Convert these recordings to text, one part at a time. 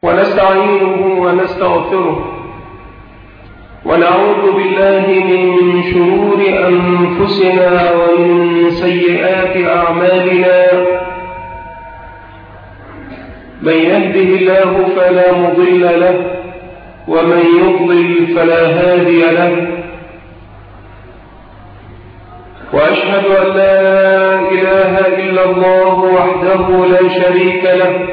ونستعينه ونستغفره ونعوذ بالله من شرور أنفسنا ومن سيئات أعمالنا. من يهده الله فلا مضل له ومن يضلل فلا هادي له. وأشهد أن لا إله إلا الله وحده لا شريك له،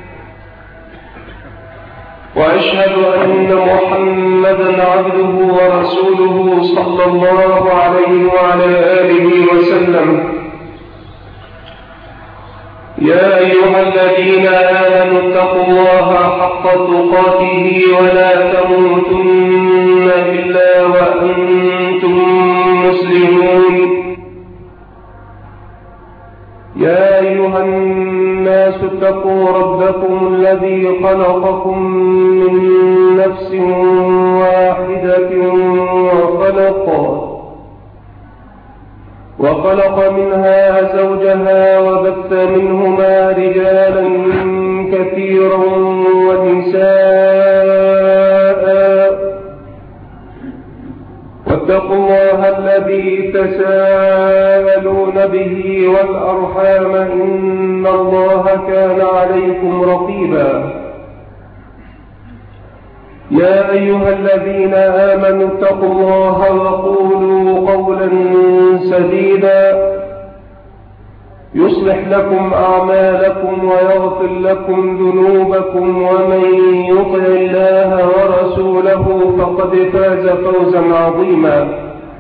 وأشهد أن محمدًا عبده ورسوله صلى الله عليه وعلى آله وسلم. يا أيها الذين آمنوا اتقوا الله حق تقاته ولا تموتن إلا وأنتم مسلمون. يا أيها الناس اتقوا ربكم الذي خلقكم من نفس واحدة وخلق منها زوجها وبث منهما رجالا كثيرا ونساء. واتقوا الله الذي تساءلون به والأرحام إن الله كان عليكم رقيبا. يا أيها الذين آمنوا اتقوا الله وقولوا قولا سديدا يصلح لكم أعمالكم ويغفر لكم ذنوبكم، ومن يطع الله ورسوله فقد فاز فوزا عظيما.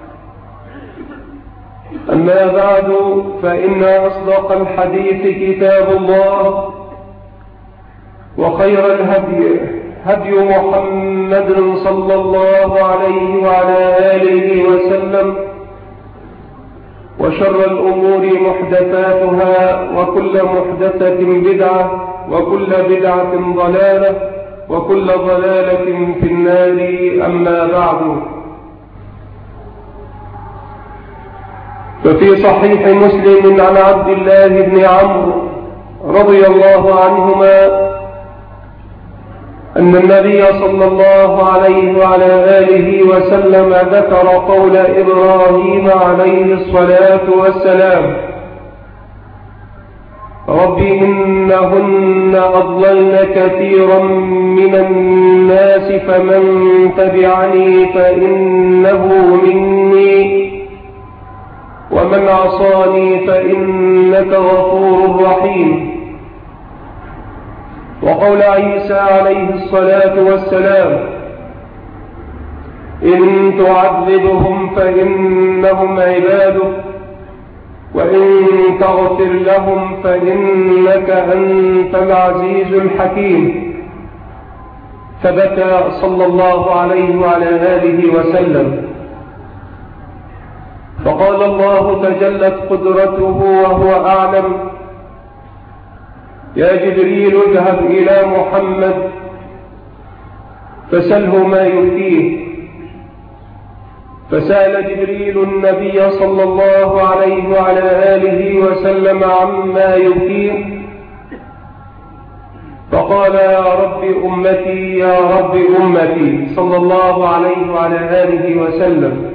أما بعد، فإن أصدق الحديث كتاب الله، وخير الهدي هدي محمد صلى الله عليه وعلى آله وسلم، وشر الأمور محدثاتها، وكل محدثة بدعة، وكل بدعة ضلالة، وكل ضلالة في النار. أما بعد، ففي صحيح مسلم عن عبد الله بن عمرو رضي الله عنهما أن النبي صلى الله عليه وعلى آله وسلم ذكر قول إبراهيم عليه الصلاة والسلام: رب إنهن أضللن كثيرا من الناس، فمن تبعني فإنه مني، ومن عصاني فإنك غفور رحيم. وقول عيسى عليه الصلاة والسلام: إن تعذبهم فإنهم عبادك، وإن تغفر لهم فإنك أنت العزيز الحكيم. فبكى صلى الله عليه وعلى آله وسلم. فقال الله تجلت قدرته وهو أعلم: يا جبريل اذهب إلى محمد فسله ما يبكيه. فسأل جبريل النبي صلى الله عليه وعلى آله وسلم عما يبكيه، فقال: يا رب أمتي يا رب أمتي، صلى الله عليه وعلى آله وسلم.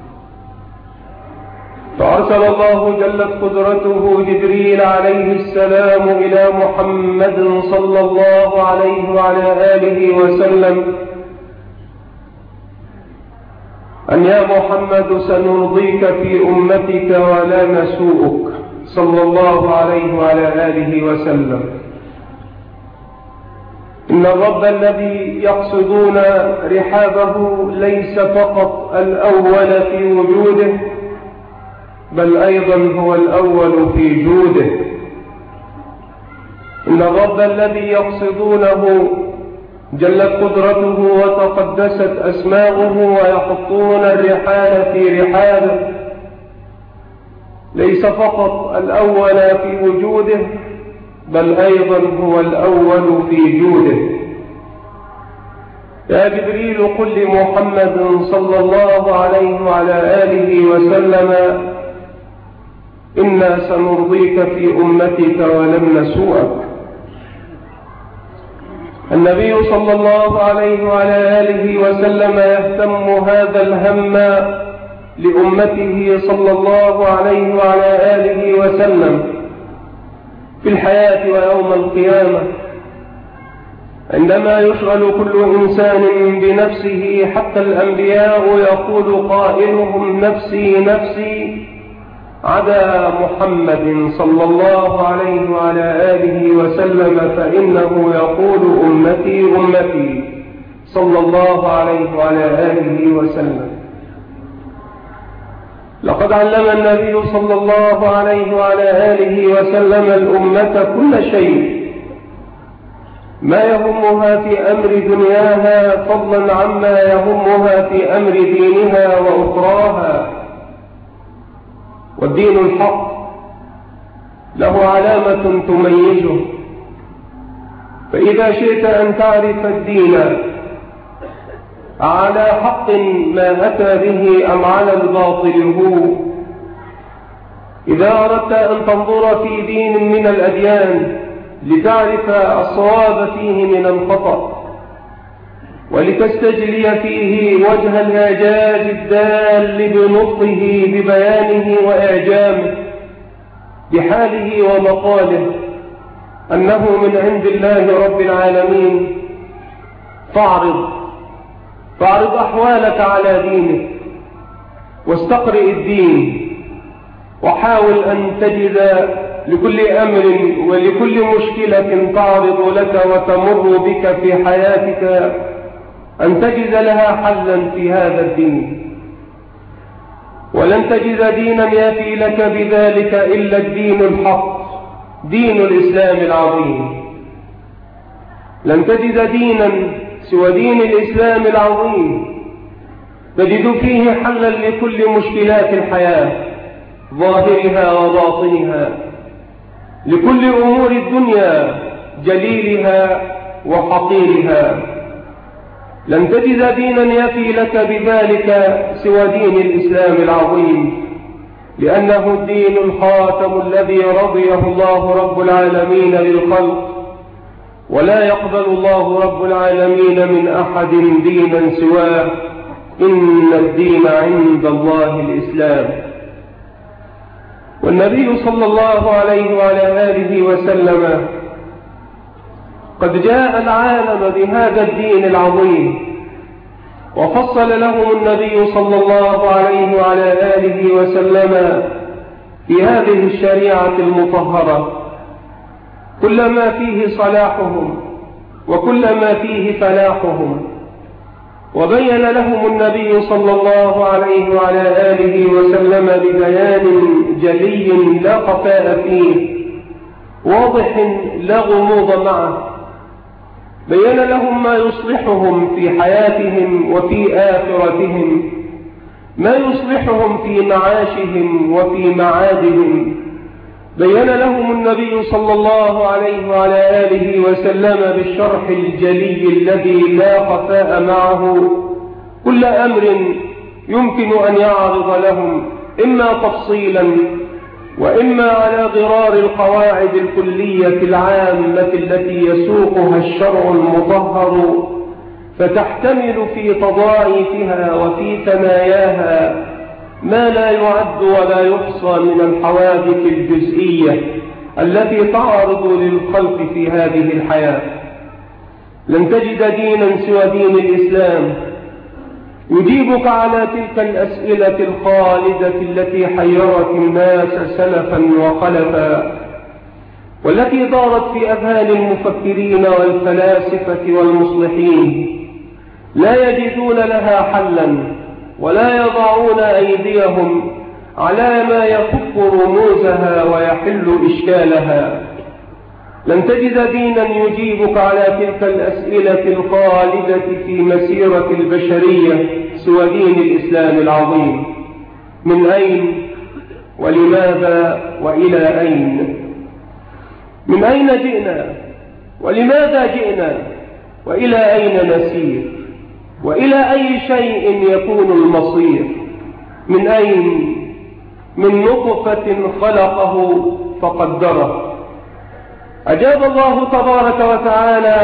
فأرسل الله جلت قدرته جبريل عليه السلام إلى محمد صلى الله عليه وعلى آله وسلم أن يا محمد سنرضيك في أمتك ولا نسوءك، صلى الله عليه وعلى آله وسلم. إن الرب الذي يقصدون رحابه ليس فقط الأول في وجوده، بل أيضا هو الأول في جوده. إن الرب الذي يقصدونه جلت قدرته وتقدست أسماؤه ويحطون الرحال في رحاله ليس فقط الأول في وجوده، بل أيضا هو الأول في جوده. يا جبريل قل لمحمد صلى الله عليه وعلى آله وسلم: إنا سنرضيك في أمتك ولم نسوءك. النبي صلى الله عليه وعلى آله وسلم يهتم هذا الهم لأمته صلى الله عليه وعلى آله وسلم في الحياة ويوم القيامة، عندما يشغل كل إنسان بنفسه حتى الأنبياء يقول قائلهم نفسي نفسي عدا محمد صلى الله عليه وعلى آله وسلم فإنه يقول أمتي أمتي صلى الله عليه وعلى آله وسلم. لقد علم النبي صلى الله عليه وعلى آله وسلم الأمة كل شيء، ما يهمها في أمر دنياها فضلا عما يهمها في أمر دينها وأخراها. والدين الحق له علامة تميزه، فإذا شئت أن تعرف الدين على حق ما أتى به أم على الباطل هو، إذا أردت أن تنظر في دين من الأديان لتعرف الصواب فيه من الخطأ ولتستجلي فيه وجه الإعجاز الدال بنطقه ببيانه وإعجامه بحاله ومقاله أنه من عند الله رب العالمين، فاعرض أحوالك على دينك واستقرئ الدين، وحاول أن تجد لكل أمر ولكل مشكلة تعرض لك وتمر بك في حياتك أن تجد لها حلا في هذا الدين. ولن تجد دينا يفي لك بذلك إلا الدين الحق، دين الإسلام العظيم. لن تجد دينا سوى دين الإسلام العظيم تجد فيه حلا لكل مشكلات الحياة ظاهرها وباطنها، لكل أمور الدنيا جليلها وحقيرها. لن تجد دينا يفي لك بذلك سوى دين الإسلام العظيم، لأنه الدين الخاتم الذي رضيه الله رب العالمين للخلق، ولا يقبل الله رب العالمين من أحد دينا سواه، إن الدين عند الله الإسلام. والنبي صلى الله عليه وعلى آله وسلم قد جاء العالم بهذا الدين العظيم، وفصل لهم النبي صلى الله عليه وعلى آله وسلم في هذه الشريعة المطهرة كل ما فيه صلاحهم وكل ما فيه فلاحهم، وبين لهم النبي صلى الله عليه وعلى آله وسلم ببيان جلي لا خفاء فيه، واضح لا غموض معه. بين لهم ما يصلحهم في حياتهم وفي آخرتهم، ما يصلحهم في معاشهم وفي معادهم. بين لهم النبي صلى الله عليه وعلى آله وسلم بالشرح الجلي الذي لا خفاء معه كل أمر يمكن أن يعرض لهم، إما تفصيلا وإما على غرار القواعد الكلية العامة التي يسوقها الشرع المطهر، فتحتمل في تضاعيفها وفي ثناياها ما لا يعد ولا يحصى من الحوادث الجزئية التي تعرض للخلق في هذه الحياة. لن تجد دينا سوى دين الإسلام يجيبك على تلك الأسئلة الخالدة التي حيرت الناس سلفا وخلفا، والتي دارت في أذهان المفكرين والفلاسفة والمصلحين، لا يجدون لها حلا ولا يضعون أيديهم على ما يفك رموزها ويحل إشكالها. لن تجد دينا يجيبك على تلك الأسئلة الخالدة في مسيرة البشرية سوى دين الإسلام العظيم. من أين ولماذا وإلى أين؟ من أين جئنا ولماذا جئنا وإلى أين نسير وإلى أي شيء يكون المصير؟ من أين؟ من نطفة خلقه فقدره. أجاب الله تبارك وتعالى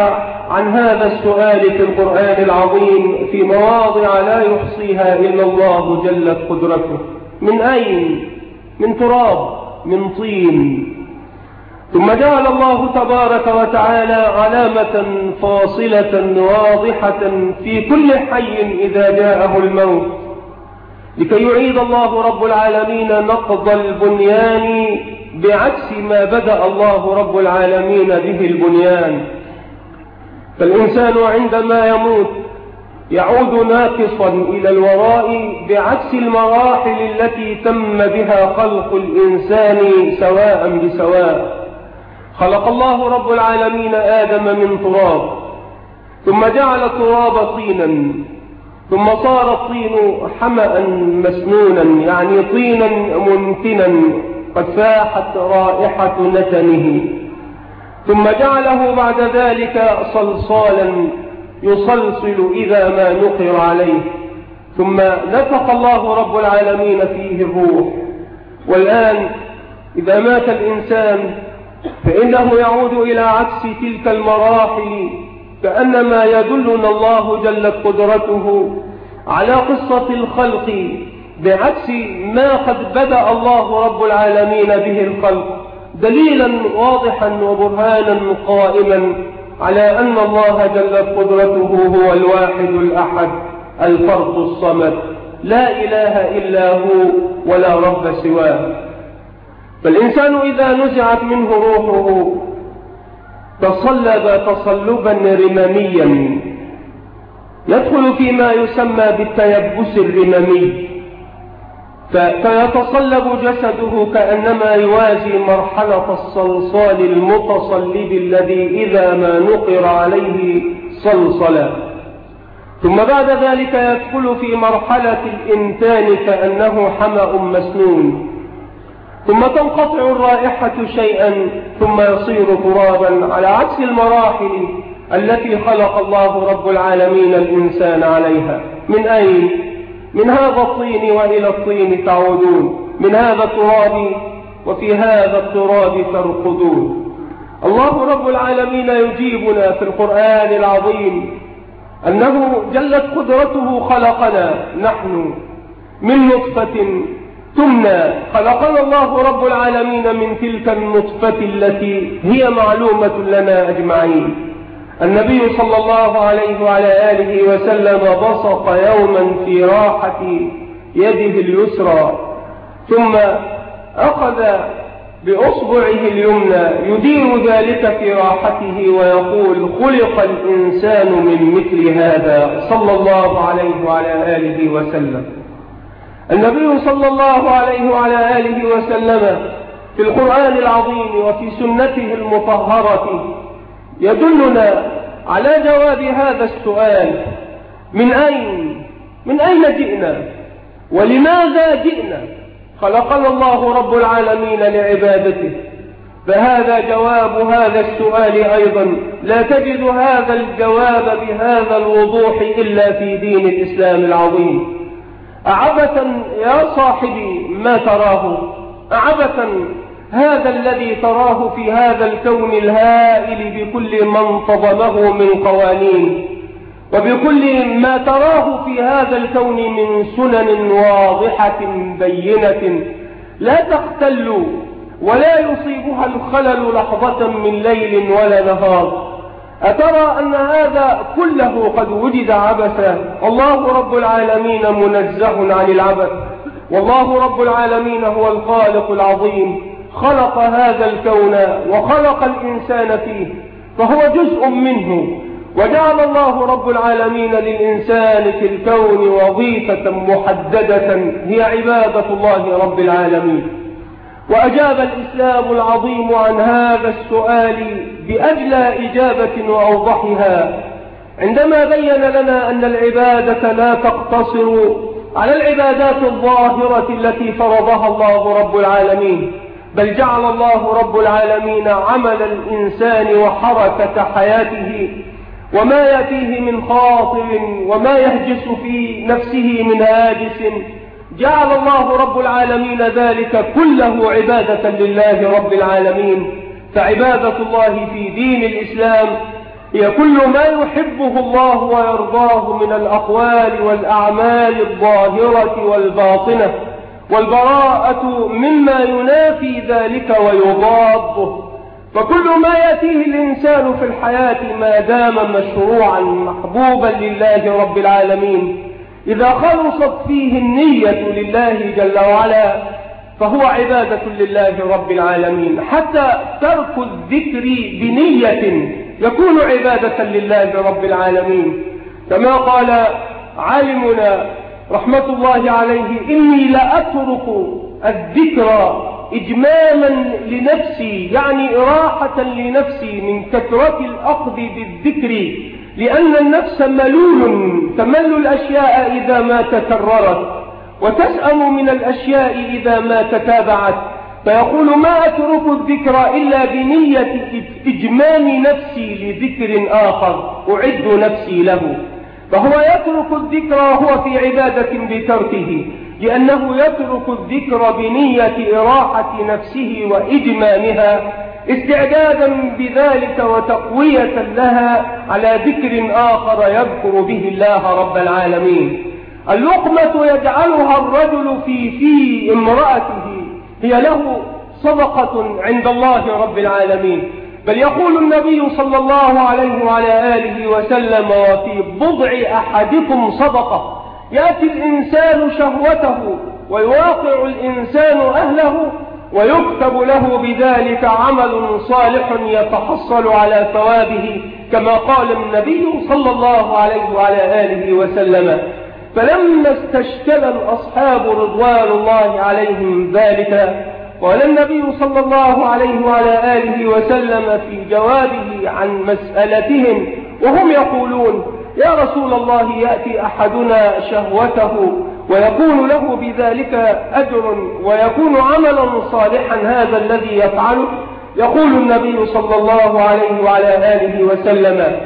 عن هذا السؤال في القرآن العظيم في مواضع لا يحصيها إلا الله جلت قدرته. من أين؟ من تراب، من طين. ثم جعل الله تبارك وتعالى علامة فاصلة واضحة في كل حي إذا جاءه الموت، لكي يعيد الله رب العالمين نقض البنيان بعكس ما بدأ الله رب العالمين به البنيان. فالإنسان عندما يموت يعود ناقصا إلى الوراء بعكس المراحل التي تم بها خلق الإنسان سواء بسواء. خلق الله رب العالمين آدم من تراب، ثم جعل التراب طينا، ثم صار الطين حمأ مسنونا، يعني طينا منتنا قد فاحت رائحة نتنه، ثم جعله بعد ذلك صلصالا يصلصل إذا ما نقر عليه، ثم نفخ الله رب العالمين فيه الروح. والآن إذا مات الإنسان فإنه يعود إلى عكس تلك المراحل، كأنما يدلنا الله جلت قدرته على قصة الخلق بعكس ما قد بدأ الله رب العالمين به الخلق، دليلا واضحا وبرهانا قائما على أن الله جلت قدرته هو الواحد الأحد الفرد الصمد، لا إله إلا هو ولا رب سواه. فالإنسان إذا نزعت منه روحه تصلب تصلبا رمميا، يدخل فيما يسمى بالتيبس الرممي، فيتصلب جسده كأنما يوازي مرحلة الصلصال المتصلب الذي إذا ما نقر عليه صلصلا، ثم بعد ذلك يدخل في مرحلة الإنتان كأنه حمأ مسنون، ثم تنقطع الرائحة شيئا ثم يصير ترابا، على عكس المراحل التي خلق الله رب العالمين الإنسان عليها. من أين؟ من هذا الطين وإلى الطين تعودون، من هذا التراب وفي هذا التراب ترقدون. الله رب العالمين يجيبنا في القرآن العظيم أنه جلت قدرته خلقنا نحن من نطفة تمنى، خلقنا الله رب العالمين من تلك النطفة التي هي معلومة لنا أجمعين. النبي صلى الله عليه وعلى آله وسلم بصق يوما في راحة يده اليسرى، ثم أخذ بأصبعه اليمنى يدير ذلك في راحته ويقول: خلق الإنسان من مثل هذا، صلى الله عليه وعلى آله وسلم. النبي صلى الله عليه وعلى آله وسلم في القرآن العظيم وفي سنته المطهرة يدلنا على جواب هذا السؤال: من أين جئنا ولماذا جئنا؟ خلقنا الله رب العالمين لعبادته. فهذا جواب هذا السؤال أيضا، لا تجد هذا الجواب بهذا الوضوح إلا في دين الإسلام العظيم. أعبثا يا صاحبي ما تراه، أعبثا هذا الذي تراه في هذا الكون الهائل بكل ما انتظمه من قوانين، وبكل ما تراه في هذا الكون من سنن واضحة بينة لا تختل ولا يصيبها الخلل لحظة من ليل ولا نهار. أترى أن هذا كله قد وجد عبثا؟ الله رب العالمين منزه عن العبث، والله رب العالمين هو الخالق العظيم، خلق هذا الكون وخلق الإنسان فيه، فهو جزء منه، وجعل الله رب العالمين للإنسان في الكون وظيفة محددة هي عبادة الله رب العالمين. وأجاب الإسلام العظيم عن هذا السؤال بأجلى إجابة وأوضحها عندما بين لنا أن العبادة لا تقتصر على العبادات الظاهرة التي فرضها الله رب العالمين، بل جعل الله رب العالمين عمل الإنسان وحركة حياته وما يأتيه من خاطر وما يهجس في نفسه من هاجس، جعل الله رب العالمين ذلك كله عبادة لله رب العالمين. فعبادة الله في دين الإسلام هي كل ما يحبه الله ويرضاه من الأقوال والأعمال الظاهرة والباطنة، والبراءة مما ينافي ذلك ويضاده. فكل ما يأتيه الإنسان في الحياة ما دام مشروعا محبوبا لله رب العالمين، إذا خلصت فيه النية لله جل وعلا فهو عبادة لله رب العالمين. حتى ترك الذكر بنية يكون عبادة لله رب العالمين، كما قال عالمنا رحمة الله عليه: إني لأترك الذكر إجمالا لنفسي، يعني إراحة لنفسي من كثرة الأخذ بالذكر، لأن النفس تمل الأشياء إذا ما تكررت، وتسأم من الأشياء إذا ما تتابعت. فيقول: ما أترك الذكر إلا بنية إجمال نفسي لذكر آخر أعد نفسي له. فهو يترك الذكر وهو في عبادة بتركه، لأنه يترك الذكر بنية إراحة نفسه وإجمالها، استعدادا بذلك وتقوية لها على ذكر آخر يذكر به الله رب العالمين. اللقمة يجعلها الرجل في امرأته هي له صدقة عند الله رب العالمين، بل يقول النبي صلى الله عليه وعلى آله وسلم: وفي بضع أحدكم صدقة. يأتي الإنسان شهوته ويواقع الإنسان أهله ويكتب له بذلك عمل صالح يتحصل على ثوابه، كما قال النبي صلى الله عليه وعلى آله وسلم. فلما استشكل الأصحاب رضوان الله عليهم ذلك، قال النبي صلى الله عليه وعلى آله وسلم في جوابه عن مسألتهم وهم يقولون: يا رسول الله، يأتي أحدنا شهوته ويكون له بذلك أجر ويكون عملا صالحا هذا الذي يفعله؟ يقول النبي صلى الله عليه وعلى آله وسلم: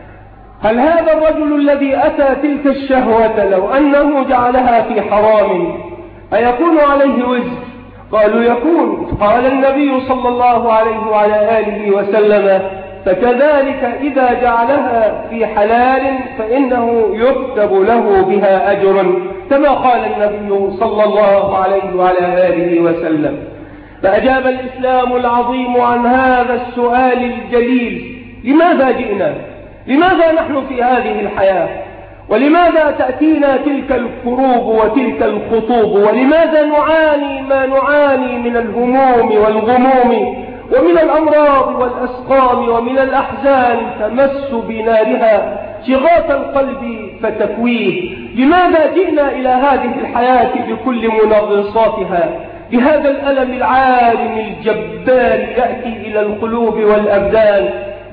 هل هذا الرجل الذي أتى تلك الشهوة لو أنه جعلها في حرام أيكون عليه وزر؟ قالوا: يكون. قال النبي صلى الله عليه وعلى آله وسلم: فكذلك إذا جعلها في حلال فإنه يكتب له بها أجر، كما قال النبي صلى الله عليه وعلى آله وسلم. فأجاب الإسلام العظيم عن هذا السؤال الجليل: لماذا جئنا؟ لماذا نحن في هذه الحياة؟ ولماذا تأتينا تلك الكروب وتلك الخطوب؟ ولماذا نعاني ما نعاني من الهموم والغموم ومن الأمراض والأسقام ومن الأحزان تمس بنارها شغاف القلب فتكويه؟ لماذا جئنا إلى هذه الحياة بكل منغصاتها، بهذا الألم العالم الجبار يأتي إلى القلوب والأبدان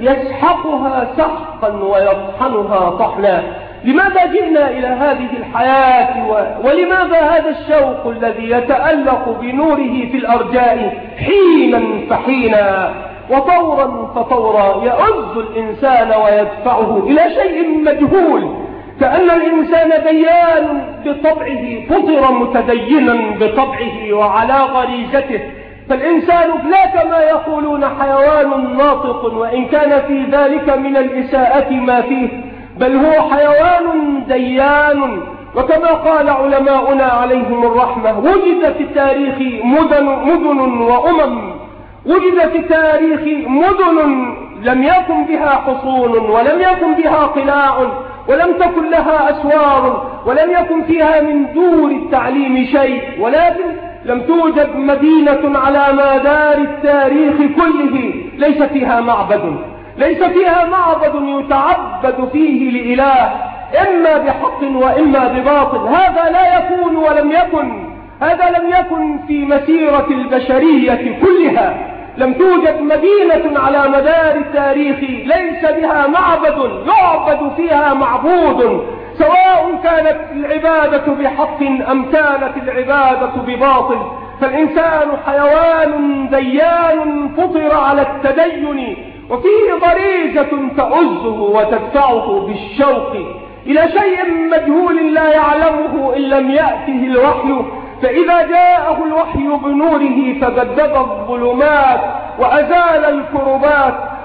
يسحقها سحقا ويطحنها طحنا؟ لماذا جئنا إلى هذه الحياة؟ ولماذا هذا الشوق الذي يتألق بنوره في الأرجاء حينا فحينا وطورا فطورا يؤذ الإنسان ويدفعه إلى شيء مجهول، كأن الإنسان ديان بطبعه، فطر متدينا بطبعه وعلى غريزته. فالإنسان لا كما يقولون حيوان ناطق، وإن كان في ذلك من الإساءة ما فيه، بل هو حيوان ديان. وكما قال علماؤنا عليهم الرحمة: وجد في التاريخ مدن وأمم، وجد في التاريخ مدن لم يكن بها حصون ولم يكن بها قلاع ولم تكن لها أسوار ولم يكن فيها من دور التعليم شيء، ولكن لم توجد مدينة على مدار التاريخ كله ليس فيها معبد، ليس فيها معبد يتعبد فيه لإله إما بحق وإما بباطل. هذا لا يكون ولم يكن، هذا لم يكن في مسيرة البشرية كلها. لم توجد مدينة على مدار التاريخ ليس بها معبد يعبد فيها معبود، سواء كانت العبادة بحق أم كانت العبادة بباطل. فالإنسان حيوان ديان فطر على التدين، وفيه غريزة تؤزه وتدفعه بالشوق إلى شيء مجهول لا يعلمه إن لم يأته الوحي. فإذا جاءه الوحي بنوره فبدد الظلمات وأزال الكربات،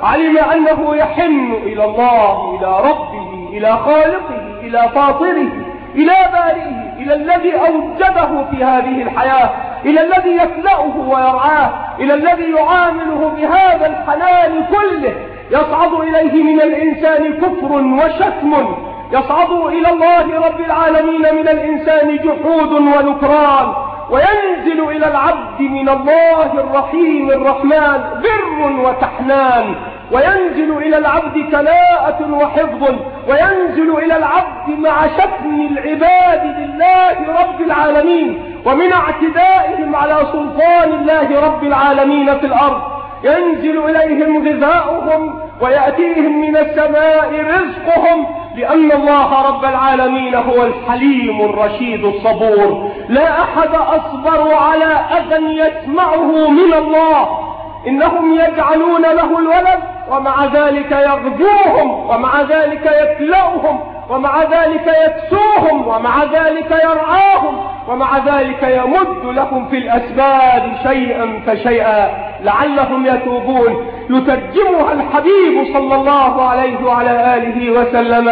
علم أنه يحن إلى الله، إلى ربه، إلى خالقه، إلى فاطره، إلى بارئه، إلى الذي أوجده في هذه الحياة، إلى الذي يكلأه ويرعاه، إلى الذي يعامله بهذا الحنان كله. يصعد إليه من الإنسان كفر وشتم، يصعد إلى الله رب العالمين من الإنسان جحود ونكران، وينزل إلى العبد من الله الرحيم الرحمن بر وتحنان، وينزل إلى العبد كلاءة وحفظ، وينزل إلى العبد مع شتم العباد لله رب العالمين ومن اعتدائهم على سلطان الله رب العالمين في الأرض. ينزل إليهم غذاؤهم ويأتيهم من السماء رزقهم، لأن الله رب العالمين هو الحليم الرشيد الصبور. لا أحد أصبر على أذى يسمعه من الله. إنهم يجعلون له الولد ومع ذلك يغزوهم، ومع ذلك يكلأهم، ومع ذلك يكسوهم، ومع ذلك يرعاهم، ومع ذلك يمد لهم في الأسباب شيئا فشيئا لعلهم يتوبون. يترجمها الحبيب صلى الله عليه وعلى آله وسلم: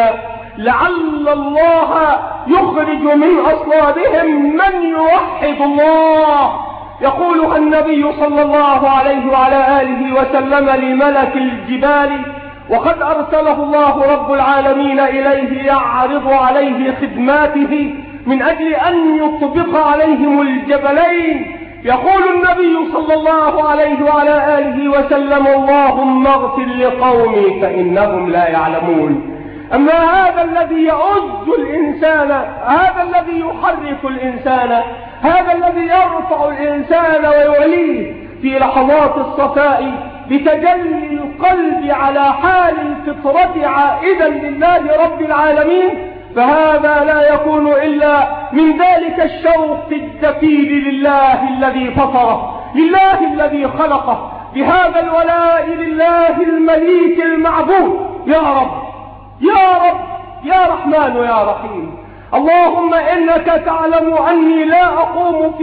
لعل الله يخرج من أصلابهم من يوحد الله. يقولها النبي صلى الله عليه وعلى آله وسلم لملك الجبال، وقد أرسله الله رب العالمين إليه يعرض عليه خدماته من أجل أن يطبق عليهم الجبلين. يقول النبي صلى الله عليه وعلى آله وسلم: اللهم اغفر لقومي فإنهم لا يعلمون. أما هذا الذي يعز الإنسان، هذا الذي يحرك الإنسان، هذا الذي يرفع الإنسان ويعليه في لحظات الصفاء بتجلي القلب على حال الفطرة عائدا لله رب العالمين، فهذا لا يكون إلا من ذلك الشوق الدفيل لله الذي فطره، لله الذي خلقه، بهذا الولاء لله المليك المعبود. يا رب يا رب يا رحمن يا رحيم، اللهم إنك تعلم أني لا أقوم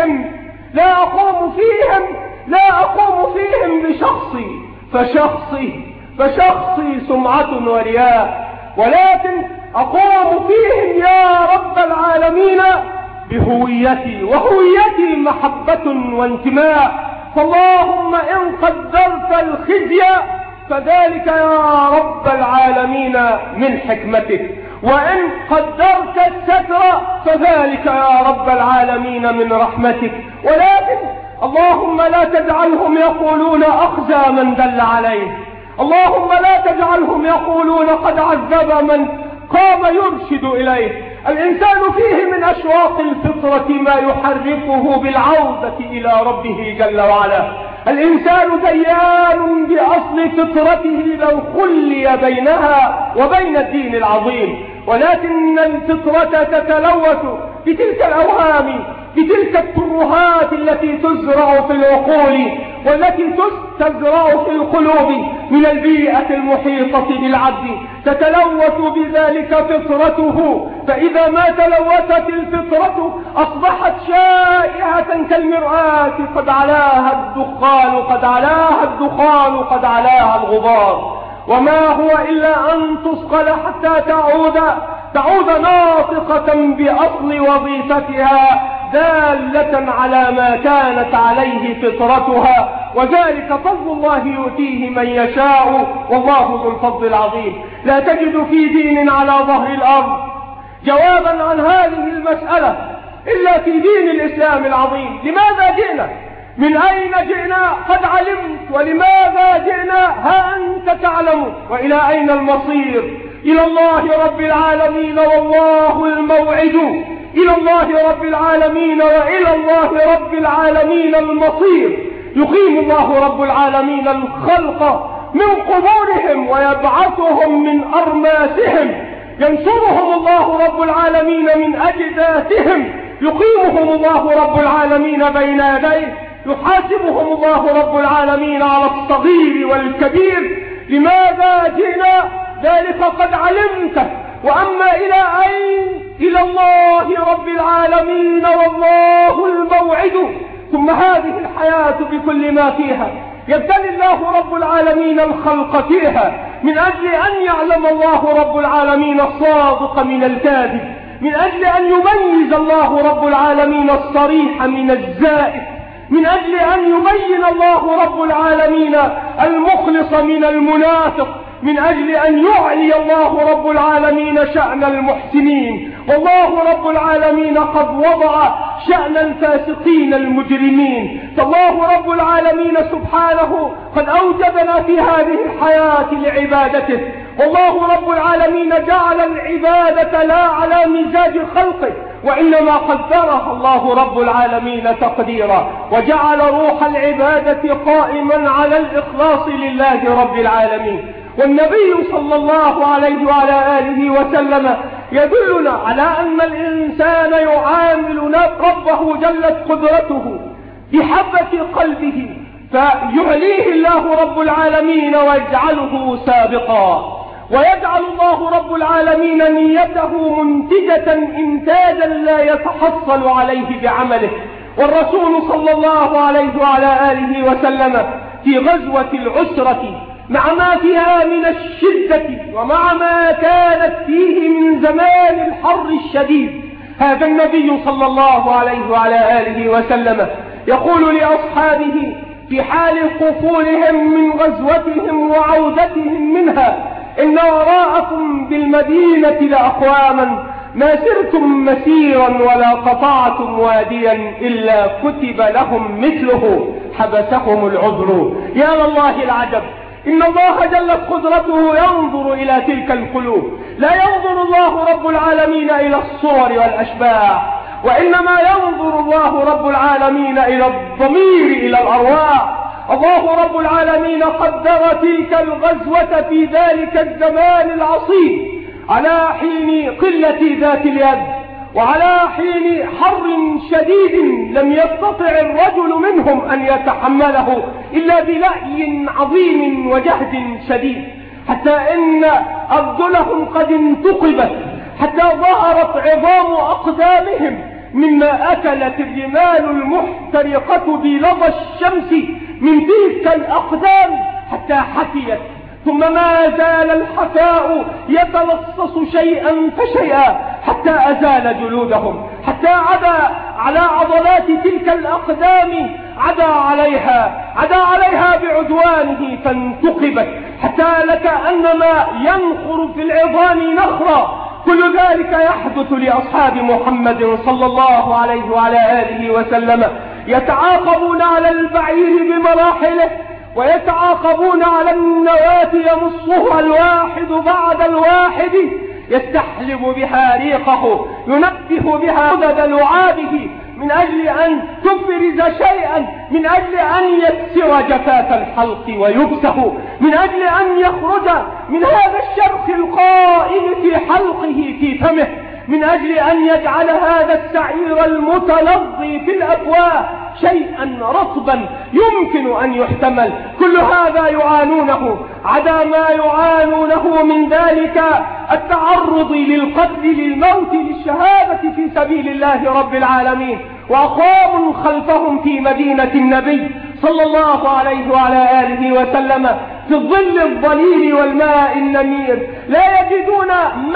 فيهم بشخصي، فشخصي سمعة ورياء، ولكن أقوم فيهم يا رب العالمين بهويتي، وهويتي محبة وانتماء. فاللهم إن قدرت الخزي فذلك يا رب العالمين من حكمتك، وإن قدرت الستر فذلك يا رب العالمين من رحمتك. ولكن اللهم لا تجعلهم يقولون أخزى من دل عليه، اللهم لا تجعلهم يقولون قد عذب من قام يرشد إليه. الإنسان فيه من أشواق الفطرة ما يحركه بالعودة إلى ربه جل وعلا. الإنسان ديان بأصل فطرته لو خلي بينها وبين الدين العظيم، ولكن الفطرة تتلوث بتلك الأوهام، بتلك الترهات التي تزرع في العقول والتي تزرع في القلوب من البيئة المحيطة بالعبد، تتلوث بذلك فطرته. فإذا ما تلوثت الفطرة أصبحت شائعة كالمرآة قد علاها الدخان، قد علاها الغبار، وما هو إلا أن تصقل حتى تعود ناطقة بأصل وظيفتها، دالة على ما كانت عليه فطرتها، وذلك فضل الله يؤتيه من يشاء، والله ذو الفضل العظيم. لا تجد في دين على ظهر الأرض جوابا عن هذه المسألة إلا في دين الإسلام العظيم. لماذا جئنا؟ من أين جئنا؟ قد علمت. ولماذا جئنا؟ ها أنت تعلم. وإلى أين المصير؟ إلى الله رب العالمين، والله الموعد. إلى الله رب العالمين، وإلى الله رب العالمين المصير. يقيم الله رب العالمين الخلق من قبورهم ويبعثهم من أرماسهم، ينصرهم الله رب العالمين من أجداثهم، يقيمهم الله رب العالمين بين يديه، يحاسبهم الله رب العالمين على الصغير والكبير. لماذا جئنا؟ ذلك قد علمته. وأما إلى أين؟ إلى الله رب العالمين، والله الموعد. ثم هذه الحياة بكل ما فيها يبتلي الله رب العالمين الخلق فيها من أجل أن يعلم الله رب العالمين الصادق من الكاذب، من أجل أن يميز الله رب العالمين الصريح من الزائف، من أجل أن يبين الله رب العالمين المخلص من المنافق، من أجل أن يعلي الله رب العالمين شأن المحسنين. والله رب العالمين قد وضع شأن الفاسقين المجرمين، فالله رب العالمين سبحانه قد أوجدنا في هذه الحياة لعبادته، والله رب العالمين جعل العبادة لا على مزاج خلقه، وإنما قدرها الله رب العالمين تقديرا، وجعل روح العبادة قائما على الإخلاص لله رب العالمين. والنبي صلى الله عليه وعلى آله وسلم يدلنا على أن الإنسان يعامل ربه جلت قدرته بحبة قلبه فيعليه الله رب العالمين ويجعله سابقا، ويجعل الله رب العالمين نيته منتجة إنتاجا لا يتحصل عليه بعمله. والرسول صلى الله عليه وعلى آله وسلم في غزوة العسرة مع ما فيها من الشدة ومع ما كانت فيه من زمان الحر الشديد، هذا النبي صلى الله عليه وعلى آله وسلم يقول لأصحابه في حال قفولهم من غزوتهم وعودتهم منها: إن وراءكم بالمدينة لأقواما ما سرتم مسيرا ولا قطعتم واديا إلا كتب لهم مثله حبسهم العذر. يا لله العجب، إن الله جلت قدرته ينظر إلى تلك القلوب، لا ينظر الله رب العالمين إلى الصور والأشباح، وإنما ينظر الله رب العالمين إلى الضمير، إلى الأرواح. الله رب العالمين قدر تلك الغزوة في ذلك الزمان العصيب على حين قلة ذات اليد، وعلى حين حر شديد لم يستطع الرجل منهم أن يتحمله إلا بلأي عظيم وجهد شديد، حتى إن أرجلهم قد انتقبت، حتى ظهرت عظام أقدامهم مما أكلت الرمال المحترقة بلظى الشمس من تلك الأقدام حتى حفيت. ثم ما زال الحفاء يتلصص شيئا فشيئا حتى أزال جلودهم، حتى عدا على عضلات تلك الأقدام، عدا عليها بعدوانه فانتقبت، حتى لكأنما ينخر في العظام نخرا. كل ذلك يحدث لأصحاب محمد صلى الله عليه وعلى آله وسلم، يتعاقبون على البعير بمراحله، ويتعاقبون على النواة يمصها الواحد بعد الواحد، يستحلب بها ريقه، ينبه بها عدد لعابه من أجل أن تفرز شيئا، من أجل أن يكسر جفاف الحلق ويبسه، من أجل أن يخرج من هذا الشرخ القائم في حلقه في فمه، من أجل أن يجعل هذا السعير المتلظي في الأفواه شيئا رطبا يمكن أن يحتمل. كل هذا يعانونه، عدا ما يعانونه من ذلك التعرض للقتل، للموت، للشهادة في سبيل الله رب العالمين. وأقوام خلفهم في مدينة النبي صلى الله عليه وعلى آله وسلم في الظل الظليل والماء النمير لا يجدون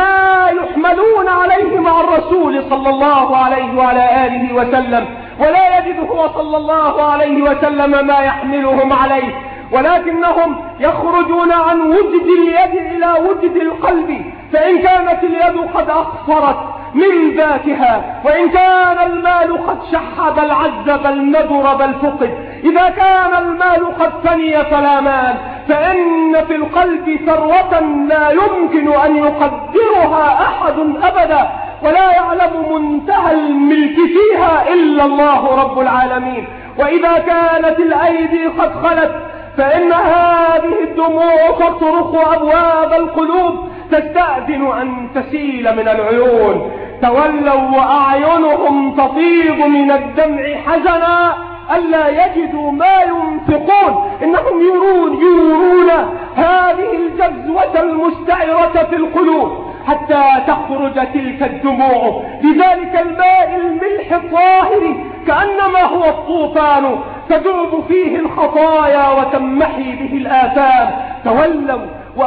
ما يحملون عليه مع الرسول صلى الله عليه وعلى آله وسلم، ولا يجد هو صلى الله عليه وسلم ما يحملهم عليه، ولكنهم يخرجون عن وجد اليد إلى وجد القلب، فإن كانت اليد قد أقصرت من ذاتها، وإن كان المال قد شح بل عز بل ندر بل فقد، إذا كان المال قد فني فلا مال، فإن في القلب ثروة لا يمكن أن يقدرها أحد أبدا، ولا يعلم منتهى الملك فيها إلا الله رب العالمين. وإذا كانت الأيدي قد خلت فإن هذه الدموع تطرق أبواب القلوب، تستأذن أن تسيل من العيون. تولوا وأعينهم تفيض من الدمع حزنا ألا يجدوا ما ينفقون. إنهم يرون هذه الجذوة المستعرة في القلوب حتى تخرج تلك الدموع بذلك الماء الملح الطاهر كأنما هو الطوفان، تذوب فيه الخطايا وتمحي به الآثام، تولوا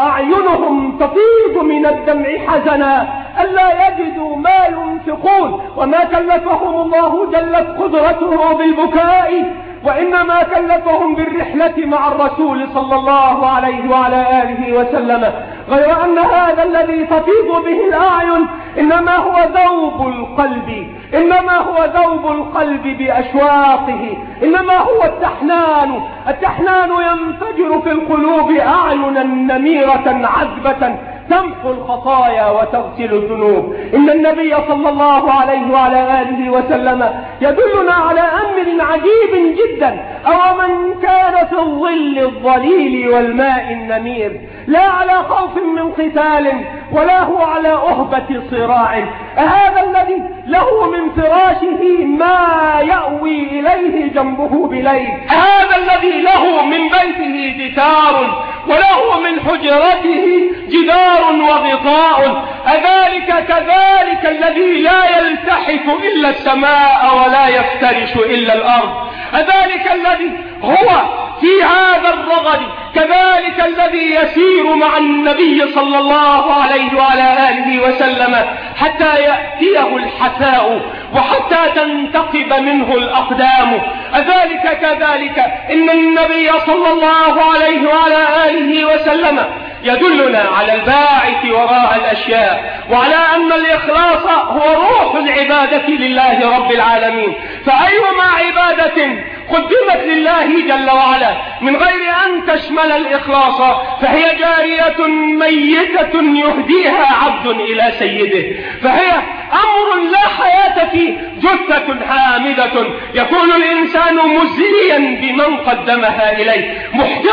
وأعينهم تفيض من الدمع حزنا ألا يجدوا ما ينفقون، وما كلفهم الله جلت قدرته بالبكاء، وإنما كلفهم بالرحلة مع الرسول صلى الله عليه وعلى آله وسلم. غير أن هذا الذي تفيض به الأعين إنما هو ذوب القلب، إنما هو ذوب القلب بأشواقه، إنما هو التحنان. التحنان ينفجر في القلوب أعينا نميرة عذبة تمحو الخطايا وتغسل الذنوب. إن النبي صلى الله عليه وعلى آله وسلم يدلنا على أمر عجيب جدا: أو من كان في الظل الظليل والماء النمير، لا على خوف من قتال ولا هو على أهبة صراع، هذا الذي له من فراشه ما يأوي إليه جنبه بليل، هذا الذي له من بيته جدار وله من حجرته جدار وغطاء، أذلك كذلك الذي لا يلتحف إلا السماء ولا يفترش إلا الأرض، أذلك الذي هو في هذا الرغد كذلك الذي يسير مع النبي صلى الله عليه وعلى آله وسلم حتى يأتيه الحساء وحتى تنتقب منه الأقدام، أذلك كذلك إن النبي صلى الله عليه وعلى آله وسلم يدلنا على الباعث وراء الأشياء، وعلى أن الإخلاص هو روح العبادة لله رب العالمين. فأيما عبادة قدمت لله جل وعلا من غير أن تشمل الإخلاص فهي جارية ميتة يهديها عبد إلى سيده، فهي أمر لا حياة فيه، جثة حامدة يكون الإنسان مزريا بمن قدمها إليه،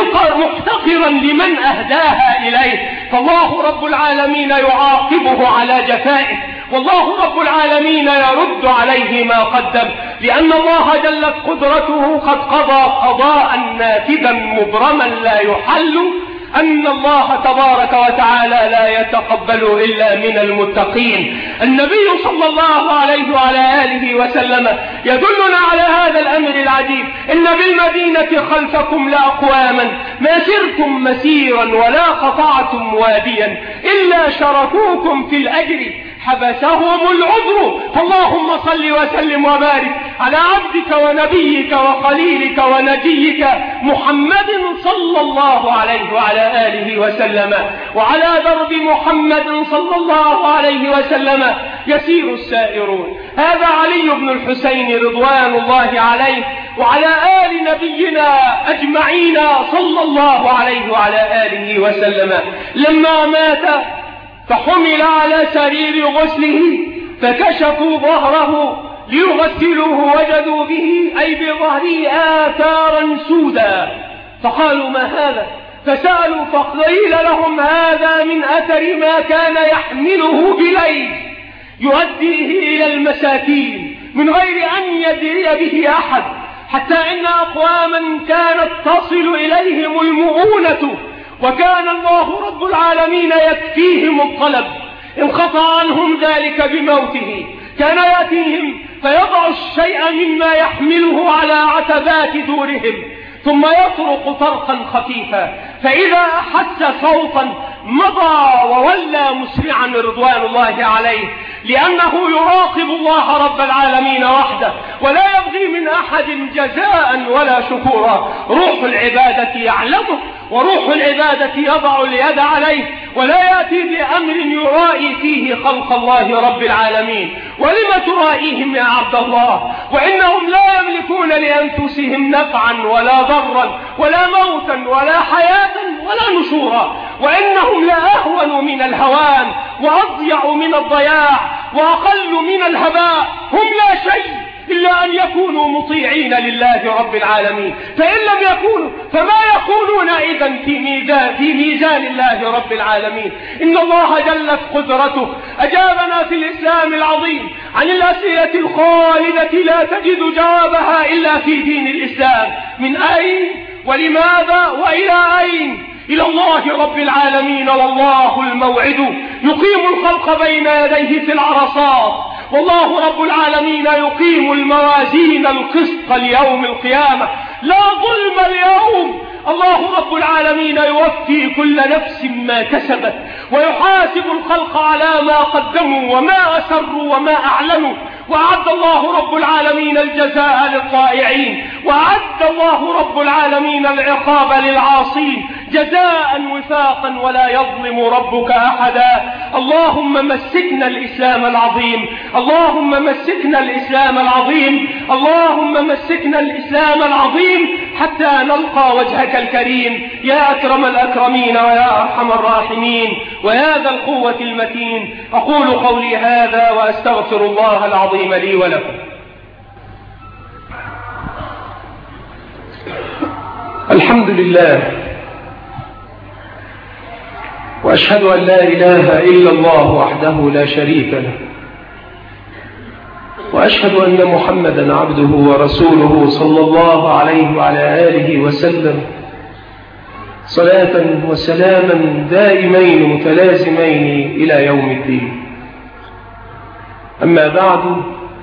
محتقرا لمن أهداها إليه، فالله رب العالمين يعاقبه على جفائه، والله رب العالمين يرد عليه ما قدم، لأن الله جلت قدرته قد قضى قضاء نافذا مبرما لا يحل، أن الله تبارك وتعالى لا يتقبل إلا من المتقين. النبي صلى الله عليه وعلى آله وسلم يدلنا على هذا الأمر العجيب: إن بالمدينة خلفكم لأقواما ما سرتم مسيرا ولا قطعتم واديا إلا شركوكم في الأجر حبسهم العذر، فاللهم صل وسلم وبارك على عبدك ونبيك وخليلك ونجيك محمد صلى الله عليه وعلى آله وسلم. وعلى درب محمد صلى الله عليه وسلم يسير السائرون. هذا علي بن الحسين رضوان الله عليه وعلى آل نبينا أجمعين صلى الله عليه وعلى آله وسلم. لما مات فحمل على سرير غسله فكشفوا ظهره ليغسلوه، وجدوا به أي بظهره آثارا سودا، فقالوا: ما هذا؟ فسألوا فقيل لهم: هذا من أثر ما كان يحمله بليل يؤديه إلى المساكين من غير أن يدري به أحد، حتى إن أقواما كانت تصل إليهم المؤونة وكان الله رب العالمين يكفيهم الطلب، انقطع عنهم ذلك بموته، كان يأتيهم فيضع الشيء مما يحمله على عتبات دورهم ثم يطرق طرقا خفيفا، فإذا أحس صوتا مضى وولى مسرعا رضوان الله عليه، لأنه يراقب الله رب العالمين وحده ولا يبغي من أحد جزاء ولا شكورا. روح العبادة يعلمه وروح العبادة يضع اليد عليه، ولا يأتي بأمر يرائي فيه خلق الله رب العالمين. ولم ترائيهم يا عبد الله وإنهم لا يملكون لأنفسهم نفعا ولا ضرا ولا موتا ولا حياة ولا نشورا، وإنهم لا أهون من الهوان وأضيع من الضياع وأقل من الهباء، هم لا شيء إلا أن يكونوا مطيعين لله رب العالمين، فإن لم يكونوا فما يكونون إذن في ميزان الله رب العالمين. إن الله جلت قدرته أجابنا في الإسلام العظيم عن الأسئلة الخالدة لا تجد جوابها إلا في دين الإسلام: من أين ولماذا وإلى أين؟ إلى الله رب العالمين، والله الموعد يقيم الخلق بين يديه في العرصات، والله رب العالمين يقيم الموازين القسط ليوم القيامة، لا ظلم اليوم. الله رب العالمين يوفي كل نفس ما كسبت ويحاسب الخلق على ما قدموا وما أسروا وما أعلنوا. وأعد الله رب العالمين الجزاء للطائعين، وأعد الله رب العالمين العقاب للعاصين جزاء وفاقا ولا يظلم ربك أحدا. اللهم مسكنا الإسلام العظيم، اللهم مسكنا الإسلام العظيم، اللهم مسكنا الإسلام العظيم حتى نلقى وجهك الكريم يا أكرم الأكرمين ويا أرحم الراحمين ويا ذا القوة المتين. أقول قولي هذا وأستغفر الله العظيم لي ولكم. الحمد لله، وأشهد أن لا إله إلا الله وحده لا شريك له، وأشهد أن محمدا عبده ورسوله صلى الله عليه وعلى آله وسلم صلاة وسلاما دائمين متلازمين إلى يوم الدين. أما بعد،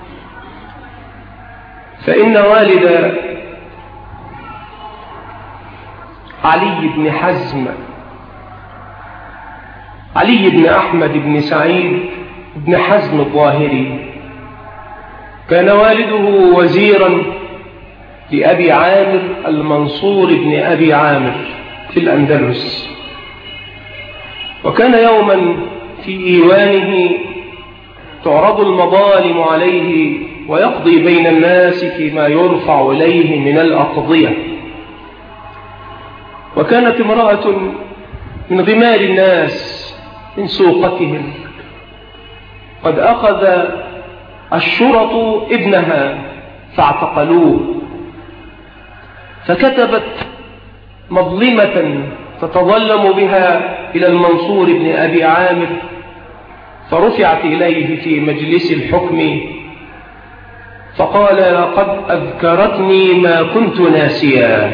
فإن والد علي بن حزم علي بن أحمد بن سعيد بن حزم الظاهري كان والده وزيرا لأبي عامر المنصور بن أبي عامر في الأندلس. وكان يوما في إيوانه تعرض المظالم عليه ويقضي بين الناس فيما يرفع إليه من الأقضية. وكانت امرأة من غمار الناس من سوقتهم قد أخذ الشرط ابنها فاعتقلوه، فكتبت مظلمة تتظلم بها إلى المنصور بن أبي عامر، فرفعت إليه في مجلس الحكم فقال: لقد أذكرتني ما كنت ناسيا،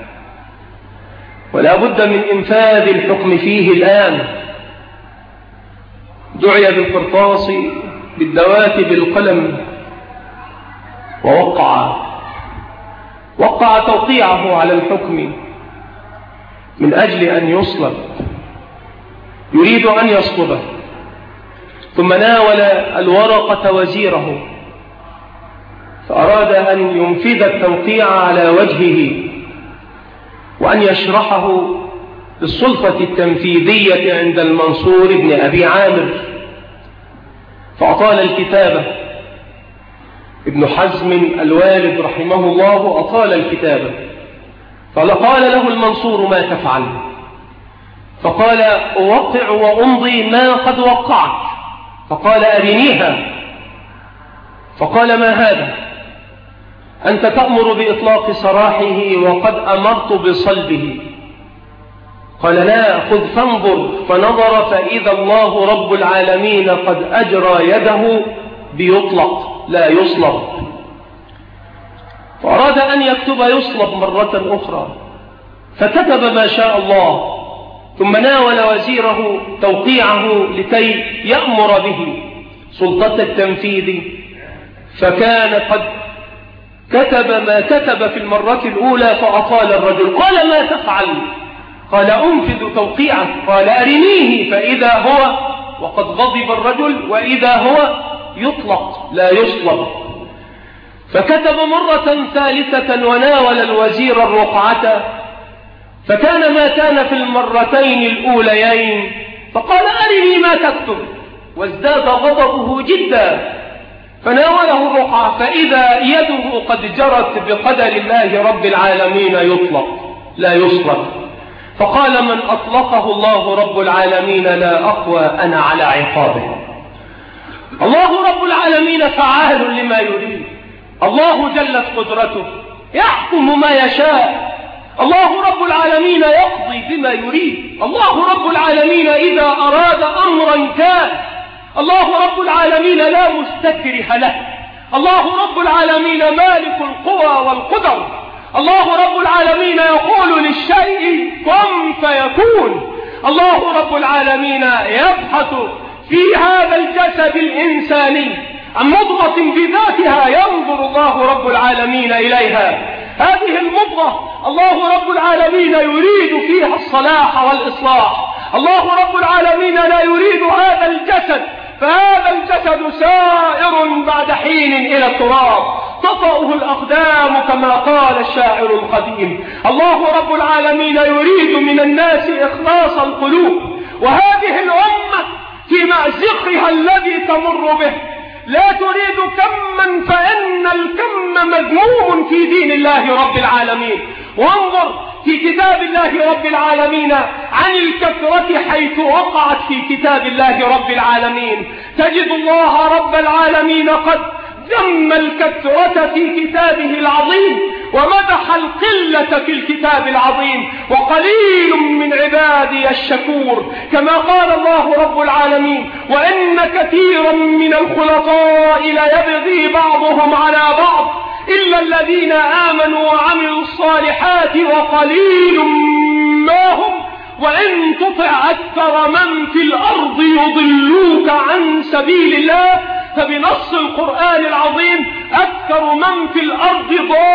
ولا بد من إنفاذ الحكم فيه الآن. دعي بالقرطاس بالدوات بالقلم ووقع توقيعه على الحكم من أجل أن يصلب، يريد أن يصلبه. ثم ناول الورقة وزيره فأراد أن ينفذ التوقيع على وجهه وأن يشرحه للسلطة التنفيذية عند المنصور بن أبي عامر، فأطال الكتابة. ابن حزم الوالد رحمه الله أطال الكتابة، فقال له المنصور: ما تفعل؟ فقال: أوقع وأمضي ما قد وقعت. فقال: أرنيها. فقال: ما هذا؟ أنت تأمر بإطلاق سراحه وقد أمرت بصلبه. قال: لا، خذ فانظر. فنظر فإذا الله رب العالمين قد أجرى يده بيطلق لا يصلب. فأراد أن يكتب يصلب مرة أخرى، فكتب ما شاء الله، ثم ناول وزيره توقيعه لكي يأمر به سلطة التنفيذ، فكان قد كتب ما كتب في المرة الأولى فأطال الرجل. قال: ما تفعل؟ قال: أنفذ توقيعه. قال: أرنيه. فإذا هو وقد غضب الرجل وإذا هو يطلق لا يصلب. فكتب مرة ثالثة وناول الوزير الرقعة، فكان ما كان في المرتين الأوليين. فقال: أرني ما تكتب. وازداد غضبه جدا، فناوله الرقعة فإذا يده قد جرت بقدر الله رب العالمين يطلق لا يصلب. فقال: من أطلقه الله رب العالمين لا أقوى أنا على عقابه. الله رب العالمين فعال لما يريد، الله جلت قدرته يحكم ما يشاء، الله رب العالمين يقضي بما يريد، الله رب العالمين إذا أراد أمرا كان، الله رب العالمين لا مستكره له، الله رب العالمين مالك القوى والقدر، الله رب العالمين يقول للشيء كن فيكون، الله رب العالمين يبحث في هذا الجسد الإنساني عن مضغة بذاتها ينظر الله رب العالمين إليها هذه المضغة الله رب العالمين يريد فيها الصلاح والإصلاح. الله رب العالمين لا يريد هذا الجسد، فهذا الجسد سائر بعد حين إلى التراب تطأه الأقدام كما قال الشاعر القديم. الله رب العالمين يريد من الناس إخلاص القلوب، وهذه الأمة في مأزقها الذي تمر به لا تريد كما، فإن الكم مذموم في دين الله رب العالمين. وانظر في كتاب الله رب العالمين عن الكثرة حيث وقعت في كتاب الله رب العالمين، تجد الله رب العالمين قد ذم الكثرة في كتابه العظيم ومدح القلة في الكتاب العظيم، وقليل من عبادي الشكور، كما قال الله رب العالمين: وإن كثيرا من الخلطاء ليبغي بعضهم على بعض إلا الذين آمنوا وعملوا الصالحات وقليل ما هم وإن تطع أكثر من في الأرض يضلوك عن سبيل الله. فبنص القرآن العظيم أكثر من في الأرض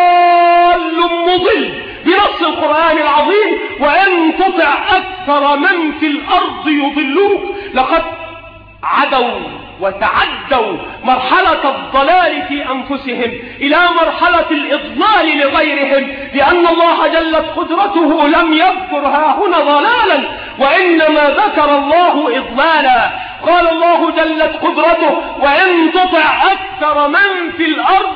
ضال مضل، بنص القرآن العظيم وإن تطع أكثر من في الأرض يضلوك. لقد عدوا وتعدوا مرحلة الضلال في أنفسهم إلى مرحلة الإضلال لغيرهم، لأن الله جلت قدرته لم يذكر هاهنا ضلالا وإنما ذكر الله إضلالا. قال الله جلت قدرته: وإن تطع أكثر من في الأرض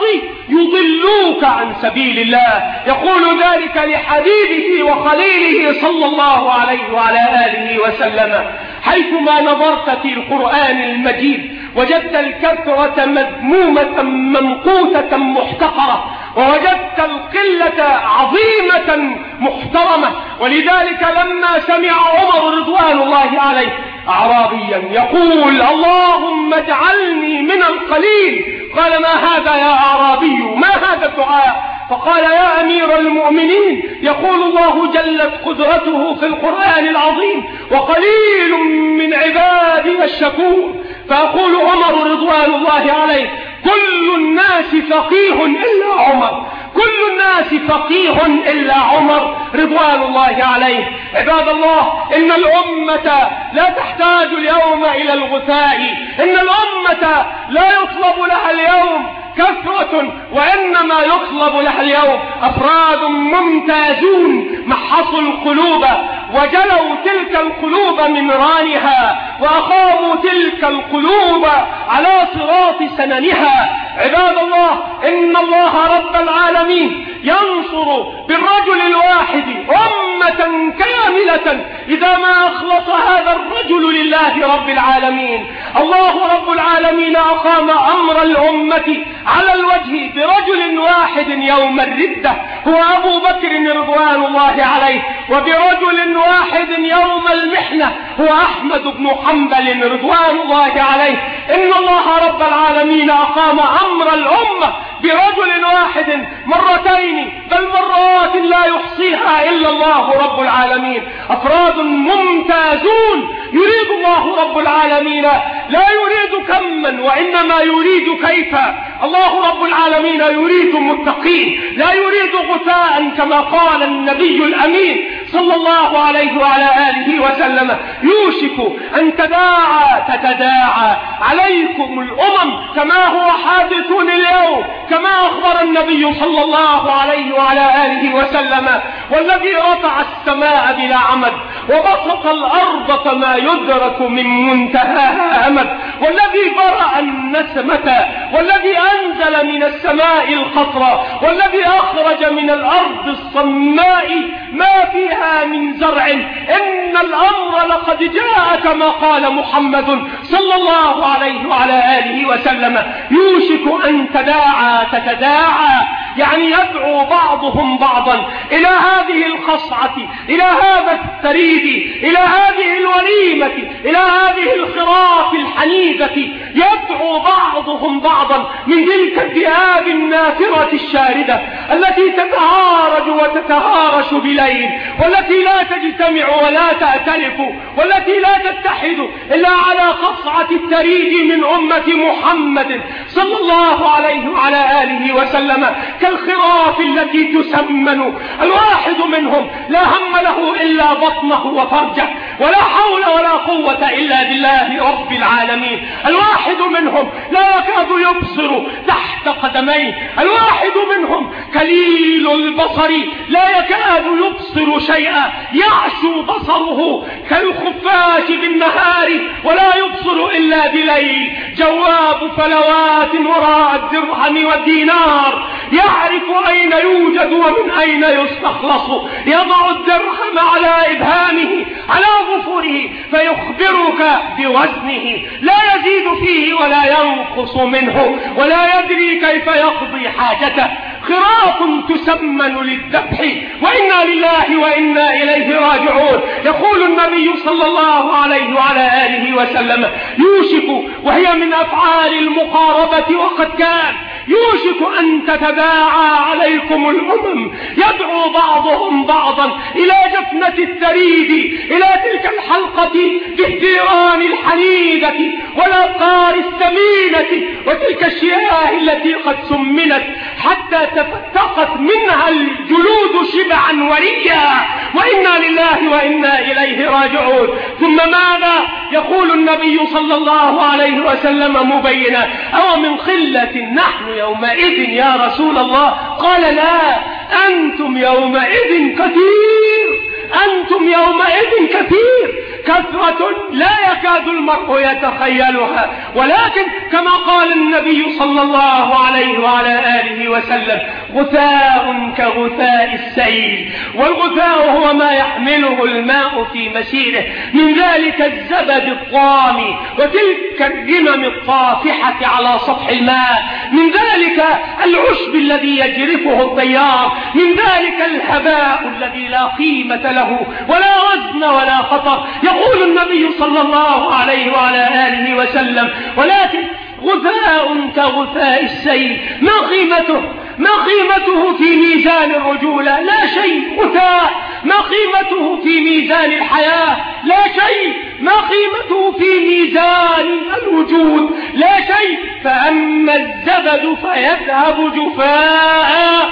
يضلوك عن سبيل الله. يقول ذلك لحبيبه وخليله صلى الله عليه وعلى آله وسلم. حيثما نظرت في القرآن المجيد وجدت الكثرة مذمومة ممقوتة محتقرة، ووجدت القلة عظيمة محترمة. ولذلك لما سمع عمر رضوان الله عليه أعرابيا يقول: اللهم اجعلني من القليل، قال: ما هذا يا أعرابي؟ ما هذا الدعاء؟ فقال: يا أمير المؤمنين، يقول الله جلت قدرته في القرآن العظيم: وقليل من عبادي الشكور. فأقول عمر رضوان الله عليه: كل الناس فقيه إلا عمر، كل الناس فقيه إلا عمر رضوان الله عليه. عباد الله، إن الأمة لا تحتاج اليوم إلى الغثاء، إن الأمة لا يطلب لها اليوم كثرة، وإنما يطلب لها اليوم أفراد ممتازون محصوا القلوب وجلوا تلك القلوب من رانها وأقاموا تلك القلوب على صراط سننها. عباد الله، إن الله رب العالمين ينصر بالرجل الواحد أمة كاملة إذا ما أخلص هذا الرجل لله رب العالمين. الله رب العالمين أقام أمر الأمة على الوجه برجل واحد يوم الردة هو أبو بكر رضوان الله عليه، وبرجل واحد يوم المحنة هو أحمد بن حنبل رضوان الله عليه. إن الله رب العالمين أقام أمر الأمة برجل واحد مرتين، بل مرات لا يحصيها إلا الله رب العالمين. أفراد ممتازون يريد الله رب العالمين، لا يريد كما وإنما يريد كيفا. الله رب العالمين يريد متقين، لا يريد غثاء كما قال النبي الأمين صلى الله عليه وعلى آله وسلم: يوشك أن تتداعى عليكم الأمم كما هو حادث اليوم، كما أخبر النبي صلى الله عليه وعلى آله وسلم: والذي رفع السماء بلا عمد وبسط الأرض فما يدرك من منتهاها أمد، والذي برأ النسمة، والذي أنزل من السماء القطر، والذي أخرج من الأرض الصماء ما فيها من زرع. إن الأمر لقد جاء كما قال محمد صلى الله عليه وعلى آله وسلم: يوشك أن تتداعى، يعني يدعو بعضهم بعضا إلى هذه الخصعة، إلى هذا الثريد، إلى هذه الوليمة، إلى هذه الخراف الحنيدة. يدعو بعضهم بعضا من تلك الذئاب النافرة الشاردة التي تتهارج وتتهارش بليل، والتي لا تجتمع ولا تأتلف، والتي لا تتحد إلا على قصعة الثريد من أمة محمد صلى الله عليه وعلى آله وسلم. كالخراف التي تسمن. الواحد منهم لا هم له إلا بطنه وفرجه، ولا حول ولا قوة إلا بالله رب العالمين. الواحد منهم لا يكاد يبصر تحت قدميه. الواحد منهم كليل البصر لا يكاد يبصر شيئا، يعشو بصره كالخفاش بالنهار ولا يبصر إلا بليل. جواب فلوات وراء الدرهم والدينار، يعرف أين يوجد ومن أين يستخلص. يضع الدرهم على إبهامه على ظفره فيخبرك بوزنه، لا يزيد فيه ولا ينقص منه، ولا يدري كيف يقضي حاجته. خراف تسمن للذبح، وإنا لله وإنا إليه راجعون. يقول النبي صلى الله عليه وعلى آله وسلم: يوشك، وهي من أفعال المقاربة وقد كان، يوشك أن تتباعى عليكم الأمم، يدعو بعضهم بعضا إلى جفنة الثريد، إلى تلك الحلقة بالثيران الحنيدة والأبقار الثمينة، وتلك الشياه التي قد سمنت حتى تفتقت منها الجلود شبعا وريا. وإنا لله وإنا إليه راجعون. ثم ماذا يقول النبي صلى الله عليه وسلم مبينا: أو من قلة نحن يومئذ يا رسول الله؟ قال: لا، أنتم يومئذ كثير، أنتم يومئذ كثير، كثرة لا يكاد المرء يتخيلها. ولكن كما قال النبي صلى الله عليه وعلى آله وسلم: غثاء كغثاء السيل. والغثاء هو ما يحمله الماء في مسيره، من ذلك الزبد الطامي، وتلك الرمم الطافحة على سطح الماء، من ذلك العشب الذي يجرفه الطيار، من ذلك الهباء الذي لا قيمة له ولا وزن ولا خطر. يقول النبي صلى الله عليه وعلى آله وسلم: ولكن غثاء كغثاء السيل. ما قيمته؟ ما قيمته في ميزان الرجولة؟ لا شيء. غثاء. ما قيمته في ميزان الحياة؟ لا شيء. ما قيمته في ميزان الوجود؟ لا شيء. فأما الزبد فيذهب جفاء،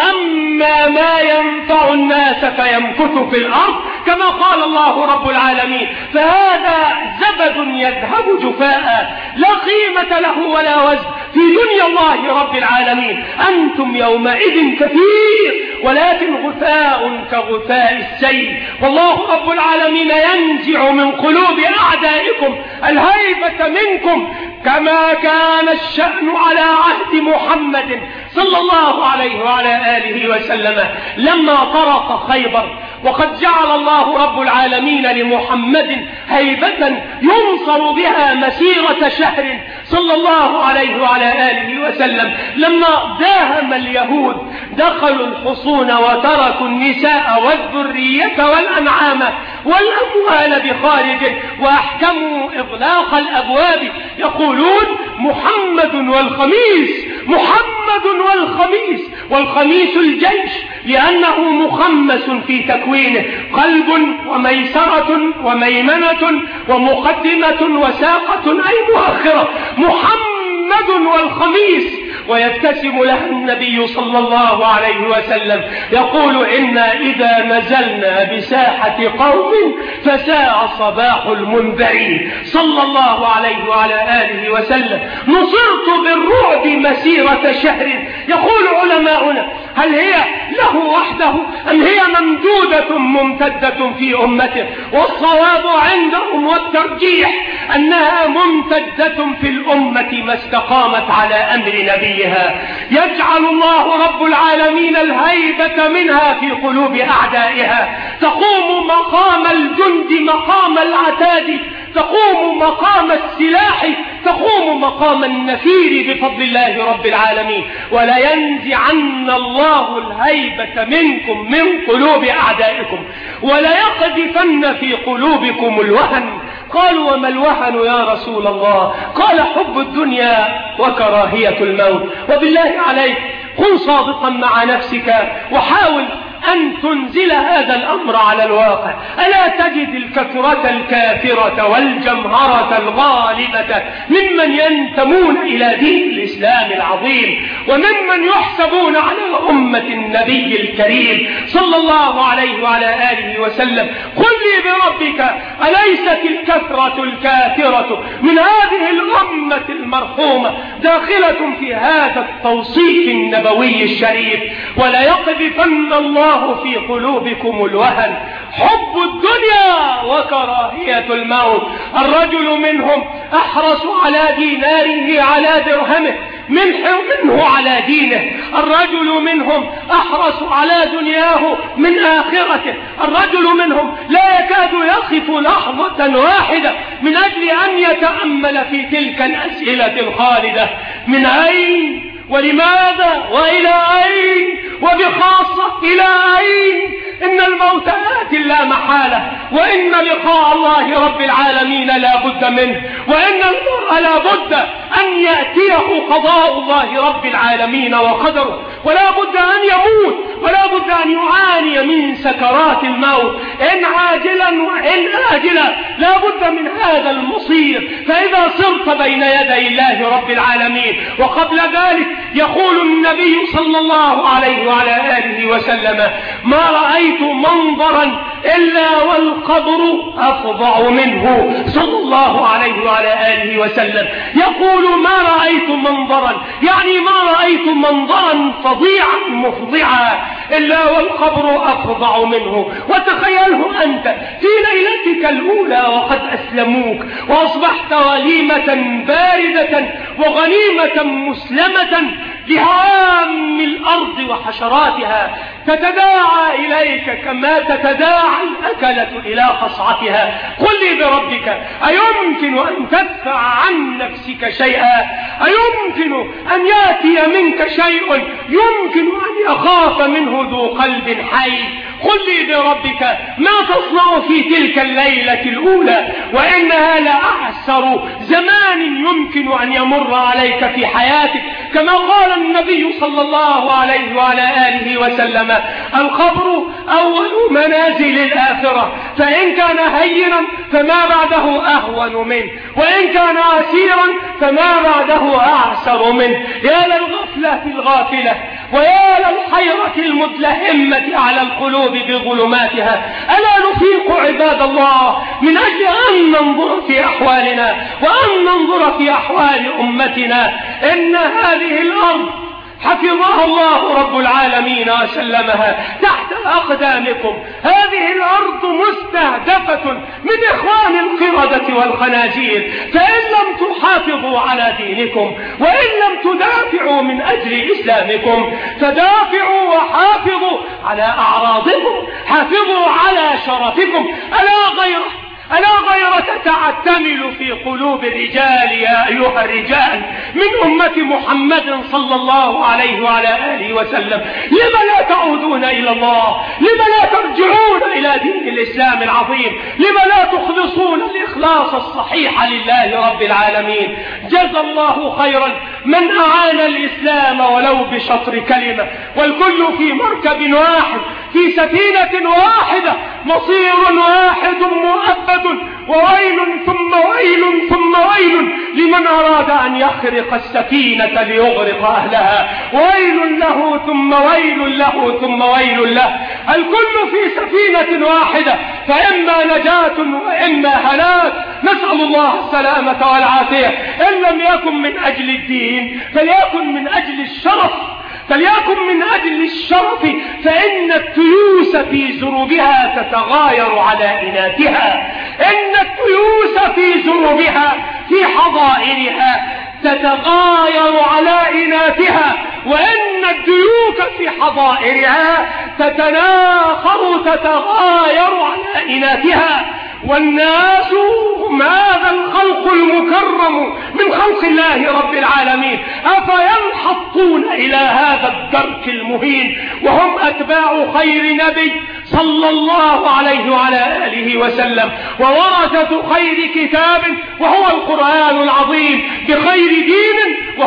وأما ما ينفع الناس فيمكث في الأرض، كما قال الله رب العالمين. فهذا زبد يذهب جفاء، لا قيمة له ولا وزن في دنيا الله رب العالمين. أنتم يومئذ كثير، ولكن غثاء كغثاء السيل. والله رب العالمين ينزع من قلوب أعدائكم الهيبة منكم، كما كان الشأن على عهد محمد صلى الله عليه وعلى آله وسلم لما طرق خيبر. وقد جعل الله رب العالمين لمحمد هيبة ينصر بها مسيرة شهر صلى الله عليه وعلى آله وسلم. لما داهم اليهود دخلوا الحصون وتركوا النساء والذرية والأنعام والأموال بخارج، وأحكموا إغلاق الأبواب، يقولون: محمد والخميس، محمد والخميس. والخميس الجيش، لأنه مخمس في تكوينه، قلب وميسرة وميمنة ومقدمة وساقة أي مؤخرة. محمد والخميس. ويبتسم له النبي صلى الله عليه وسلم يقول: إنا إذا نزلنا بساحة قوم فساء صباح المنذرين. صلى الله عليه وعلى آله وسلم: نصرت بالرعب مسيرة شهر. يقول علماؤنا: هل هي له وحده أم هي ممدودة ممتدة في أمته؟ والصواب عندهم والترجيح أنها ممتدة في الأمة ما استقامت على أمر نبيها. يجعل الله رب العالمين الهيبة منها في قلوب أعدائها، تقوم مقام الجند مقام العتاد، تقوم مقام السلاح، تقوم مقام النفير بفضل الله رب العالمين. ولا ينزعن الله الهيبة منكم من قلوب أعدائكم، ولا يقذفن في قلوبكم الوهن. قالوا: وما الوهن يا رسول الله؟ قال: حب الدنيا وكراهية الموت. وبالله عليك كن صادقا مع نفسك، وحاول أن تنزل هذا الأمر على الواقع. ألا تجد الكثرة الكافرة والجمهرة الغالبة ممن ينتمون إلى دين الإسلام العظيم وممن يحسبون على أمة النبي الكريم صلى الله عليه وعلى آله وسلم. قل لي بربك أليست الكثرة الكافرة من هذه الأمة المرحومة داخلة في هذا التوصيف النبوي الشريف؟ ولا يقذفن الله في قلوبكم الوهن، حب الدنيا وكراهية الموت. الرجل منهم أحرص على ديناره على درهمه منه على دينه. الرجل منهم أحرص على دنياه من آخرته. الرجل منهم لا يكاد يقف لحظة واحدة من أجل أن يتأمل في تلك الأسئلة الخالدة: من أين ولماذا وإلى أين وبخاصة إلى أين؟ إن الموت آت لا محالة، وإن لقاء الله رب العالمين لا بد منه، وإن المرء لا بد أن يأتيه قضاء الله رب العالمين وقدره، ولا بد أن يموت، ولا بد أن يعاني من سكرات الموت إن عاجلا وإن آجلا. لا بد من هذا المصير. فإذا صرت بين يدي الله رب العالمين وقبل ذلك يقول النبي صلى الله عليه وعلى آله وسلم: ما رأيت منظرا إلا والقبر أفظع منه، صلى الله عليه وعلى آله وسلم. يقول: ما رأيت منظرا، يعني ما رأيت منظرا فظيعا مفظعا إلا والقبر أفظع منه. وتخيله أنت في ليلتك الأولى وقد أسلموك وأصبحت وليمة باردة وغنيمة مسلمة لهام الأرض وحشراتها، تتداعى إليك كما تتداعى الأكلة إلى قصعتها. قل لي بربك أيمكن أن تدفع عن نفسك شيئا؟ أيمكن أن يأتي منك شيء يمكن أن يخاف منه ذو قلب حي؟ قل لي بربك ما تصنع في تلك الليلة الأولى، وإنها لأعسر زمان يمكن أن يمر عليك في حياتك، كما قال النبي صلى الله عليه وعلى آله وسلم: القبر أول منازل الآخرة، فإن كان هينا فما بعده أهون منه، وإن كان عسيرا فما بعده أعسر منه. يا للغفلة الغافلة، ويا للحيرة المدلهمة على القلوب بظلماتها. ألا نفيق عباد الله من أجل أن ننظر في أحوالنا وأن ننظر في أحوال أمتنا. إن هذه الأرض حفظها الله رب العالمين وسلمها تحت أقدامكم. هذه الأرض مستهدفة من إخوان القردة والخنازير، فإن لم تحافظوا على دينكم وإن لم تدافعوا من أجل إسلامكم فدافعوا وحافظوا على أعراضكم، حافظوا على شرفكم. ألا غيرة تعتمل في قلوب الرجال يا أيها الرجال من أمة محمد صلى الله عليه وعلى آله وسلم. لما لا تعودون إلى الله؟ لما لا ترجعون إلى دين الإسلام العظيم؟ لما لا تخلصون الإخلاص الصحيح لله رب العالمين؟ جزى الله خيرا من أعان الإسلام ولو بشطر كلمة، والكل في مركب واحد في سفينة واحدة، مصير واحد مؤبد، وويل ثم ويل ثم ويل لمن أراد أن يخرق السفينة ليغرق أهلها، ويل له ثم ويل له ثم ويل له. الكل في سفينة واحدة، فإما نجاة وإما هلاك. نسأل الله السلامة والعافية. إن لم يكن من أجل الدين فليكن من أجل الشرف، فليكن من أجل الشرف، فإن التيوس في زروبها تتغاير على إناثها. إن التيوس في زروبها في حظائرها تتغاير على إناثها، وإن الديوك في حظائرها تتناخر تتغاير على إناثها. والناس هم هذا الخلق المكرم من خلق الله رب العالمين، أفينحطون إلى هذا الدرك المهين وهم أتباع خير نبي صلى الله عليه وعلى آله وسلم، وورثة خير كتاب وهو القرآن العظيم، بخير دين وهو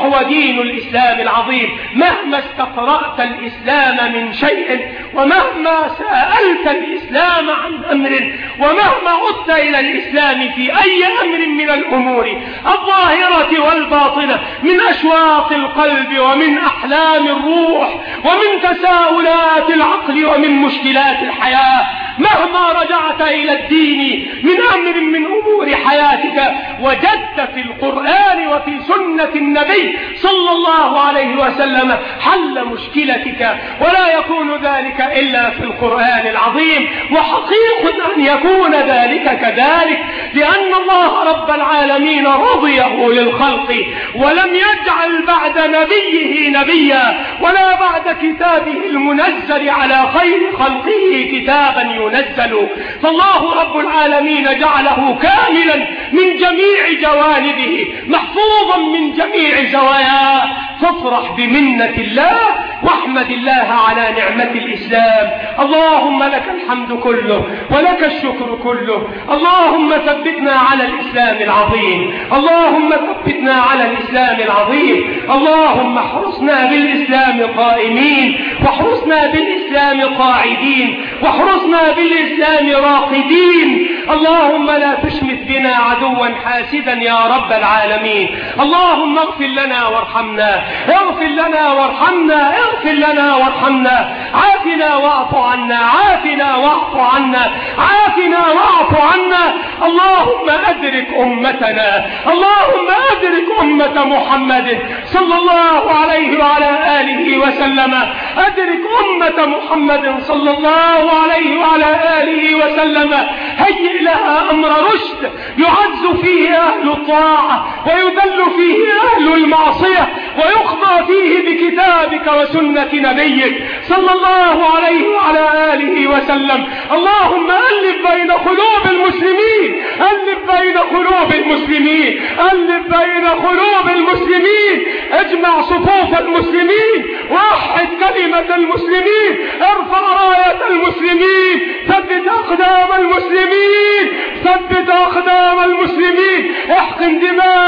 وهو دين الإسلام العظيم. مهما استقرأت الإسلام من شيء، ومهما سألت الإسلام عن أمر، ومهما عدت إلى الإسلام في أي أمر من الأمور الظاهرة والباطنة، من أشواق القلب ومن أحلام الروح ومن تساؤلات العقل ومن مشكلات الحياة، مهما رجعت إلى الدين من أمر من أمور حياتك، وجدت في القرآن وفي سنة النبي صلى الله عليه وسلم حل مشكلتك. ولا يكون ذلك إلا في القرآن العظيم، وحقيق أن يكون ذلك كذلك، لأن الله رب العالمين رضيه للخلق، ولم يجعل بعد نبيه نبيا، ولا بعد كتابه المنزل على خير خلقه كتابا ينزل. فالله رب العالمين جعله كاملا من جميع جوانبه، محفوظا من جميع زواياه. فافرح بمنة الله واحمد الله على نعمة الإسلام. اللهم لك الحمد كله ولك الشكر كله. اللهم ثبتنا على الإسلام العظيم، اللهم ثبتنا على الإسلام العظيم. اللهم احرسنا بالإسلام قائمين، واحرسنا بالإسلام قاعدين، واحرسنا بالإسلام راقدين. اللهم لا تشمت بنا عدوا حاسدا يا رب العالمين. اللهم اغفر لنا وارحمنا، اغفر لنا وارحمنا، اغفر لنا وارحمنا. عافنا واعف عنا، عافنا واعف عنا، عافنا واعف عنا. اللهم أدرك أمتنا، اللهم أدرك أمة محمد صلى الله عليه وعلى آله وسلم. أدرك أمة محمد صلى الله عليه وعلى آله وسلم. هيئ لها أمر رشد يعز فيه أهل الطاعة، ويذل فيه أهل المعصية، ويخضع فيه بكتابك وسنة نبيك صلى الله عليه وعلى آله وسلم. اللهم ألف بين قلوب المسلمين، ألف بين قلوب المسلمين، ألف بين قلوب المسلمين. اجمع صفوف المسلمين، وحد كلمة المسلمين، ارفع راية المسلمين، ثبت أقدام المسلمين، ثبت أقدام المسلمين. احقن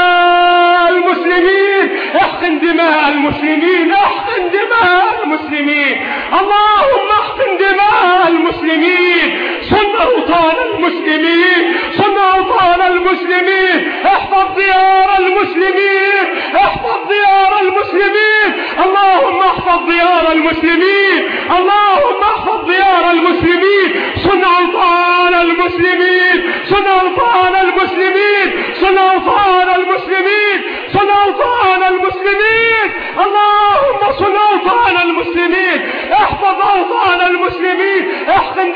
دماء المسلمين، احقن دماء المسلمين، احقن دماء المسلمين. اللهم احقن دماء المسلمين. صن أوطان المسلمين، صن أوطان المسلمين. احفظ ديار المسلمين، احفظ ديار المسلمين. اللهم احفظ ديار المسلمين، اللهم احفظ ديار المسلمين. صن أوطان المسلمين، صن أوطان المسلمين، صن أوطان المسلمين، صن أوطان المسلمين. اللهم صن أوطان المسلمين، احفظ أوطان المسلمين، احقن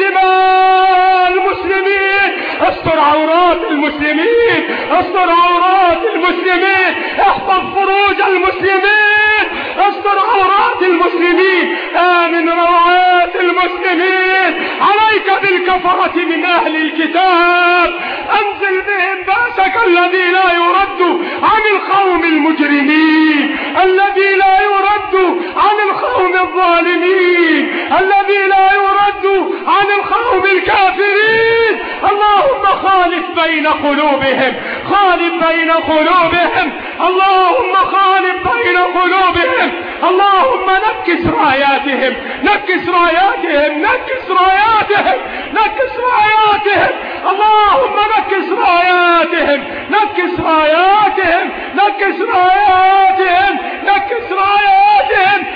دماء المسلمين. استر عورات المسلمين، استر عورات المسلمين، احفظ فروج المسلمين، استر عورات المسلمين، آمن روعات المسلمين. عليك بالكفرة من أهل الكتاب، أنزل بهم بأسك الذي لا يرد عن القوم المجرمين، الذي لا يرد عن القوم الظالمين، الذي لا يرد عن القوم الكافرين. اللهم خالف بين قلوبهم، خالف بين قلوبهم، اللهم خالف بين قلوبهم. اللهم نكس راياتهم، نكس راياتهم، نكس راياتهم، نكس راياتهم. اللهم نكس راياتهم، نكس راياتهم، نكس راياتهم، نكس راياتهم.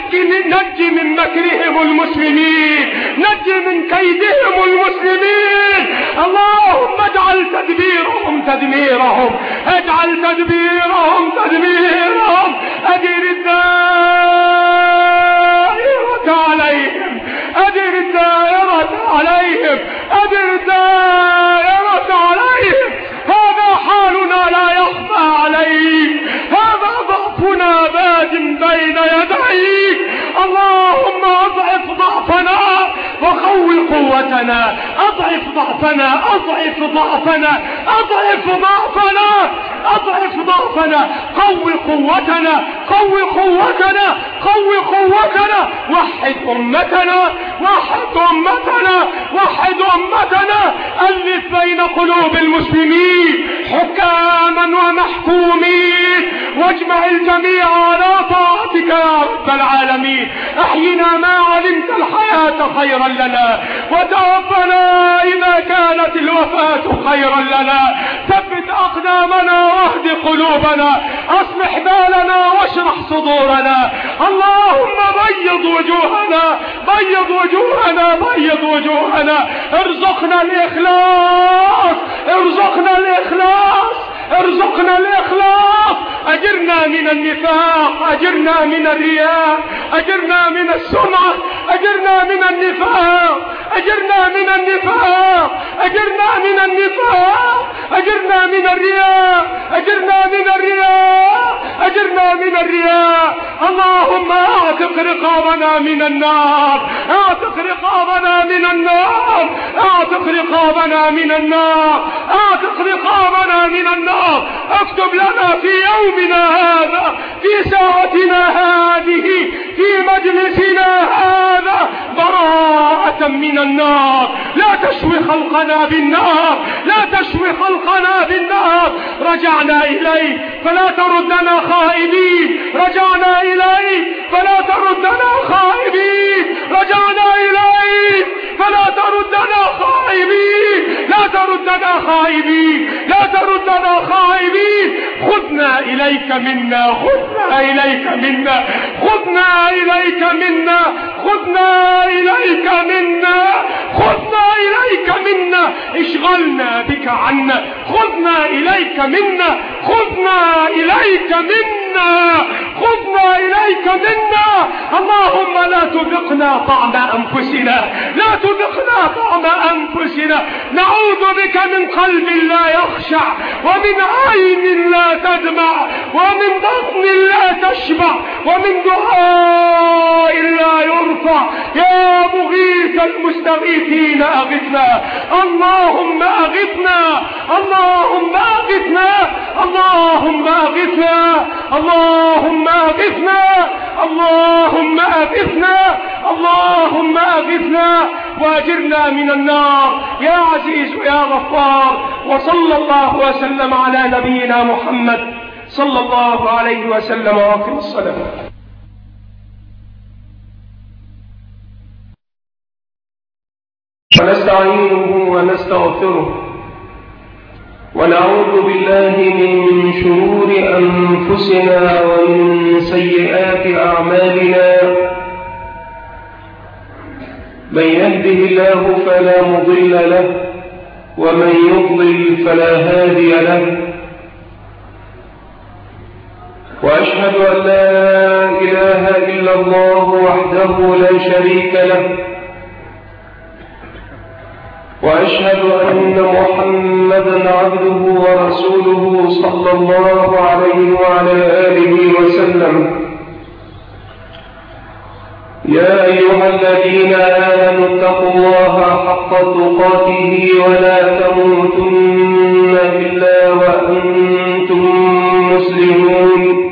نجي من مكرهم المسلمين، نجي من كيدهم المسلمين. اللهم اجعل تدبيرهم تدميرهم، اجعل تدبيرهم تدميرهم. أدر الدائرة عليهم، أدر الدائرة عليهم، أدر الدائرة عليهم. هذا حالنا لا يخفى عليك، هذا ضعفنا باد بين يديك. اللهم اضعف ضعفنا وقوي قوتنا، اضعف ضعفنا، اضعف ضعفنا، اضعف ضعفنا، اضعف ضعفنا. قوي قوتنا، قوي قوتنا، قوي قوتنا. وحد امتنا، وحد امتنا، وحد امتنا. الف بين قلوب المسلمين حكاما ومحكومين، واجمع الجميع على طاعتك يا رب العالمين. احينا ما علمت الحياة خيرا لنا، وتوفنا إذا كانت الوفاة خيرا لنا. ثبت أقدامنا واهد قلوبنا، أصلح بالنا واشرح صدورنا. اللهم بيض وجوهنا، بيض وجوهنا، بيض وجوهنا. ارزقنا الإخلاص، ارزقنا الإخلاص، ارزقنا الإخلاص. أجرنا من النفاق، أجرنا من الرياء، أجرنا من السمعة، أجرنا من النفاق، أجرنا من النفاق، أجرنا من النفاق، أجرنا من الرياء، أجرنا من الرياء، أجرنا من الرياء. اللهم اعتق رقابنا من النار، اعتق رقابنا من النار، اعتق رقابنا من النار، اعتق رقابنا من النار. اكتب لنا في يومنا هذا، في ساعتنا هذه، في مجلسنا هذا براءة من النار. لا تشوي خلقنا بالنار، لا تشوي خلقنا بالنار. رجعنا إليك فلا تردنا خائبين، رجعنا إليك فلا تردنا خائبين، رجعنا إليك فلا تردنا خائبين، لا تردنا خائبين، لا تردنا خائبين. خذنا إليك منا، خذنا إليك منا، خذنا إليك منا، خذنا إليك منا، خذنا إليك منا. اشغلنا بك عنا، خذنا إليك منا، خذنا إليك منا، خذنا إليك منا. اللهم لا تذقنا طعم أنفسنا، لا تذقنا طعم أنفسنا. نعوذ بك من قلب لا يخشع، ومن عين لا تدمع، ومن بطن لا تشبع، ومن دعاء لا يرفع. يا مغيث المستغيثين أغثنا، اللهم أغثنا، اللهم أغثنا، اللهم أغثنا، اللهم أغثنا، اللهم أغثنا، اللهم أغثنا وأجرنا من النار يا عزيز يا غفار. وصلى الله وسلم على نبينا محمد صلى الله عليه وسلم. وأقم الصلاة. ونستعينه ونستغفره، ونعوذ بالله من شرور أنفسنا ومن سيئات أعمالنا. من يهده الله فلا مضل له، ومن يضلل فلا هادي له. وأشهد أن لا إله إلا الله وحده لا شريك له، وأشهد أن محمدًا عبده ورسوله صلى الله عليه وعلى آله وسلم. يا أيها الذين آمنوا اتقوا الله حق تقاته ولا تموتن إلا وأنتم مسلمون.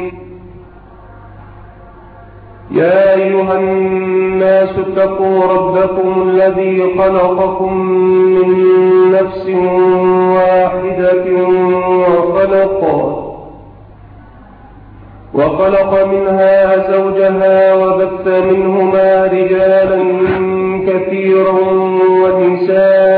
يا أيها الناس اتقوا ربكم الذي خلقكم من نفس واحدة وخلق منها زوجها وبث منهما رجالا كثيرا ونساء.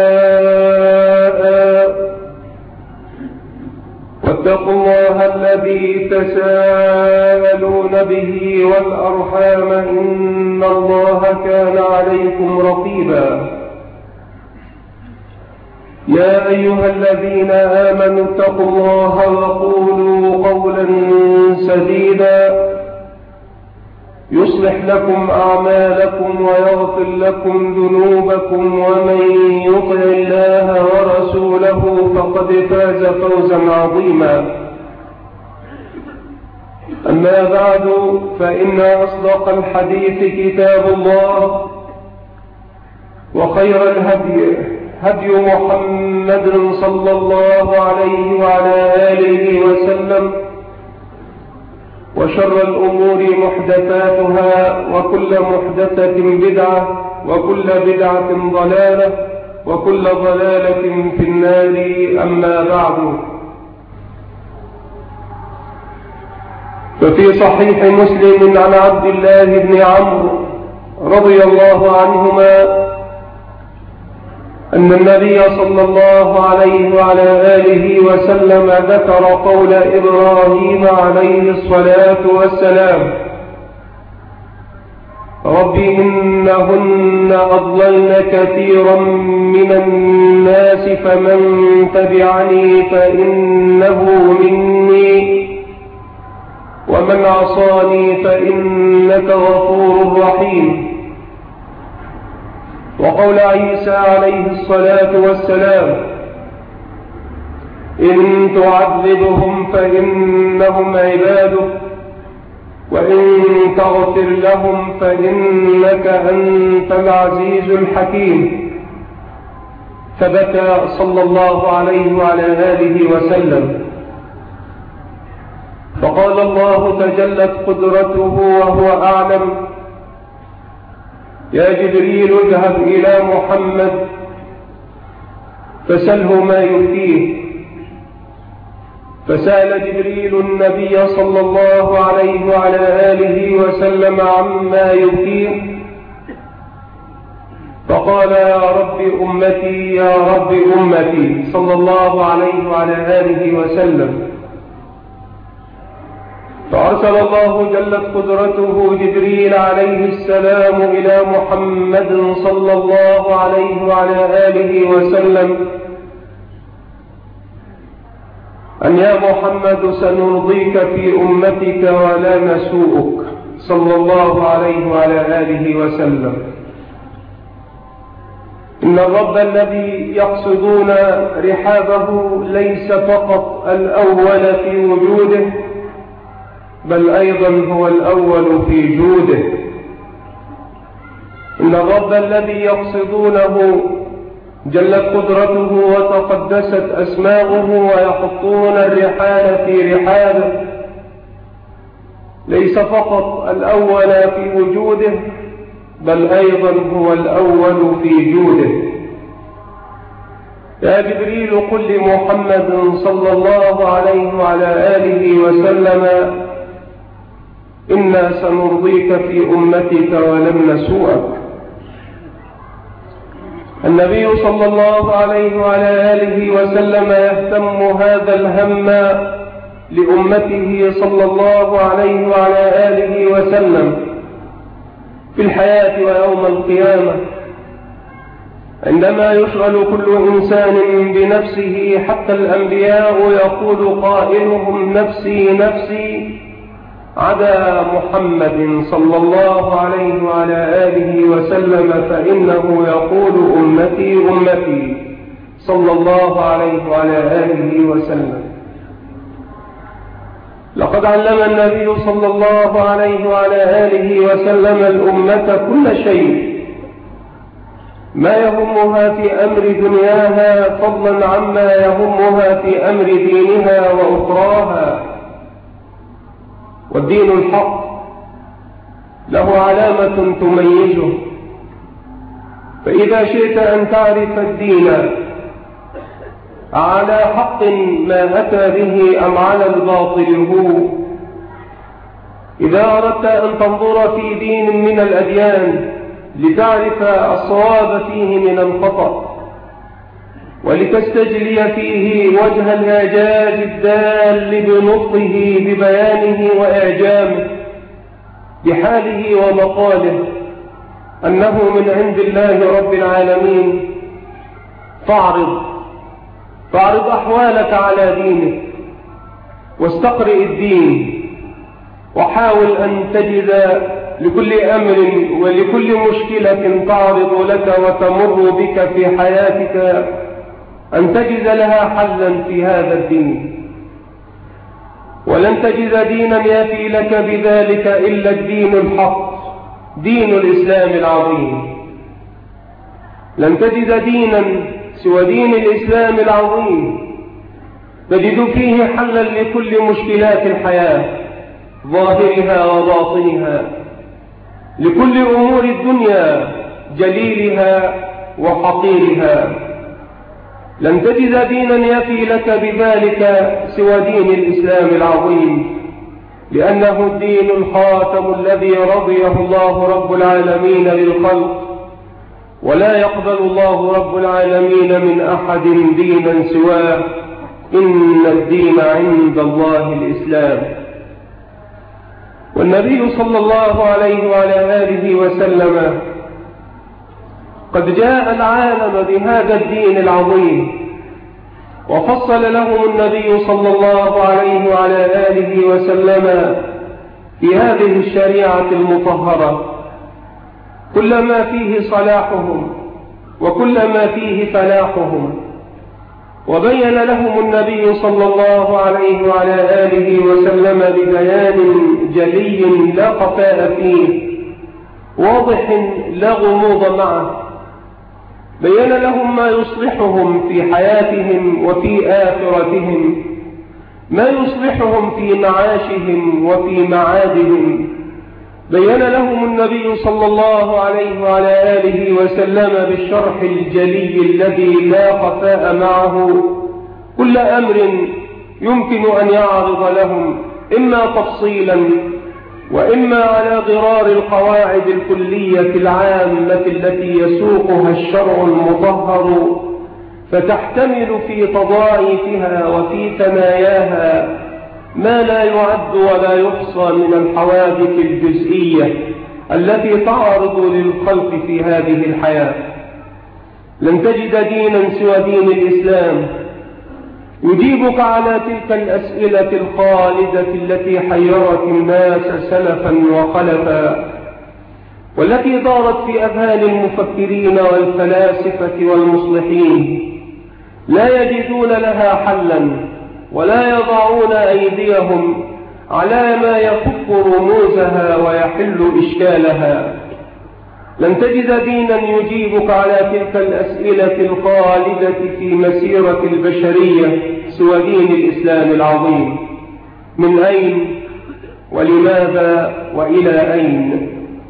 واتقوا الله الذي تساءلون به والأرحام إن الله كان عليكم رقيبا. يا أيها الذين آمنوا اتقوا الله وقولوا قولا سديدا يصلح لكم أعمالكم ويغفر لكم ذنوبكم، ومن يطع الله ورسوله فقد فاز فوزا عظيما. أما بعد، فإن أصدق الحديث كتاب الله، وخير الهدي هدي محمد صلى الله عليه وعلى آله وسلم، وشر الأمور محدثاتها، وكل محدثة بدعة، وكل بدعة ضلالة، وكل ضلالة في النار. أما بعد، ففي صحيح مسلم عن عبد الله بن عمرو رضي الله عنهما أن النبي صلى الله عليه وعلى آله وسلم ذكر قول إبراهيم عليه الصلاة والسلام: رب إنهن أضللن كثيرا من الناس فمن تبعني فإنه مني ومن عصاني فإنك غفور رحيم. وقول عيسى عليه الصلاة والسلام: إن تعذبهم فإنهم عبادك وإن تغفر لهم فإنك أنت العزيز الحكيم. فبكى صلى الله عليه وعلى آله وسلم، فقال الله تجلت قدرته وهو أعلم: يا جبريل اذهب إلى محمد فسله ما يبكيه. فسأل جبريل النبي صلى الله عليه وعلى آله وسلم عما يبكيه، فقال: يا رب أمتي يا رب أمتي، صلى الله عليه وعلى آله وسلم. فأرسل الله جلت قدرته جبريل عليه السلام إلى محمد صلى الله عليه وعلى آله وسلم أن يا محمد سنرضيك في أمتك ولا نسوءك، صلى الله عليه وعلى آله وسلم. إن الرب الذي يقصدون رحابه ليس فقط الأول في وجوده، بل أيضا هو الأول في جوده. إن الرب الذي يقصدونه جلت قدرته وتقدست أسماؤه ويحطون الرحال في رحاله ليس فقط الأول في وجوده، بل أيضا هو الأول في جوده. يا جبريل قل لمحمد صلى الله عليه وعلى آله وسلم: إنا سنرضيك في أمتك ولم نسوءك. النبي صلى الله عليه وعلى آله وسلم يهتم هذا الهم لأمته صلى الله عليه وعلى آله وسلم في الحياة ويوم القيامة، عندما يشغل كل إنسان بنفسه حتى الأنبياء يقول قائلهم: نفسي نفسي، عدا محمد صلى الله عليه وعلى آله وسلم فإنه يقول أمتي أمتي، صلى الله عليه وعلى آله وسلم. لقد علم النبي صلى الله عليه وعلى آله وسلم الأمة كل شيء، ما يهمها في أمر دنياها فضلا عما يهمها في أمر دينها وأخراها. والدين الحق له علامة تميزه، فإذا شئت أن تعرف الدين على حق ما أتى به أم على الباطل هو، إذا أردت أن تنظر في دين من الأديان لتعرف الصواب فيه من الخطأ ولتستجلي فيه وجه الإعجاز الدال بنطقه ببيانه وإعجامه بحاله ومقاله أنه من عند الله رب العالمين، فاعرض أحوالك على دينك واستقرئ الدين، وحاول أن تجد لكل أمر ولكل مشكلة تعرض لك وتمر بك في حياتك أن تجد لها حلا في هذا الدين. ولن تجد دينا يفي لك بذلك إلا الدين الحق، دين الإسلام العظيم. لن تجد دينا سوى دين الإسلام العظيم تجد فيه حلا لكل مشكلات الحياة ظاهرها وباطنها، لكل أمور الدنيا جليلها وحقيرها. لن تجد دينا يفي لك بذلك سوى دين الإسلام العظيم، لأنه الدين الخاتم الذي رضيه الله رب العالمين للخلق، ولا يقبل الله رب العالمين من أحد دينا سواه، إن الدين عند الله الإسلام. والنبي صلى الله عليه وعلى آله وسلم قد جاء العالم بهذا الدين العظيم، وفصل لهم النبي صلى الله عليه وعلى آله وسلم في هذه الشريعة المطهرة كل ما فيه صلاحهم وكل ما فيه فلاحهم، وبين لهم النبي صلى الله عليه وعلى آله وسلم ببيان جلي لا خفاء فيه، واضح لا غموض معه. بين لهم ما يصلحهم في حياتهم وفي آخرتهم، ما يصلحهم في معاشهم وفي معادهم. بين لهم النبي صلى الله عليه وعلى آله وسلم بالشرح الجلي الذي لا خفاء معه كل أمر يمكن أن يعرض لهم، إما تفصيلا وإما على غرار القواعد الكلية العامة التي يسوقها الشرع المطهر، فتحتمل في تضاعيفها وفي ثناياها ما لا يعد ولا يحصى من الحوادث الجزئية التي تعرض للخلق في هذه الحياة. لن تجد دينا سوى دين الإسلام يجيبك على تلك الأسئلة الخالدة التي حيرت الناس سلفا وخلفا، والتي دارت في أذهان المفكرين والفلاسفة والمصلحين، لا يجدون لها حلا ولا يضعون أيديهم على ما يفك رموزها ويحل إشكالها. لن تجد دينا يجيبك على تلك الأسئلة الخالدة في مسيرة البشرية سوى دين الإسلام العظيم. من أين ولماذا وإلى أين؟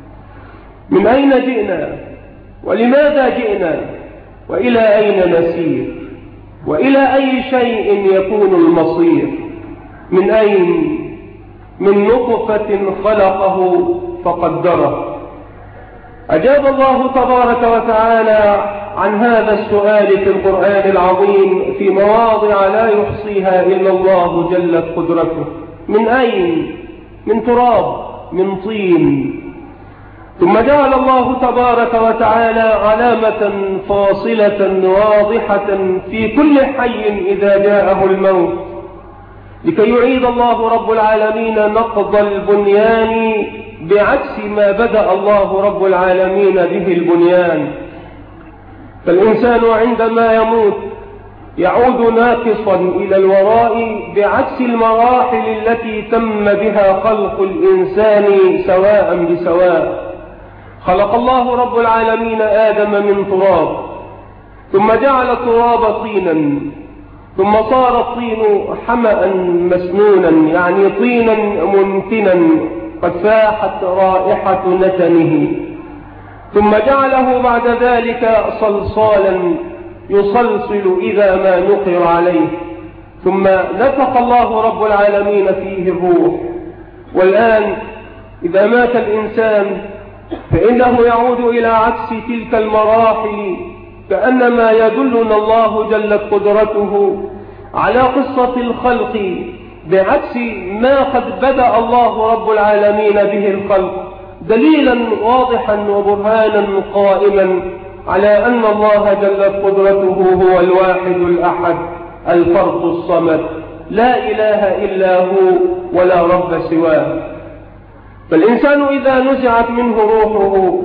من أين جئنا ولماذا جئنا وإلى أين نسير وإلى أي شيء يكون المصير؟ من أين؟ من نطفة خلقه فقدره. أجاب الله تبارك وتعالى عن هذا السؤال في القرآن العظيم في مواضع لا يحصيها إلا الله جلت قدرته. من أين؟ من تراب، من طين. ثم جعل الله تبارك وتعالى علامة فاصلة واضحة في كل حي إذا جاءه الموت، لكي يعيد الله رب العالمين نقض البنيان بعكس ما بدأ الله رب العالمين به البنيان. فالإنسان عندما يموت يعود ناقصا إلى الوراء بعكس المراحل التي تم بها خلق الإنسان سواء بسواء. خلق الله رب العالمين آدم من تراب، ثم جعل التراب طينا، ثم صار الطين حمأ مسنونا، يعني طينا منتنا قد فاحت رائحة نتنه، ثم جعله بعد ذلك صلصالا يصلصل إذا ما نقر عليه، ثم نفخ الله رب العالمين فيه الروح. والآن إذا مات الإنسان فإنه يعود إلى عكس تلك المراحل، كأنما يدلنا الله جلت قدرته على قصة الخلق بعكس ما قد بدأ الله رب العالمين به الخلق، دليلا واضحا وبرهانا قائما على أن الله جلت قدرته هو الواحد الأحد الفرد الصمد، لا إله إلا هو ولا رب سواه. فالإنسان إذا نزعت منه روحه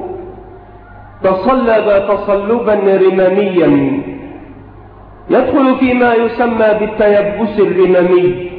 تصلب تصلبا رمميا، يدخل فيما يسمى بالتيبس الرممي،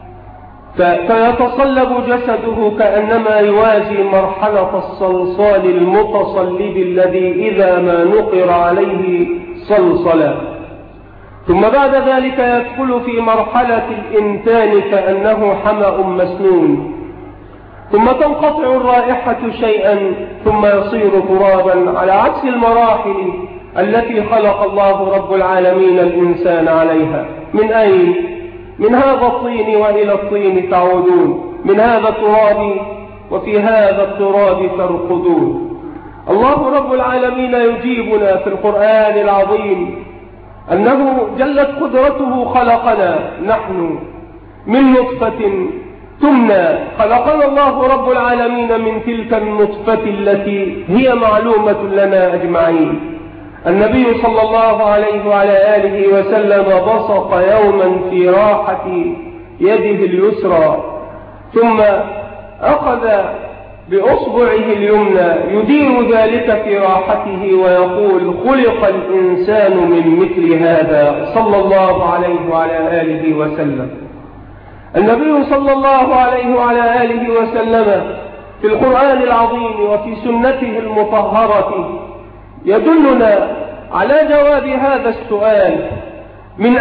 فيتصلب جسده كأنما يوازي مرحلة الصلصال المتصلب الذي إذا ما نقر عليه صلصلا، ثم بعد ذلك يدخل في مرحلة الإنتان كأنه حمأ مسنون، ثم تنقطع الرائحة شيئا ثم يصير ترابا، على عكس المراحل التي خلق الله رب العالمين الإنسان عليها. من أين؟ من هذا الطين وإلى الطين تعودون. من هذا التراب وفي هذا التراب ترقدون. الله رب العالمين يجيبنا في القرآن العظيم أنه جلت قدرته خلقنا نحن من نطفة تمنى، خلقنا الله رب العالمين من تلك النطفة التي هي معلومة لنا أجمعين. النبي صلى الله عليه وعلى آله وسلم بصق يوما في راحة يده اليسرى، ثم أخذ بأصبعه اليمنى يدير ذلك في راحته ويقول: خلق الإنسان من مثل هذا، صلى الله عليه وعلى آله وسلم. النبي صلى الله عليه وعلى آله وسلم في القرآن العظيم وفي سنته المطهرة يدلنا على جواب هذا السؤال: من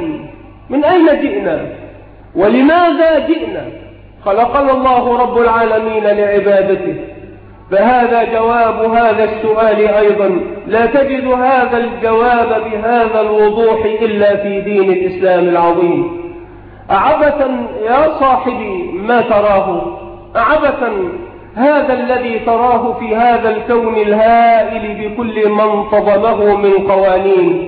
أين جئنا ولماذا جئنا؟ خلقنا الله رب العالمين لعبادته، فهذا جواب هذا السؤال أيضا لا تجد هذا الجواب بهذا الوضوح إلا في دين الإسلام العظيم. أعبثا يا صاحبي ما تراه، أعبثا هذا الذي تراه في هذا الكون الهائل بكل ما انتظمه من قوانين،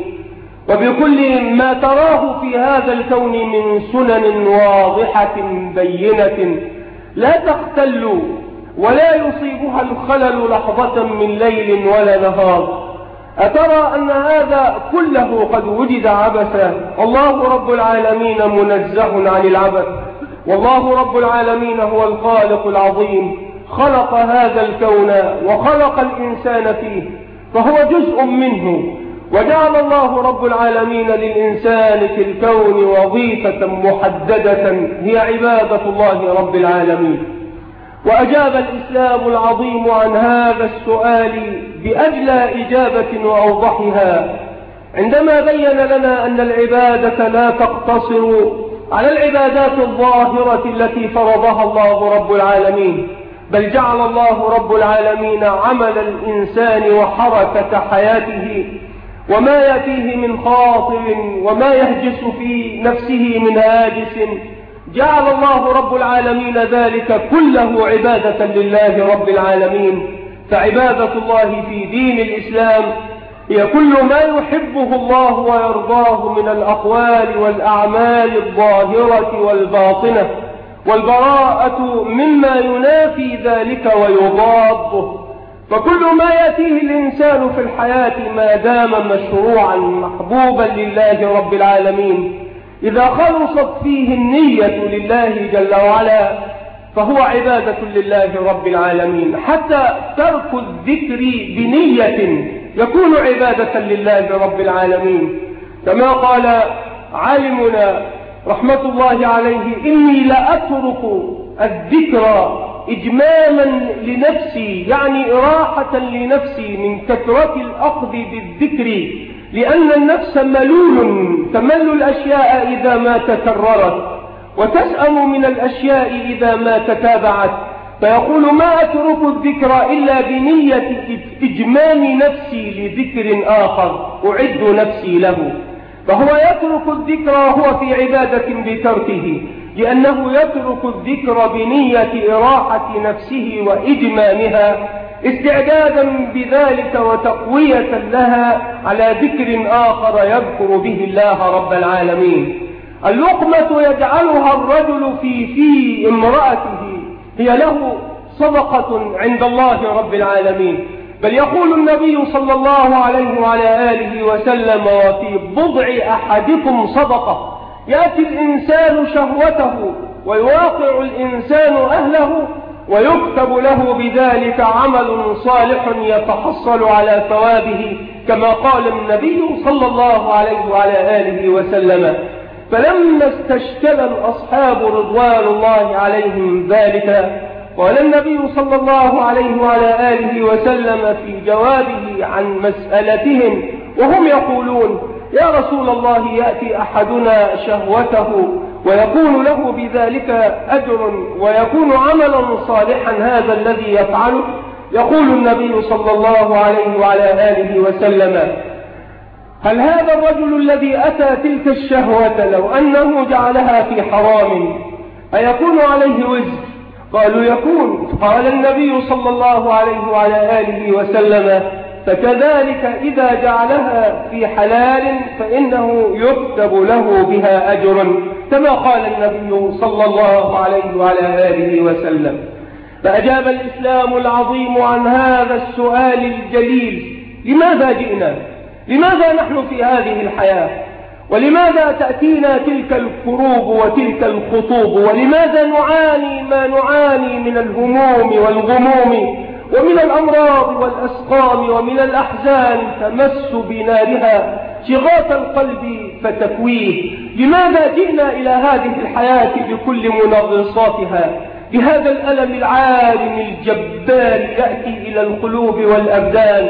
وبكل ما تراه في هذا الكون من سنن واضحة بينة لا تختل ولا يصيبها الخلل لحظة من ليل ولا نهار. أترى أن هذا كله قد وجد عبثا؟ الله رب العالمين منزه عن العبث، والله رب العالمين هو الخالق العظيم، خلق هذا الكون وخلق الإنسان فيه، فهو جزء منه، وجعل الله رب العالمين للإنسان في الكون وظيفة محددة هي عبادة الله رب العالمين. وأجاب الإسلام العظيم عن هذا السؤال بأجلى إجابة وأوضحها عندما بين لنا أن العبادة لا تقتصر على العبادات الظاهرة التي فرضها الله رب العالمين، بل جعل الله رب العالمين عمل الإنسان وحركة حياته وما يأتيه من خاطر وما يهجس في نفسه من هاجس، جعل الله رب العالمين ذلك كله عبادة لله رب العالمين. فعبادة الله في دين الإسلام هي كل ما يحبه الله ويرضاه من الأقوال والأعمال الظاهرة والباطنة، والبراءة مما ينافي ذلك ويضاده. فكل ما يأتيه الإنسان في الحياة ما دام مشروعا محبوبا لله رب العالمين، إذا خلصت فيه النية لله جل وعلا فهو عبادة لله رب العالمين. حتى ترك الذكر بنية يكون عبادة لله رب العالمين، كما قال عالمنا رحمة الله عليه: إني لأترك الذكر إجماما لنفسي، يعني إراحة لنفسي من كثرة الأخذ بالذكر، لأن النفس تمل الأشياء إذا ما تكررت، وتسأم من الأشياء إذا ما تتابعت، فيقول: ما أترك الذكر إلا بنية إجمام نفسي لذكر آخر أعد نفسي له. فهو يترك الذكر وهو في عبادة بتركه، لأنه يترك الذكر بنية إراحة نفسه وإجمامها، استعدادا بذلك وتقوية لها على ذكر آخر يذكر به الله رب العالمين. اللقمة يجعلها الرجل في امرأته هي له صدقة عند الله رب العالمين، بل يقول النبي صلى الله عليه وعلى آله وسلم: وفي بضع أحدكم صدقة. يأتي الإنسان شهوته ويواقع الإنسان أهله ويكتب له بذلك عمل صالح يتحصل على ثوابه، كما قال النبي صلى الله عليه وعلى آله وسلم. فلما استشكل الأصحاب رضوان الله عليهم ذلك، قال النبي صلى الله عليه وعلى آله وسلم في جوابه عن مسألتهم وهم يقولون: يا رسول الله، يأتي أحدنا شهوته ويكون له بذلك أجر ويكون عملا صالحا هذا الذي يفعله؟ يقول النبي صلى الله عليه وعلى آله وسلم: هل هذا الرجل الذي أتى تلك الشهوة لو أنه جعلها في حرام أيكون عليه وزر؟ قالوا يكون. قال النبي صلى الله عليه وعلى آله وسلم فكذلك إذا جعلها في حلال فإنه يكتب له بها أجر، كما قال النبي صلى الله عليه وعلى آله وسلم. فأجاب الإسلام العظيم عن هذا السؤال الجليل: لماذا جئنا؟ لماذا نحن في هذه الحياة؟ ولماذا تأتينا تلك الكروب وتلك الخطوب؟ ولماذا نعاني ما نعاني من الهموم والغموم ومن الأمراض والأسقام ومن الأحزان تمس بنارها شغاف القلب فتكويه؟ لماذا جئنا إلى هذه الحياة بكل منغصاتها، بهذا الألم العالم الجبار يأتي إلى القلوب والأبدان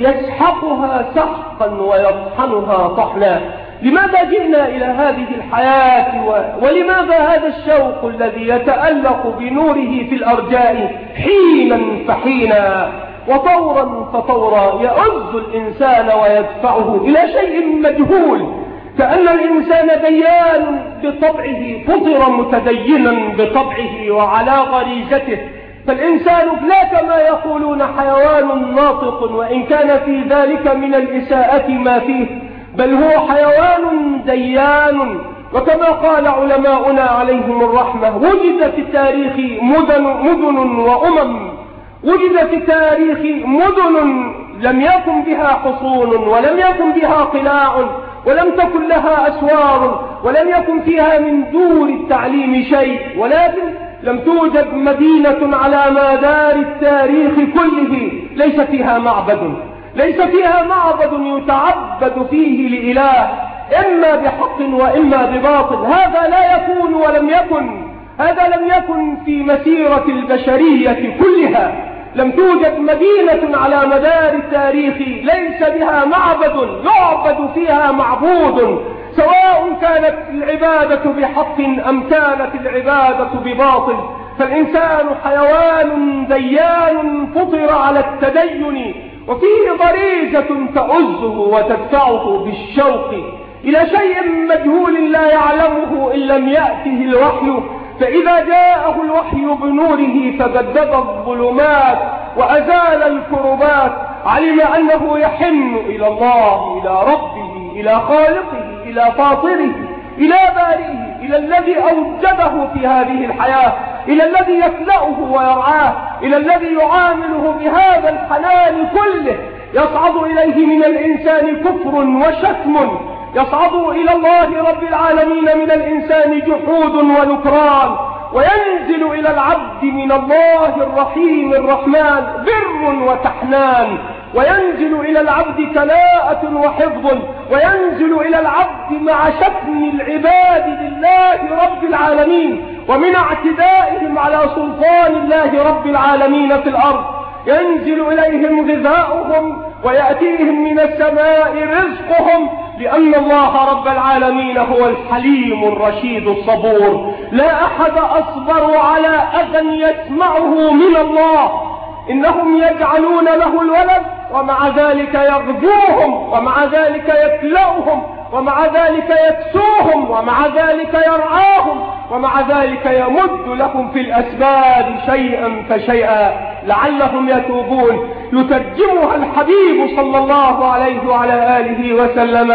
يسحقها سحقا ويطحنها طحنا؟ لماذا جئنا إلى هذه الحياة ولماذا هذا الشوق الذي يتألق بنوره في الأرجاء حينا فحينا وطورا فطورا يؤذ الإنسان ويدفعه إلى شيء مجهول، كأن الإنسان ديان بطبعه، فطر متدينا بطبعه وعلى غريزته. فالإنسان لا كما يقولون حيوان ناطق، وإن كان في ذلك من الإساءة ما فيه، بل هو حيوان ديان. وكما قال علماؤنا عليهم الرحمة: وجد في التاريخ مدن وأمم، وجد في التاريخ مدن لم يكن بها حصون ولم يكن بها قلاع ولم تكن لها أسوار ولم يكن فيها من دور التعليم شيء، ولكن لم توجد مدينة على مدار التاريخ كله ليس فيها معبد، ليس فيها معبد يتعبد فيه لإله إما بحق وإما بباطل. هذا لا يكون ولم يكن، هذا لم يكن في مسيرة البشرية كلها. لم توجد مدينة على مدار التاريخ ليس بها معبد يعبد فيها معبود، سواء كانت العبادة بحق أم كانت العبادة بباطل. فالإنسان حيوان ديان فطر على التدين، وفيه غريزة تؤزه وتدفعه بالشوق إلى شيء مجهول لا يعلمه إن لم يأته الوحي. فإذا جاءه الوحي بنوره فبدد الظلمات وأزال الكربات، علم أنه يحن إلى الله، إلى ربه، إلى خالقه، إلى فاطره، إلى بارئه، إلى الذي أوجده في هذه الحياة، إلى الذي يكلأه ويرعاه، إلى الذي يعامله بهذا الحنان كله. يصعد إليه من الإنسان كفر وشتم، يصعد إلى الله رب العالمين من الإنسان جحود ونكران، وينزل إلى العبد من الله الرحيم الرحمن بر وتحنان، وينزل إلى العبد كلاءة وحفظ، وينزل إلى العبد مع شتم العباد لله رب العالمين ومن اعتدائهم على سلطان الله رب العالمين في الأرض. ينزل إليهم غذاؤهم ويأتيهم من السماء رزقهم، لأن الله رب العالمين هو الحليم الرشيد الصبور. لا أحد أصبر على أذى يسمعه من الله. إنهم يجعلون له الولد ومع ذلك يغزوهم، ومع ذلك يكلأهم، ومع ذلك يكسوهم، ومع ذلك يرعاهم، ومع ذلك يمد لهم في الأسباب شيئا فشيئا لعلهم يتوبون. يترجمها الحبيب صلى الله عليه وعلى آله وسلم: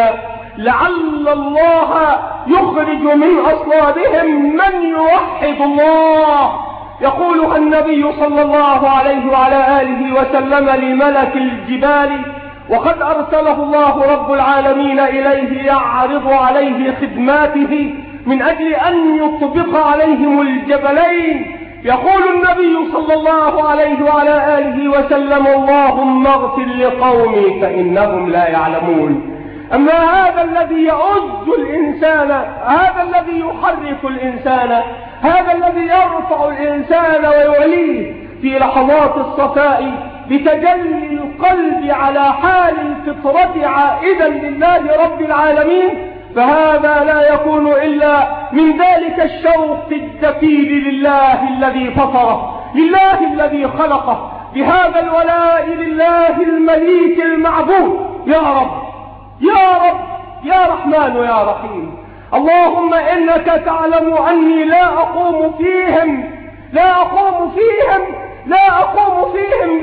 لعل الله يخرج من أصلابهم من يوحد الله. يقولها النبي صلى الله عليه وعلى آله وسلم لملك الجبال، وقد أرسله الله رب العالمين إليه يعرض عليه خدماته من أجل أن يطبق عليهم الجبلين. يقول النبي صلى الله عليه وعلى آله وسلم: اللهم اغفر لقومي فإنهم لا يعلمون. أما هذا الذي يعز الإنسان، هذا الذي يحرك الإنسان، هذا الذي يرفع الإنسان ويعليه في لحظات الصفاء بتجلي القلب على حال الفطرة عائدا لله رب العالمين، فهذا لا يكون إلا من ذلك الشوق الدفيل لله الذي فطره، لله الذي خلقه، بهذا الولاء لله المليك المعبود. يا رب يا رب يا رحمن يا رحيم، اللهم إنك تعلم أني لا أقوم فيهم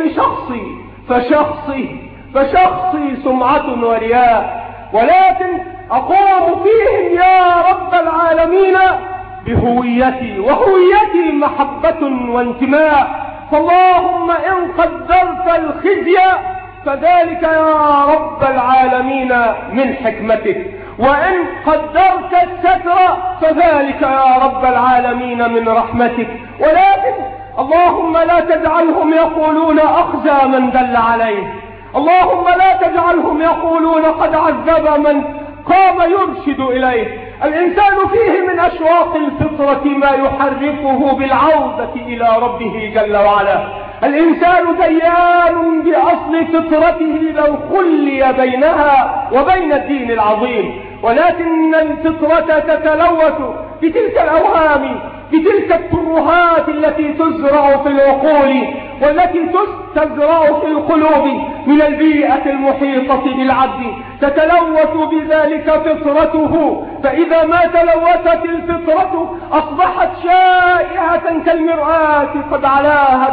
فشخصي سمعة ورياء، ولكن أقوم فيهم يا رب العالمين بهويتي، وهويتي محبة وانتماء. فاللهم إن قدرت الخزي فذلك يا رب العالمين من حكمتك، وإن قدرت الستر فذلك يا رب العالمين من رحمتك. ولكن اللهم لا تجعلهم يقولون أخزى من دل عليه، اللهم لا تجعلهم يقولون قد عذب من قام يرشد إليه. الإنسان فيه من أشواق الفطرة ما يحركه بالعودة إلى ربه جل وعلا. الإنسان ديان بأصل فطرته لو خلي بينها وبين الدين العظيم، ولكن الفطرة تتلوث بتلك الأوهام، بتلك الترهات التي تزرع في العقول والتي تزرع في القلوب من البيئة المحيطة بالعبد، تتلوث بذلك فطرته. فإذا ما تلوثت الفطرة أصبحت شائعة كالمرآة قد علاها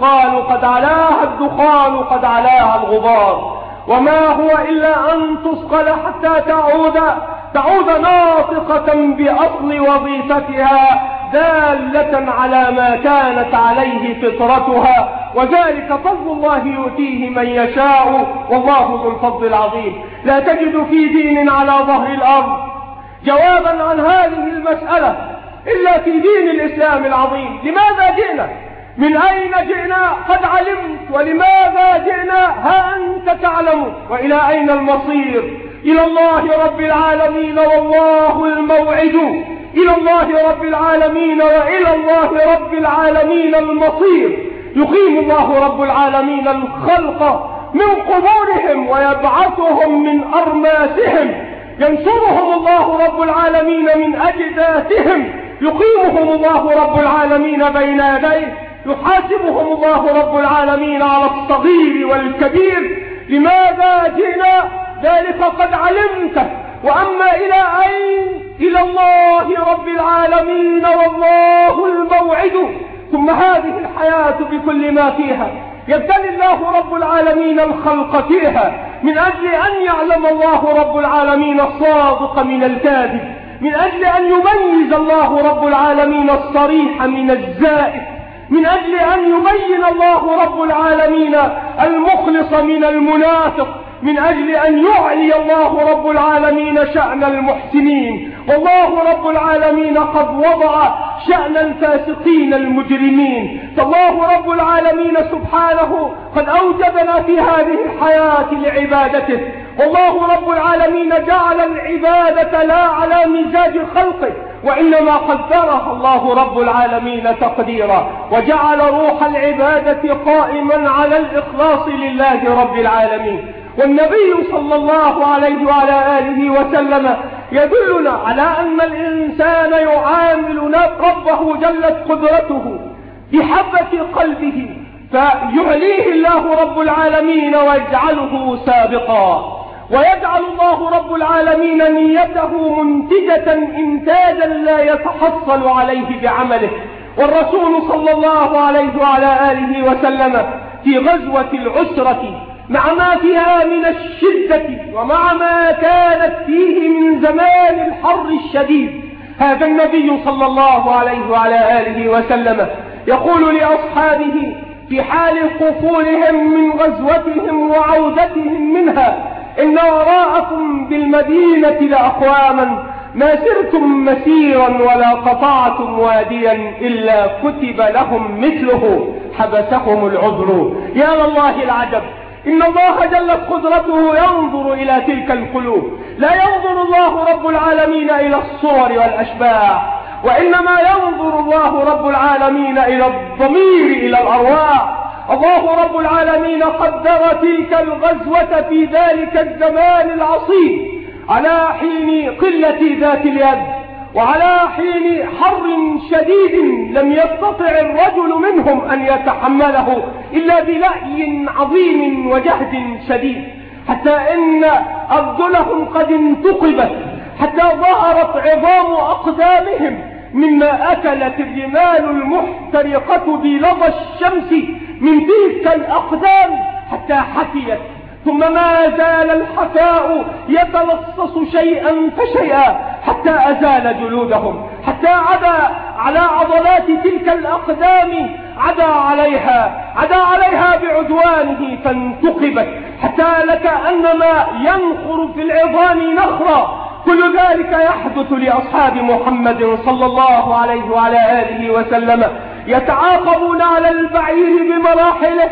الدخان قد علاها الغبار، وما هو إلا أن تصقل حتى تعود ناطقة بأصل وظيفتها، دالة على ما كانت عليه فطرتها، وذلك فضل الله يؤتيه من يشاء والله ذو الفضل العظيم. لا تجد في دين على ظهر الأرض جوابا عن هذه المسألة إلا في دين الإسلام العظيم. لماذا جئنا؟ من أين جئنا؟ قد علمت. ولماذا جئنا؟ ها أنت تعلم. وإلى أين المصير؟ إلى الله رب العالمين، والله الموعد إلى الله رب العالمين، وإلى الله رب العالمين المصير. يقيم الله رب العالمين الخلق من قبورهم ويبعثهم من أرماسهم، ينصرهم الله رب العالمين من أجداثهم، يقيمهم الله رب العالمين بين يديه، يحاسبهم الله رب العالمين على الصغير والكبير. لماذا جئنا؟ ذلك قد علمته. وأما إلى أين؟ إلى الله رب العالمين، والله الموعد. ثم هذه الحياة بكل ما فيها يبتلي الله رب العالمين الخلق فيها من أجل أن يعلم الله رب العالمين الصادق من الكاذب، من أجل أن يميز الله رب العالمين الصريح من الزائف، من أجل أن يبين الله رب العالمين المخلص من المنافق، من أجل أن يعلي الله رب العالمين شأن المحسنين. والله رب العالمين قد وضع شأن الفاسقين المجرمين. فالله رب العالمين سبحانه قد أوجدنا في هذه الحياة لعبادته، والله رب العالمين جعل العبادة لا على مزاج خلقه، وإنما قدرها الله رب العالمين تقديرا، وجعل روح العبادة قائما على الإخلاص لله رب العالمين. والنبي صلى الله عليه وعلى آله وسلم يدلنا على أن الإنسان يعامل ربه جلت قدرته بحبة قلبه، فيعليه الله رب العالمين ويجعله سابقا، ويجعل الله رب العالمين نيته منتجة إنتاجا لا يتحصل عليه بعمله. والرسول صلى الله عليه وعلى آله وسلم في غزوة العسرة مع ما فيها من الشدة ومع ما كانت فيه من زمان الحر الشديد، هذا النبي صلى الله عليه وعلى آله وسلم يقول لأصحابه في حال قفولهم من غزوتهم وعودتهم منها: إن وراءكم بالمدينة لأقواما ما سرتم مسيرا ولا قطعتم واديا إلا كتب لهم مثله حبسهم العذر. يا لله العجب، إن الله جلت قدرته ينظر إلى تلك القلوب، لا ينظر الله رب العالمين إلى الصور والأشباح، وإنما ينظر الله رب العالمين إلى الضمير، إلى الأرواح. الله رب العالمين قدر تلك الغزوة في ذلك الزمان العصيب على حين قلة ذات اليد، وعلى حين حر شديد لم يستطع الرجل منهم أن يتحمله إلا بلأي عظيم وجهد شديد، حتى إن أرجلهم قد انتقبت، حتى ظهرت عظام أقدامهم مما أكلت الرمال المحترقة بلظى الشمس من تلك الأقدام حتى حفيت، ثم ما زال الحفاء يتلصص شيئا فشيئا حتى أزال جلودهم، حتى عدا على عضلات تلك الأقدام، عدا عليها بعدوانه فانتقبت، حتى لكأنما ينخر في العظام نخرا. كل ذلك يحدث لأصحاب محمد صلى الله عليه وعلى آله وسلم، يتعاقبون على البعير بمراحله،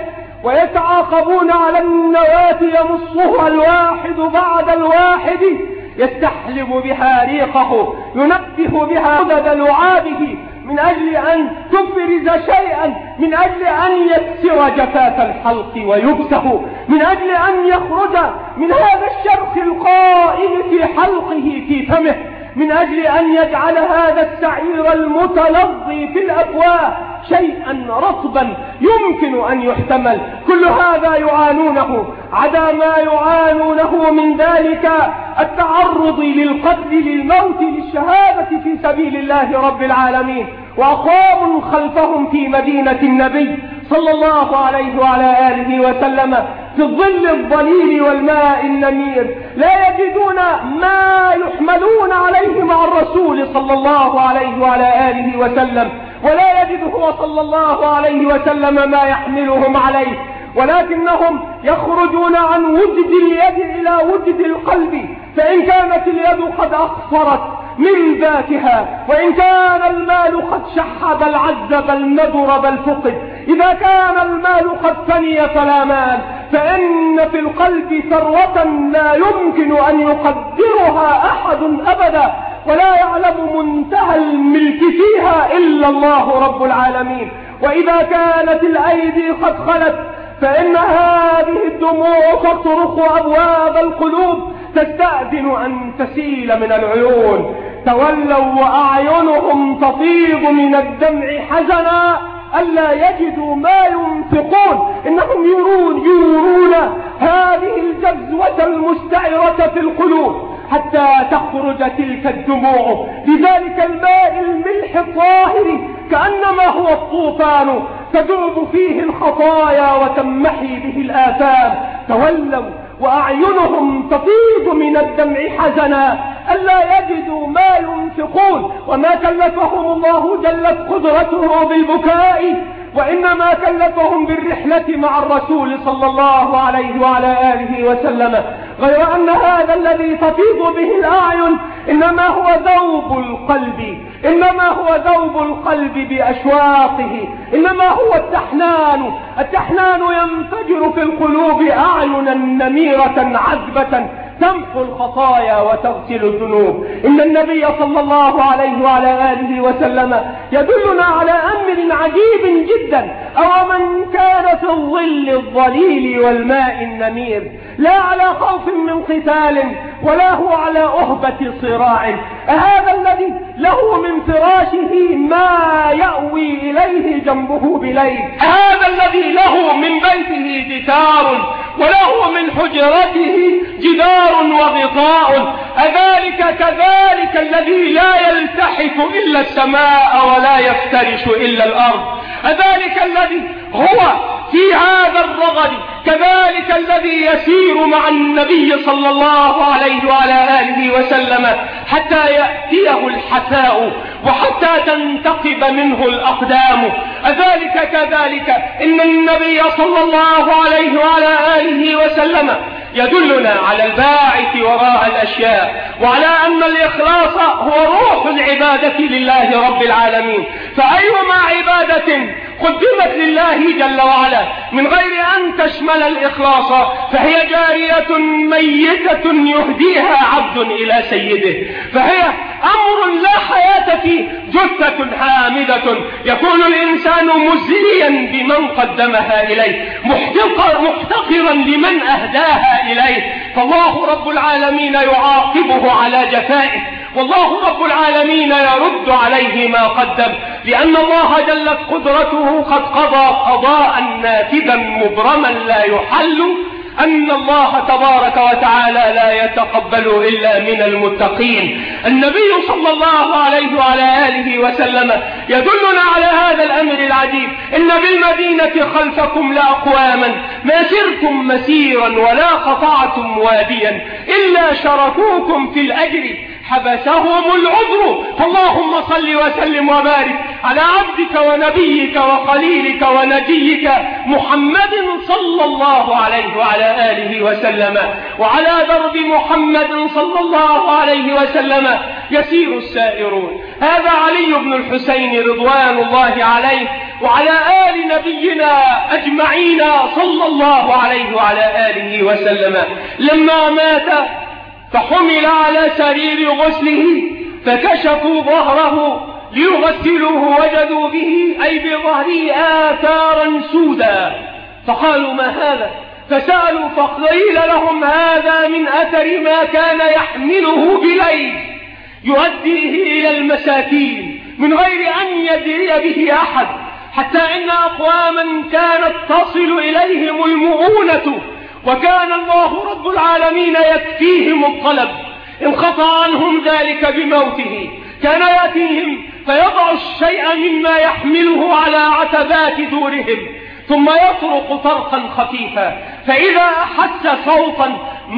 ويتعاقبون على النواة يمصها الواحد بعد الواحد، يستحلب بها ريقه، ينبه بها عدد لعابه من أجل أن تفرز شيئا، من أجل أن يكسر جفاف الحلق ويبسه، من أجل أن يخرج من هذا الشرخ القائم في حلقه في فمه، من أجل أن يجعل هذا السعير المتلظي في الأفواه شيئا رطبا يمكن أن يحتمل. كل هذا يعانونه، عدا ما يعانونه من ذلك التعرض للقتل، للموت، للشهادة في سبيل الله رب العالمين. وأقوام خلفهم في مدينة النبي صلى الله عليه وعلى آله وسلم في الظل الظليل والماء النمير لا يجدون ما يحملون عليه مع الرسول صلى الله عليه وعلى آله وسلم، ولا يجد هو صلى الله عليه وسلم ما يحملهم عليه، ولكنهم يخرجون عن وجد اليد إلى وجد القلب، فإن كانت اليد قد أقصرت من ذاتها، وإن كان المال قد شح بل عز بل ندر بل فقد، إذا كان المال قد فني فلا مال، فإن في القلب ثروة لا يمكن أن يقدرها أحد أبدا، ولا يعلم منتهى الملك فيها إلا الله رب العالمين. وإذا كانت الأيدي قد خلت، فإن هذه الدموع تطرق أبواب القلوب، تستأذن أن تسيل من العيون. تولوا وأعينهم تفيض من الدمع حزنا ألا يجدوا ما ينفقون. إنهم يرون هذه الجذوة المستعرة في القلوب حتى تخرج تلك الدموع بذلك الماء الملح الطاهر، كأنما هو الطوفان تذوب فيه الخطايا وتمحي به الآثام. تولوا وأعينهم تفيض من الدمع حزنا ألا يجدوا ما ينفقون. وما كلفهم الله جلت قدرته بالبكاء، وإنما كلفهم بالرحلة مع الرسول صلى الله عليه وعلى آله وسلم، غير أن هذا الذي تفيض به الأعين إنما هو ذوب القلب، إنما هو ذوب القلب بأشواقه، إنما هو التحنان ينفجر في القلوب أعينا نميرة عذبة تمحو الخطايا وتغسل الذنوب. إن النبي صلى الله عليه وعلى آله وسلم يدلنا على أمر عجيب جدا، أو من كان في الظل الظليل والماء النمير لا على خوف من قتال ولا هو على أهبة صراع، هذا الذي له من فراشه ما يأوي إليه جنبه بليل، هذا الذي له من بيته جدار وله من حجرته جدار وغطاء، أذلك كذلك الذي لا يلتحف إلا السماء ولا يفترش إلا الأرض، أذلك الذي هو في هذا الرغد كذلك الذي يسير مع النبي صلى الله عليه وعلى آله وسلم حتى يأتيه الحساء وحتى تنتقب منه الأقدام، أذلك كذلك إن النبي صلى الله عليه وعلى آله وسلم يدلنا على الباعث وراء الأشياء، وعلى أن الإخلاص هو روح العبادة لله رب العالمين. فأيما عبادة قدمت لله جل وعلا من غير أن تشمل الإخلاص فهي جارية ميتة يهديها عبد إلى سيده، فهي أمر لا حياة فيه، جثة حامدة يكون الإنسان مزريا بمن قدمها إليه، محتقرا لمن أهداها إليه، فالله رب العالمين يعاقبه على جفائه، والله رب العالمين يرد عليه ما قدم، لأن الله جلت قدرته قد قضى قضاء نافذا مبرما لا يحل أن الله تبارك وتعالى لا يتقبل إلا من المتقين. النبي صلى الله عليه وعلى آله وسلم يدلنا على هذا الأمر العجيب: إن بالمدينة خلفكم لأقواما ما سرتم مسيرا ولا قطعتم واديا إلا شركوكم في الأجر حبسهم العذر. فاللهم صل وسلم وبارك على عبدك ونبيك وخليلك ونجيك محمد صلى الله عليه وعلى آله وسلم. وعلى درب محمد صلى الله عليه وسلم يسير السائرون. هذا علي بن الحسين رضوان الله عليه وعلى آل نبينا أجمعين صلى الله عليه وعلى آله وسلم. لما مات فحمل على سرير غسله فكشفوا ظهره ليغسلوه وجدوا به أي بظهره آثارا سودا، فقالوا: ما هذا؟ فسألوا فقيل لهم: هذا من أثر ما كان يحمله بليل يؤديه إلى المساكين من غير أن يدري به أحد، حتى إن أقواما كانت تصل إليهم المؤونة وكان الله رب العالمين يكفيهم الطلب، انقطع عنهم ذلك بموته. كان يأتيهم فيضع الشيء مما يحمله على عتبات دورهم ثم يطرق طرقا خفيفا، فإذا أحس صوتا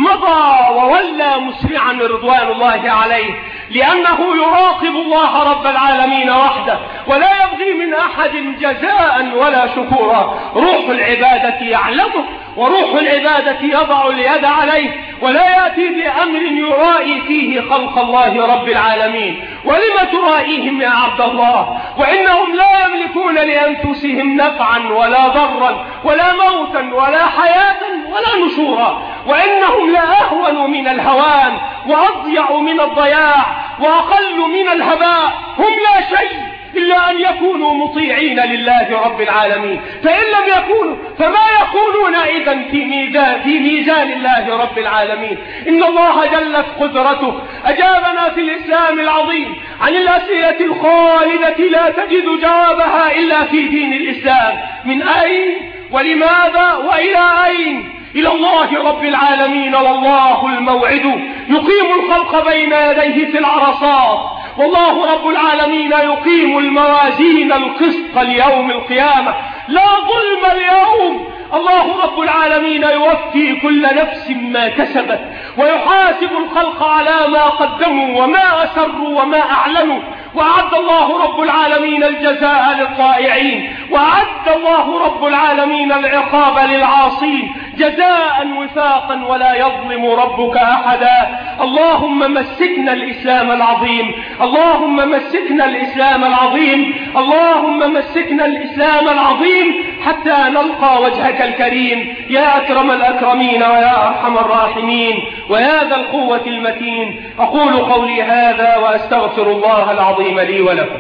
مضى وولى مسرعا رضوان الله عليه، لأنه يراقب الله رب العالمين وحده ولا يبغي من أحد جزاء ولا شكورا. روح العبادة يعلمه وروح العبادة يضع اليد عليه، ولا يأتي بأمر يرائي فيه خلق الله رب العالمين. ولم ترائيهم يا عبد الله وإنهم لا يملكون لأنفسهم نفعا ولا ضرا ولا موتا ولا حياة ولا نشورا، وإنهم لا أهون من الهوان وأضيع من الضياع وأقل من الهباء. هم لا شيء إلا أن يكونوا مطيعين لله رب العالمين، فإن لم يكونوا فما يكونون إذن في ميزان الله رب العالمين. إن الله جلت قدرته أجابنا في الإسلام العظيم عن الأسئلة الخالدة لا تجد جوابها إلا في دين الإسلام: من أين ولماذا وإلى أين؟ إلى الله رب العالمين، والله الموعد يقيم الخلق بين يديه في العرصات، والله رب العالمين يقيم الموازين القسط ليوم القيامة، لا ظلم اليوم. الله رب العالمين يوفي كل نفس ما كسبت ويحاسب الخلق على ما قدموا وما أسروا وما أعلنوا، وأعد الله رب العالمين الجزاء للطائعين، وأعد الله رب العالمين العقاب للعاصين جزاء وفاقا ولا يظلم ربك أحدا. اللهم مسكنا الإسلام العظيم، اللهم مسكنا الإسلام العظيم، اللهم مسكنا الإسلام العظيم حتى نلقى وجهك الكريم يا أكرم الأكرمين ويا أرحم الراحمين ويا ذا القوة المتين. أقول قولي هذا وأستغفر الله العظيم لي ولكم.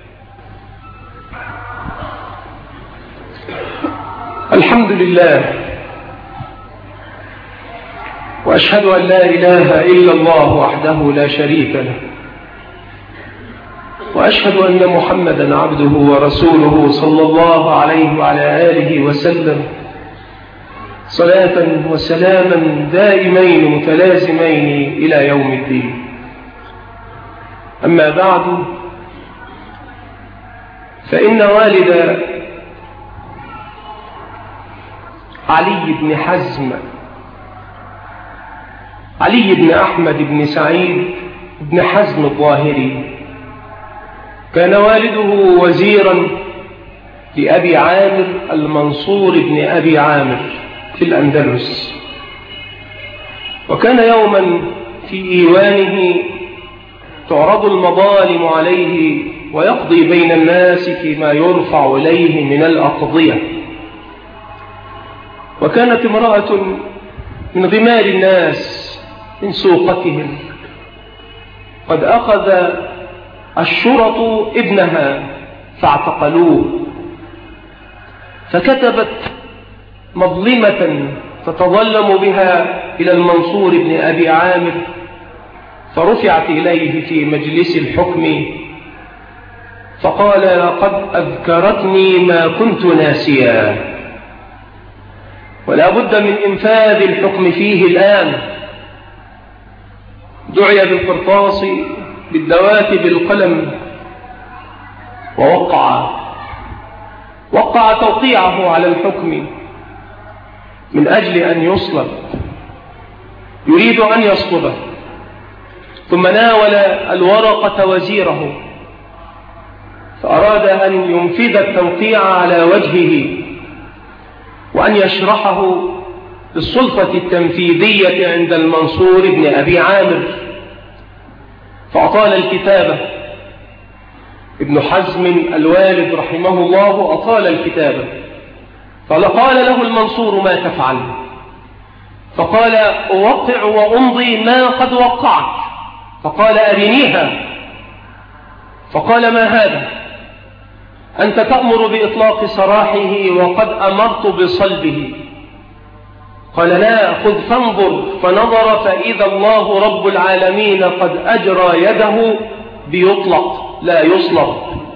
الحمد لله، وأشهد أن لا إله إلا الله وحده لا شريك له، وأشهد أن محمدا عبده ورسوله صلى الله عليه وعلى آله وسلم، صلاة وسلاما دائمين متلازمين إلى يوم الدين. أما بعد، فإن والد علي بن حزم علي بن أحمد بن سعيد بن حزم الظاهري كان والده وزيرا لأبي عامر المنصور بن أبي عامر في الأندلس، وكان يوما في إيوانه تعرض المظالم عليه ويقضي بين الناس فيما يرفع إليه من الأقضية. وكانت امرأة من غمار الناس من سوقتهم قد أخذ الشرط ابنها فاعتقلوه، فكتبت مظلمة تتظلم بها إلى المنصور بن أبي عامر، فرفعت إليه في مجلس الحكم فقال: لقد أذكرتني ما كنت ناسيا. ولا بد من إنفاذ الحكم فيه الآن. دعي بالقرطاس بالدوات بالقلم وقع توقيعه على الحكم من أجل أن يصلب، يريد أن يصلبه، ثم ناول الورقة وزيره فأراد أن ينفذ التوقيع على وجهه وأن يشرحه للسلطة التنفيذية عند المنصور بن أبي عامر، فأطال الكتابة. ابن حزم الوالد رحمه الله أطال الكتابة، فقال له المنصور: ما تفعل؟ فقال: أوقع وأمضي ما قد وقعت. فقال: أرنيها. فقال: ما هذا؟ أنت تأمر بإطلاق سراحه وقد أمرت بصلبه. قال: لا، خذ فانظر. فنظر فإذا الله رب العالمين قد أجرى يده بيطلق لا يصلب،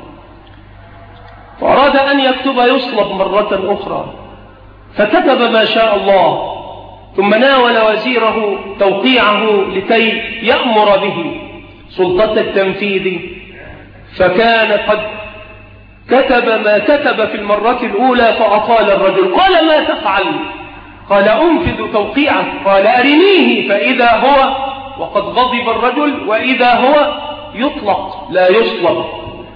فأراد أن يكتب يصلب مرة أخرى، فكتب ما شاء الله، ثم ناول وزيره توقيعه لكي يأمر به سلطة التنفيذ، فكان قد كتب ما كتب في المرة الأولى فأطال الرجل. قال: ما تفعل؟ قال: أنفذ توقيعه. قال: أرنيه. فإذا هو وقد غضب الرجل وإذا هو يطلق لا يصلب.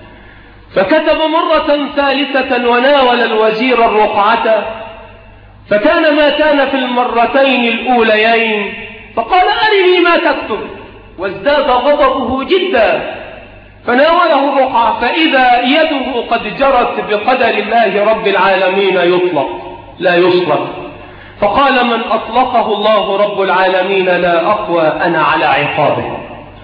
فكتب مرة ثالثة وناول الوزير الرقعة، فكان ما كان في المرتين الأوليين، فقال: أرني ما تكتب. وازداد غضبه جدا، فناوله الرقعة فإذا يده قد جرت بقدر الله رب العالمين يطلق لا يصلب. فقال: من أطلقه الله رب العالمين لا أقوى أنا على عقابه.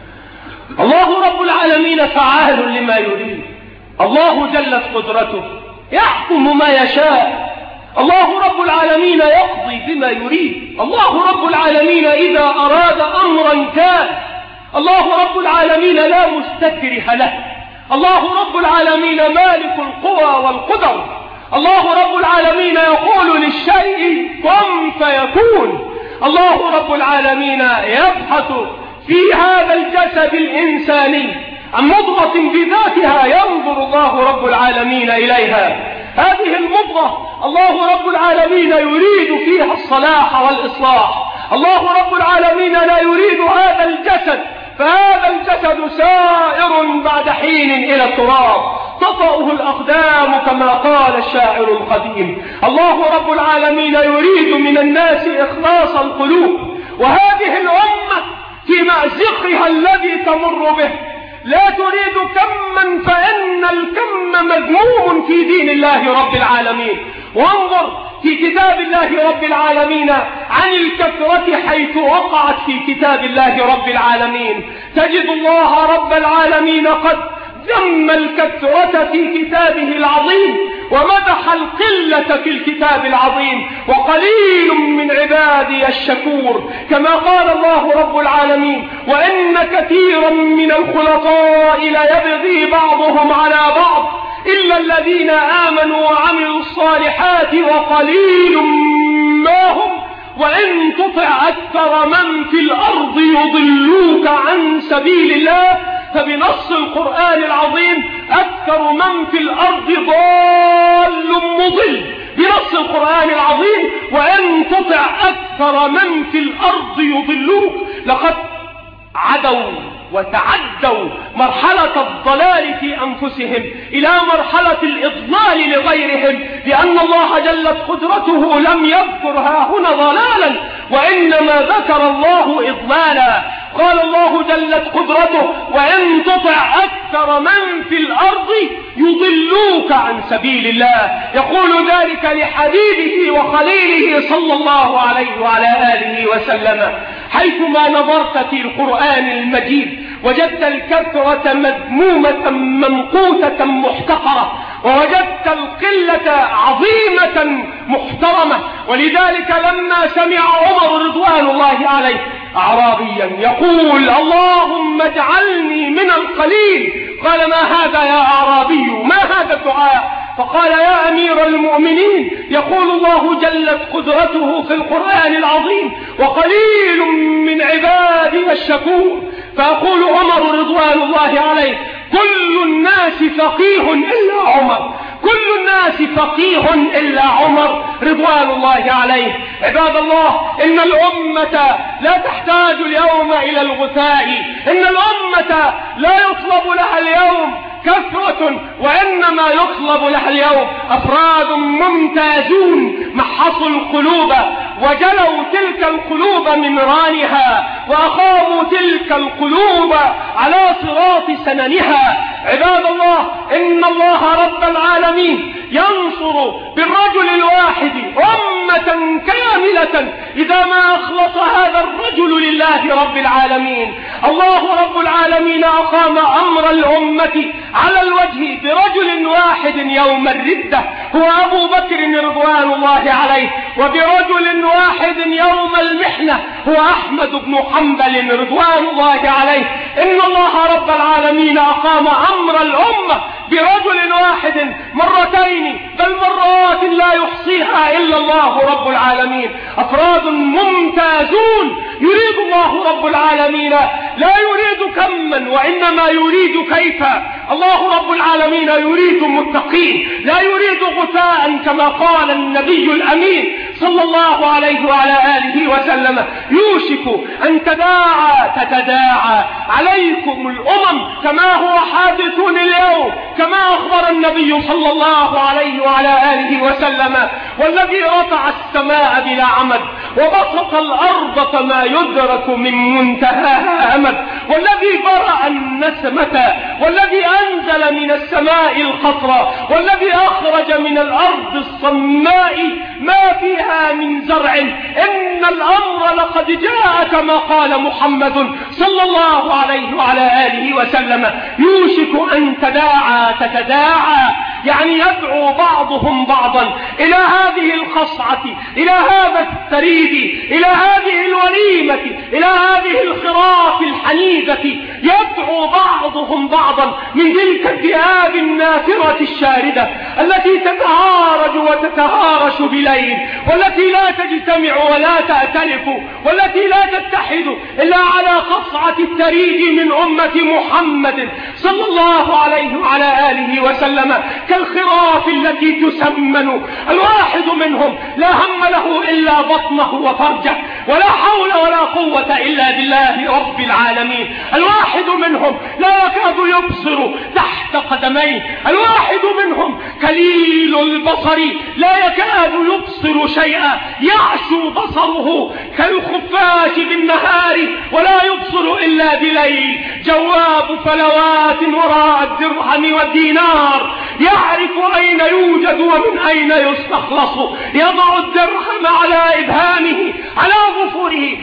الله رب العالمين فعال لما يريد، الله جلت قدرته يحكم ما يشاء، الله رب العالمين يقضي بما يريد، الله رب العالمين إذا أراد أمرا كان، الله رب العالمين لا مستكره له، الله رب العالمين مالك القوى والقدر، الله رب العالمين يقول للشيء كن فيكون، الله رب العالمين يبحث في هذا الجسد الإنساني عن مضغة بذاتها ينظر الله رب العالمين إليها. هذه المضغة الله رب العالمين يريد فيها الصلاح والإصلاح، الله رب العالمين لا يريد هذا الجسد، فهذا الجسد سائر بعد حين إلى التراب تطأه الأقدام كما قال الشاعر القديم. الله رب العالمين يريد من الناس إخلاص القلوب، وهذه الأمة في مأزقها الذي تمر به لا تريد كما، فإن الكم مذموم في دين الله رب العالمين. وانظر في كتاب الله رب العالمين عن الكثرة حيث وقعت في كتاب الله رب العالمين، تجد الله رب العالمين قد ذم الكثرة في كتابه العظيم ومدح القلة في الكتاب العظيم، وقليل من عبادي الشكور، كما قال الله رب العالمين: وإن كثيرا من الخلطاء ليبغي بعضهم على بعض إلا الذين آمنوا وعملوا الصالحات وقليل ما هم وإن تطع أكثر من في الأرض يضلوك عن سبيل الله. فبنص القرآن العظيم أكثر من في الأرض ضال مضل، بنص القرآن العظيم وإن تطع أكثر من في الأرض يضلوك. لقد عدوا وتعدوا مرحلة الضلال في أنفسهم إلى مرحلة الإضلال لغيرهم، لأن الله جلت قدرته لم يذكر هاهنا ضلالا وإنما ذكر الله إضلالا. قال الله جلت قدرته: وإن تطع أكثر من في الأرض يضلوك عن سبيل الله. يقول ذلك لحبيبه وخليله صلى الله عليه وعلى آله وسلم. حيثما نظرت في القرآن المجيد وجدت الكثرة مذمومة ممقوتة محتقرة، ووجدت القلة عظيمة محترمة. ولذلك لما سمع عمر رضوان الله عليه أعرابيا يقول: اللهم اجعلني من القليل، قال: ما هذا يا أعرابي؟ ما هذا الدعاء؟ فقال يا أمير المؤمنين يقول الله جلت قدرته في القرآن العظيم وقليل من عبادي الشكور. فأقول عمر رضوان الله عليه كل الناس فقيه إلا عمر، كل الناس فقيه إلا عمر رضوان الله عليه. عباد الله، إن الأمة لا تحتاج اليوم إلى الغثاء، إن الأمة لا يطلب لها اليوم كثرة، وإنما يطلب لها اليوم أفراد ممتازون محصوا القلوب وجلوا تلك القلوب من رانها وأقاموا تلك القلوب على صراط سننها. عباد الله، إن الله رب العالمين ينصر بالرجل الواحد أمة كاملة إذا ما أخلص هذا الرجل لله رب العالمين. الله رب العالمين أقام أمر الأمة على الوجه برجل واحد يوم الردة هو أبو بكر رضوان الله عليه، وبرجل واحد يوم المحنة هو أحمد بن حنبل رضوان الله عليه. إن الله رب العالمين أقام أمر الأمة برجل واحد مرتين بل مرات لا يحصيها إلا الله رب العالمين. أفراد ممتازون يريد الله رب العالمين، لا يريد كما وإنما يريد كيفا. الله رب العالمين يريد متقين، لا يريد غثاء كما قال النبي الأمين صلى الله عليه وعلى آله وسلم يوشك أن تتداعى عليكم الأمم كما هو حادث اليوم، كما أخبر النبي صلى الله عليه وعلى آله وسلم والذي رفع السماء بلا عمد وبسط الأرض فما يدرك من منتهاها أمد، والذي برأ النسمة، والذي أنزل من السماء القطر، والذي أخرج من الأرض الصماء ما فيها من زرع. إن الأمر لقد جاء كما قال محمد صلى الله عليه وعلى آله وسلم يوشك أن تتداعى، يعني يدعو بعضهم بعضا إلى هذه القصعة، إلى هذا الثريد، إلى هذه الوليمة، إلى هذه الخراف الحنيدة. يدعو بعضهم بعضا من تلك الذئاب النافرة الشاردة التي تتهارج وتتهارش بليل، والتي لا تجتمع ولا تأتلف، والتي لا تتحد إلا على قصعة الثريد من أمة محمد صلى الله عليه وعلى آله وسلم كالخراف التي تسمن. الواحد منهم لا هم له إلا بطنه وفرجه، ولا حول ولا قوة إلا بالله رب العالمين. الواحد منهم لا يكاد يبصر تحت قدميه، الواحد منهم كليل البصر لا يكاد يبصر شيئا، يعشو بصره كالخفاش بالنهار ولا يبصر إلا بليل، جواب فلوات وراء الدرهم والدينار، يعرف أين يوجد ومن أين يستخلص، يضع الدرهم على إبهامه على ظفره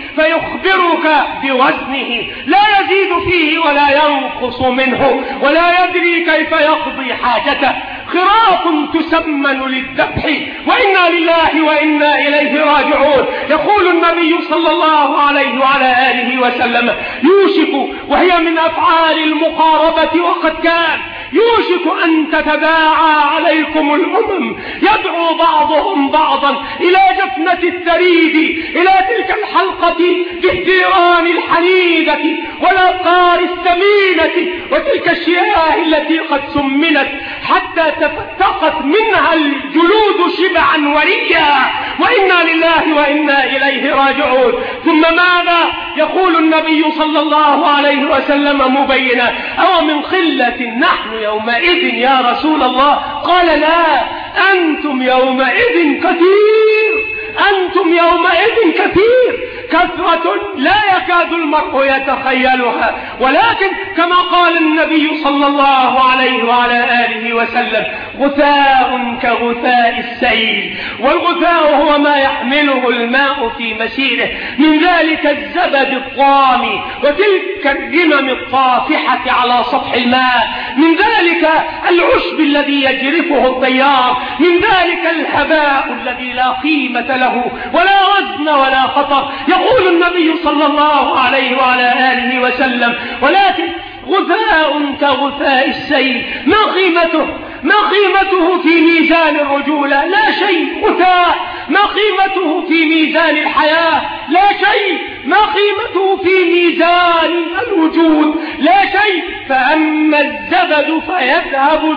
فيخبرك بوزنه، لا يزيد فيه ولا ينقص منه، ولا يدري كيف يقضي حاجته. خراف تسمن للذبح، وإنا لله وإنا إليه راجعون. يقول النبي صلى الله عليه وعلى آله وسلم يوشك، وهي من أفعال المقاربة وقد كان، يوشك أن تتداعى عليكم الأمم، يدعو بعضهم بعضا إلى جفنة الثريد، إلى تلك الحلقة بالديران الحنيدة والأبقار الثمينة، وتلك الشياه التي قد سمنت حتى تفتقت منها الجلود شبعا وريا، وإنا لله وإنا إليه راجعون. ثم ماذا يقول النبي صلى الله عليه وسلم مبينا: أو من قلة نحن يومئذ يا رسول الله؟ قال: لا، أنتم يومئذ كثير، أنتم يومئذ كثير، كثرة لا يكاد المرء يتخيلها. ولكن كما قال النبي صلى الله عليه وعلى آله وسلم: غثاء كغثاء السيل. والغثاء هو ما يحمله الماء في مسيره، من ذلك الزبد الطامي وتلك الرمم الطافحة على سطح الماء، من ذلك العشب الذي يجرفه الطيار، من ذلك الهباء الذي لا قيمة له ولا وزن ولا خطر. يقول النبي صلى الله عليه وعلى آله وسلم: ولكن غثاء كغثاء السيل. ما قيمته؟ ما قيمته في ميزان الرجولة؟ لا شيء. غثاء. ما قيمته في ميزان الحياة؟ لا شيء. ما قيمته في ميزان الوجود؟ لا شيء. فأما الزبد فيذهب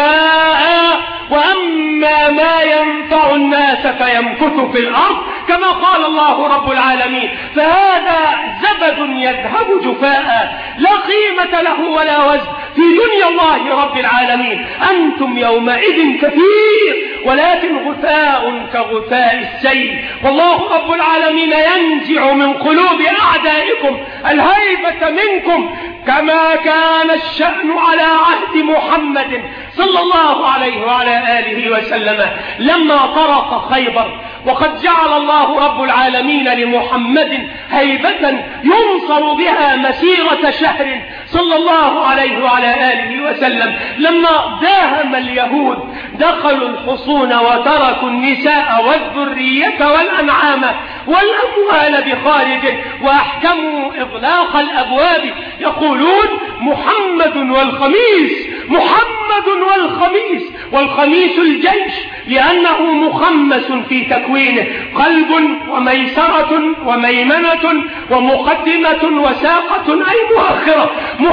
جفاء، وأما ما ينفع الناس فيمكث في الأرض، كما قال الله رب العالمين. فهذا زبد يذهب جفاء لا قيمة له ولا وزن في دنيا الله رب العالمين. أنتم يومئذ كثير ولكن غثاء كغثاء السيل. والله رب العالمين ينزع من قلوب أعدائكم الهيبة منكم، كما كان الشأن على عهد محمد صلى الله عليه وعلى آله وسلم لما طرق خيبر، وقد جعل الله رب العالمين لمحمد هيبة ينصر بها مسيرة شهر صلى الله عليه وعلى آله وسلم. لما داهم اليهود دخلوا الحصون وتركوا النساء والذرية والأنعام والأموال بخارج، وأحكموا إغلاق الأبواب يقولون محمد والخميس، محمد والخميس. والخميس الجيش لأنه مخمس في تكوينه، قلب وميسرة وميمنة ومقدمة وساقة أي مؤخرة،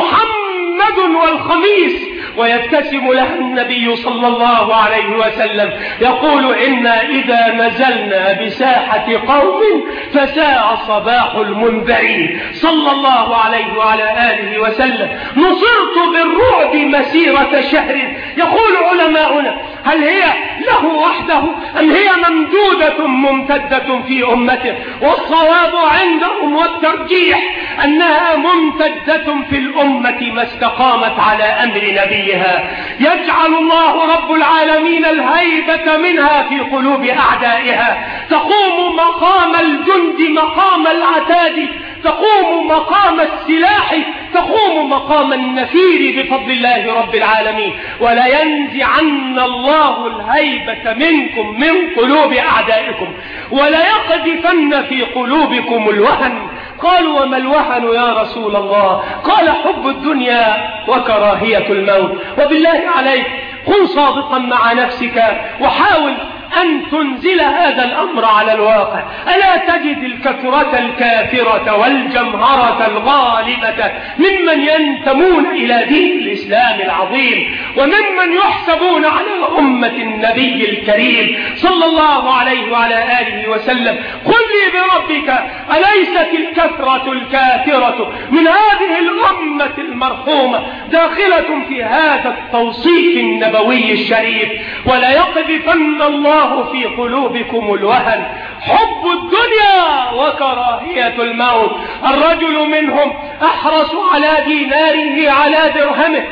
محمد والخميس. ويبتسم له النبي صلى الله عليه وسلم يقول إنا إذا نزلنا بساحة قوم فساء صباح المنذرين صلى الله عليه وعلى آله وسلم. نصرت بالرعب مسيرة شهر. يقول علماؤنا هل هي له وحده أم هي ممدودة ممتدة في أمته؟ والصواب عندهم والترجيح أنها ممتدة في الأمة ما استقامت على أمر نبيها. يجعل الله رب العالمين الهيبة منها في قلوب أعدائها، تقوم مقام الجند مقام العتاد، تقوم مقام السلاح، تقوم مقام النفير بفضل الله رب العالمين. ولا ينزعن الله الهيبة منكم من قلوب أعدائكم ولا يقذفن في قلوبكم الوهن. قالوا وما الوهن يا رسول الله؟ قال حب الدنيا وكراهية الموت. وبالله عليك كن صادقا مع نفسك وحاول أن تنزل هذا الأمر على الواقع. ألا تجد الكثرة الكافرة والجمهرة الغالبة ممن ينتمون إلى دين الإسلام العظيم وممن يحسبون على أمة النبي الكريم صلى الله عليه وعلى آله وسلم؟ قل لي بربك أليست الكثرة الكافرة من هذه الأمة المرحومة داخلة في هذا التوصيف النبوي الشريف؟ ولا يقذفن الله في قلوبكم الوهن. حب الدنيا وكراهية الموت. الرجل منهم أحرص على ديناره على درهمه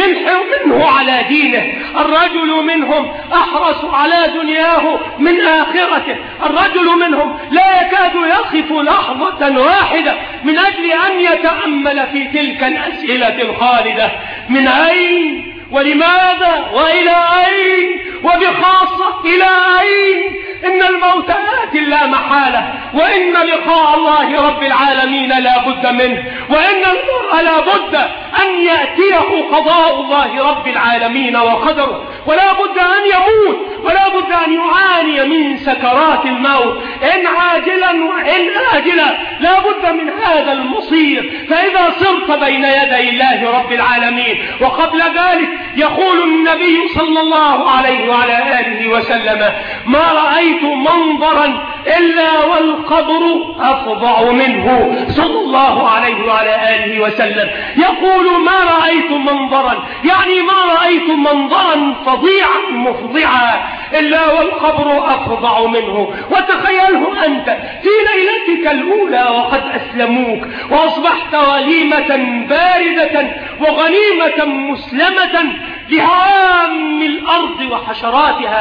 منه على دينه. الرجل منهم أحرص على دنياه من آخرته. الرجل منهم لا يكاد يقف لحظة واحدة من أجل أن يتأمل في تلك الأسئلة الخالدة: من أين ولماذا وإلى أين وبخاصة إلى أين؟ إن الموت آت لا محالة، وإن لقاء الله رب العالمين لا بد منه، وإن المرء لا بد أن يأتيه قضاء الله رب العالمين وقدره، ولا بد أن يموت، ولا بد أن يعاني من سكرات الموت إن عاجلا وإن آجلا. لا بد من هذا المصير. فإذا صرت بين يدي الله رب العالمين وقبل ذلك يقول النبي صلى الله عليه وعلى آله وسلم: ما رأيت منظرا إلا والقبر أفظع منه صلى الله عليه وعلى آله وسلم. يقول ما رأيت منظرا، يعني ما رأيت منظرا فظيعا مفظعا إلا والقبر أفظع منه. وتخيله أنت في ليلتك الأولى وقد أسلموك وأصبحت وليمة باردة وغنيمة مسلمة لعام الأرض وحشراتها.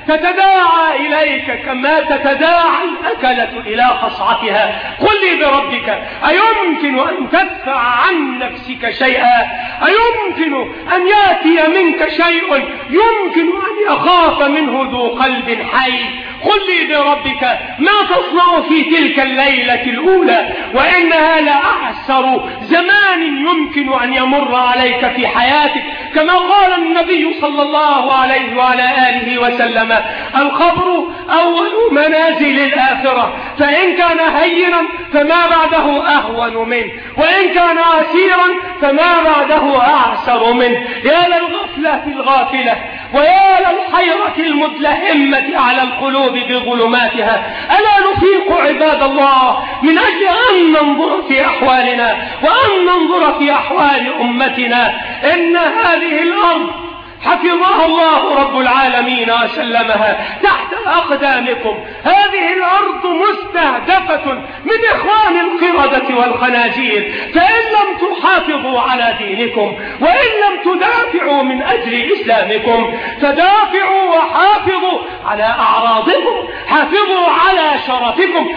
تتداعى إليك كما تتداعى الأكلة إلى قصعتها. قل لي بربك أيمكن أن تدفع عن نفسك شيئا؟ أيمكن أن يأتي منك شيء يمكن أن يخاف منه ذو قلب حي؟ قل لي بربك ما تصنع في تلك الليلة الأولى وإنها لأعسر زمان يمكن أن يمر عليك في حياتك، كما قال النبي صلى الله عليه وعلى آله وسلم: القبر أول منازل الآخرة، فإن كان هينا فما بعده أهون منه، وإن كان عسيرا فما بعده أعسر منه. يا للغفلة الغافلة ويا للحيرة المدلهمة على القلوب بظلماتها. ألا نفيق عباد الله من أجل أن ننظر في أحوالنا وأن ننظر في أحوال أمتنا. إن هذه الأرض حفظها الله رب العالمين وسلمها تحت أقدامكم. هذه الأرض مستهدفة من إخوان القردة والخنازير، فإن لم تحافظوا على دينكم وإن لم تدافعوا من أجل إسلامكم فدافعوا وحافظوا على أعراضكم، حافظوا على شرفكم.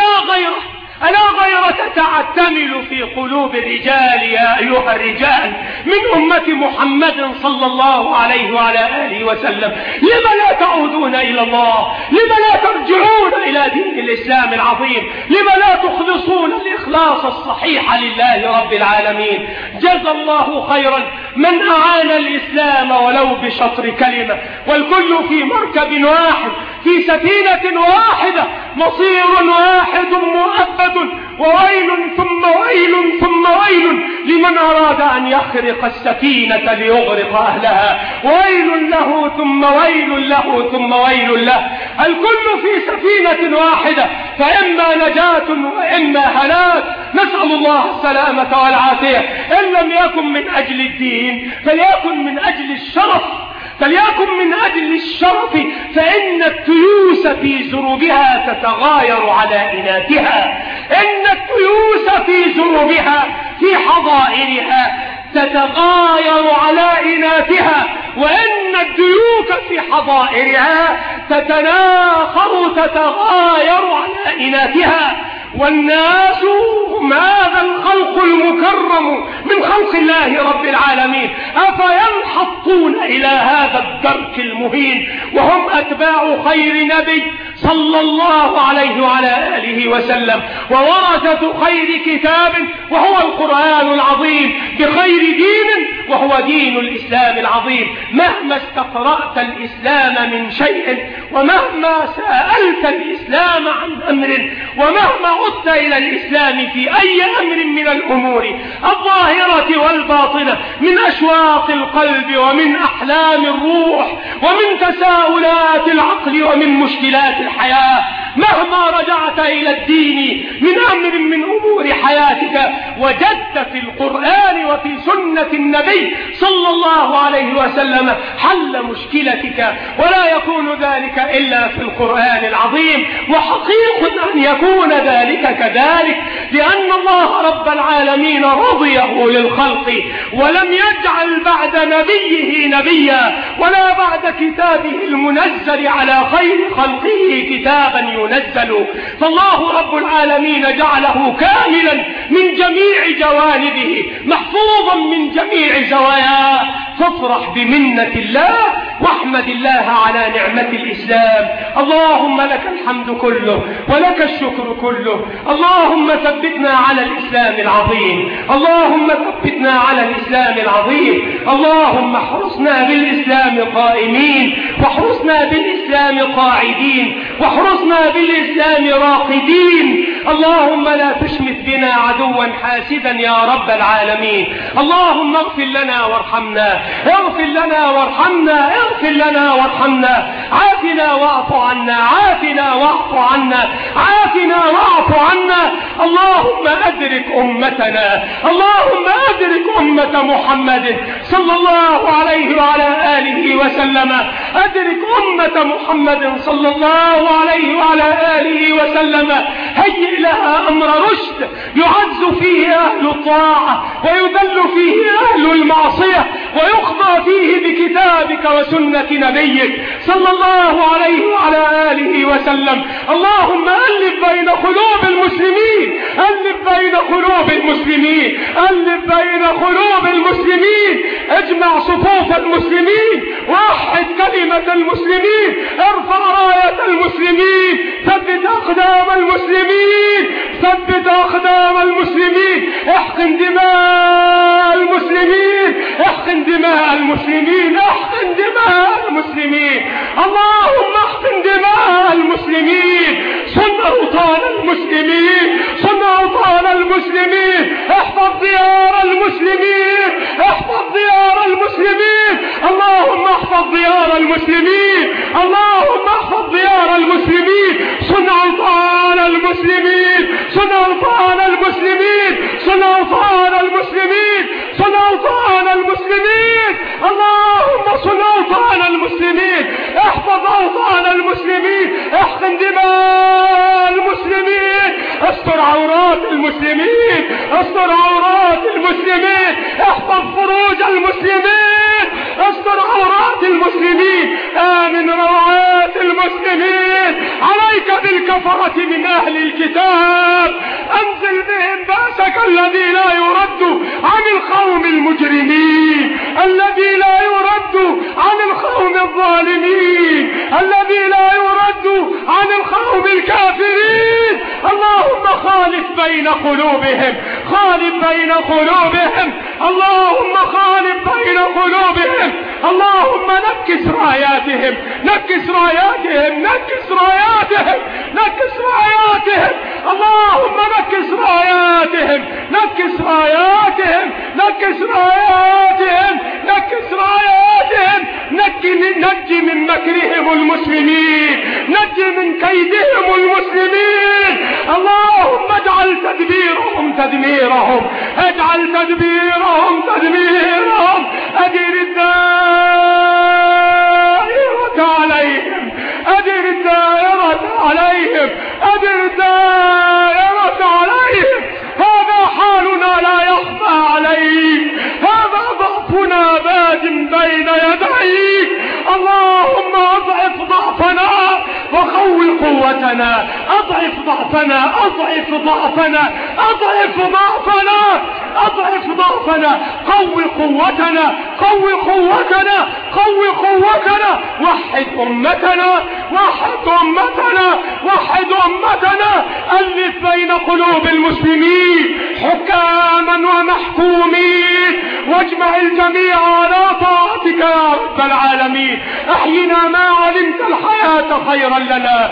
ألا غيرة تعتمل في قلوب الرجال يا أيها الرجال من أمة محمد صلى الله عليه وعلى آله وسلم. لما لا تعودون إلى الله؟ لما لا ترجعون إلى دين الإسلام العظيم؟ لما لا تخلصون الإخلاص الصحيح لله رب العالمين؟ جزى الله خيرا من أعان الإسلام ولو بشطر كلمة، والكل في مركب واحد في سفينة واحدة، مصير واحد مؤبد، وويل ثم ويل ثم ويل لمن أراد أن يخرق السفينة ليغرق أهلها. ويل له ثم ويل له ثم ويل له. الكل في سفينة واحدة، فإما نجاة وإما هلاك. نسأل الله السلامة والعافية. إن لم يكن من أجل الدين فليكن من أجل الشرف، فليكن من أجل الشرف، فإن التيوس في زروبها تتغاير على إناثها. إن التيوس في زروبها في حظائرها تتغاير على إناثها، وإن الديوك في حظائرها تتناخر تتغاير على إناثها. والناس هم هذا الخلق المكرم من خلق الله رب العالمين، أفينحطون إلى هذا الدرك المهين وهم أتباع خير نبي صلى الله عليه وعلى آله وسلم، وورثة خير كتاب وهو القرآن العظيم، بخير دين وهو دين الإسلام العظيم. مهما استقرأت الإسلام من شيء، ومهما سألت الإسلام عن أمر، ومهما عدت إلى الإسلام في أي أمر من الأمور الظاهرة والباطنة، من أشواق القلب ومن أحلام الروح ومن تساؤلات العقل ومن مشكلات الحياة، مهما رجعت إلى الدين من أمر من أمور حياتك وجدت في القرآن وفي سنة النبي صلى الله عليه وسلم حل مشكلتك، ولا يكون ذلك إلا في القرآن العظيم. وحقيق أن يكون ذلك كذلك، لأن الله رب العالمين رضيه للخلق ولم يجعل بعد نبيه نبيا ولا بعد كتابه المنزل على خير خلقه كتابا ينزل. فالله رب العالمين جعله كاملا من جميع جوانبه، محفوظا من جميع زواياه. فافرح بمنة الله واحمد الله على نعمة الإسلام. اللهم لك الحمد كله ولك الشكر كله. اللهم ثبتنا على الإسلام العظيم، اللهم ثبتنا على الإسلام العظيم. اللهم احرسنا بالإسلام قائمين، واحرسنا بالإسلام قاعدين، واحرسنا بالإسلام راقدين. اللهم لا تشمت بنا عدوا حاسدا يا رب العالمين. اللهم اغفر لنا وارحمنا، اغفر لنا وارحمنا، اغفر لنا وارحمنا. عافنا واعف عنا، عافنا واعف عنا، عافنا واعف عنا. اللهم أدرك أمتنا، اللهم أدرك أمة محمد صلى الله عليه وعلى آله وسلم. أدرك أمة محمد صلى الله عليه وعلى آله وسلم وسلم: هيئ لها أمر رشد يعز فيه أهل الطاعة ويذل فيه أهل المعصية ويقضى فيه بكتابك وسنة نبيك صلى الله عليه وعلى آله وسلم. اللهم ألف بين قلوب المسلمين، ألف بين قلوب المسلمين، ألف بين قلوب المسلمين، اجمع صفوف المسلمين، وحد كلمة المسلمين، ارفع راية المسلمين، ثبت أقدام المسلمين، ثبت أقدام المسلمين، احقن دماء المسلمين، احقن دماء المسلمين، احقن دماء المسلمين. اللهم احقن دماء المسلمين، صن أوطان المسلمين، صن أوطان المسلمين، احفظ ديار المسلمين، احفظ ديار المسلمين. اللهم احفظ ديار المسلمين، اللهم احفظ ديار المسلمين، صن أوطان المسلمين، صن أوطان المسلمين، صن أوطان المسلمين، صن أوطان المسلمين. اللهم صن أوطان المسلمين، احفظ أوطان المسلمين، احقن دماء المسلمين، استر عورات المسلمين، استر عورات المسلمين، احفظ فروج المسلمين، استر عورات المسلمين، آمن روعات المسلمين. عليك بالكفرة من أهل الكتاب، أنزل بهم بأسك الذي لا يرد عن القوم المجرمين، الذي لا يرد عن القوم الظالمين، الذي لا يرد عن القوم الكافرين. اللهم خالف بين قلوبهم، خالف بين قلوبهم، اللهم خالف بين قلوبهم. اللهم نكس راياتهم، نكس راياتهم، نكس راياتهم، نكس راياتهم. اللهم نكس راياتهم، نكس راياتهم، نكس راياتهم، نكس راياتهم. نجي من مكرهم المسلمين، نجي من كيدهم المسلمين. اللهم اجعل تدبيرهم تدميرهم، اجعل تدبيرهم تدميرهم. أدر الدائرة عليهم، أدر الدائرة عليهم، أدر الدائرة عليهم. هذا حالنا لا يخفى عليك، هذا ضعفنا باد بين يديك. اللهم اضعف ضعفنا وقوي قوتنا، اضعف ضعفنا، اضعف ضعفنا، اضعف ضعفنا، اضعف ضعفنا، قوي قوتنا، قوي قوتنا، قوي قوتنا. وحد امتنا، وحد امتنا، وحد امتنا. الف بين قلوب المسلمين حكاما ومحكومين، واجمع الجميع على طاعتك يا رب العالمين. احينا ما علمت الحياة خيرا لنا،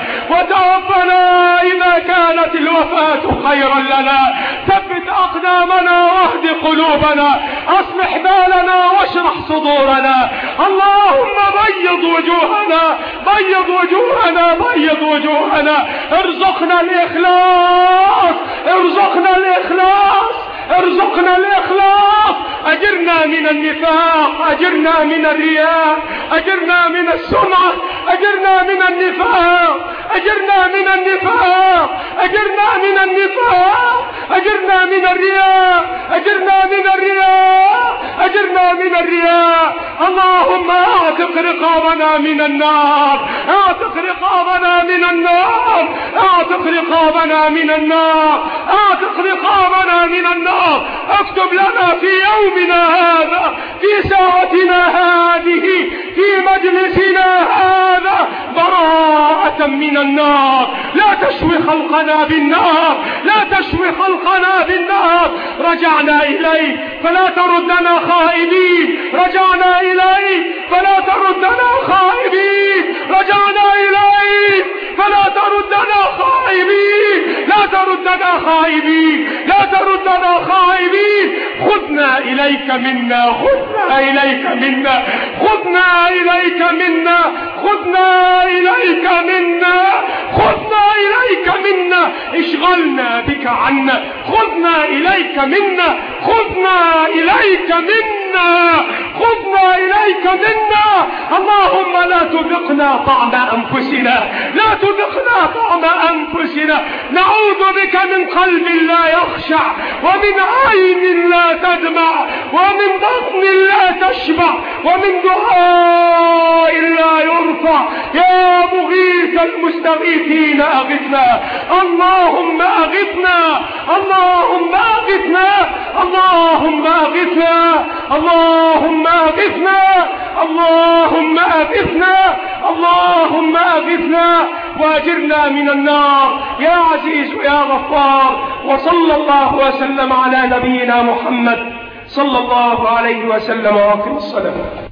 وتوفنا إذا كانت الوفاة خيرا لنا. ثبت أقدامنا واهد قلوبنا، أصلح بالنا واشرح صدورنا. اللهم بيض وجوهنا، بيض وجوهنا، بيض وجوهنا. ارزقنا الإخلاص، ارزقنا الإخلاص، ارزقنا الإخلاص. أجرنا من النفاق، أجرنا من الرياء، أجرنا من السمعة، أجرنا من النفاق، أجرنا من النفاق، أجرنا من النفاق، أجرنا من الرياء، أجرنا من الرياء، أجرنا من الرياء. اللهم اعتق رقابنا من النار، اعتق رقابنا من النار، اعتق رقابنا من النار، اعتق رقابنا من النار. اكتب لنا في يومنا هذا، في ساعتنا هذه، في مجلسنا هذا براءة من النار. لا تشوي خلقنا بالنار، لا تشوي خلقنا بالنار. رجعنا إليك فلا تردنا خائبين، رجعنا إليك فلا تردنا خائبين، رجعنا إليك فلا تردنا خائبين، لا تردنا خائبين، لا تردنا خائبين. خذنا إليك منا، خذنا إليك منا، خذنا إليك منا، خذنا إليك منا، خذنا إليك منا. اشغلنا بك عنا، خذنا إليك منا، خذنا إليك منا، خذنا إليك منا. اللهم لا تذقنا طعم أنفسنا، لا تذقنا طعم أنفسنا. نعوذ بك من قلب لا يخشع، ومن عين لا تدمع، ومن بطن لا تشبع، ومن دعاء لا يرفع. يا مغيث المستغيثين أغثنا. اللهم أغثنا، اللهم أغثنا، اللهم أغثنا، اللهم أغثنا، اللهم أغثنا، اللهم أغثنا وأجرنا من النار يا عزيز يا غفار. وصلى الله وسلم على نبينا محمد صلى الله عليه وسلم. وأقم الصلاة.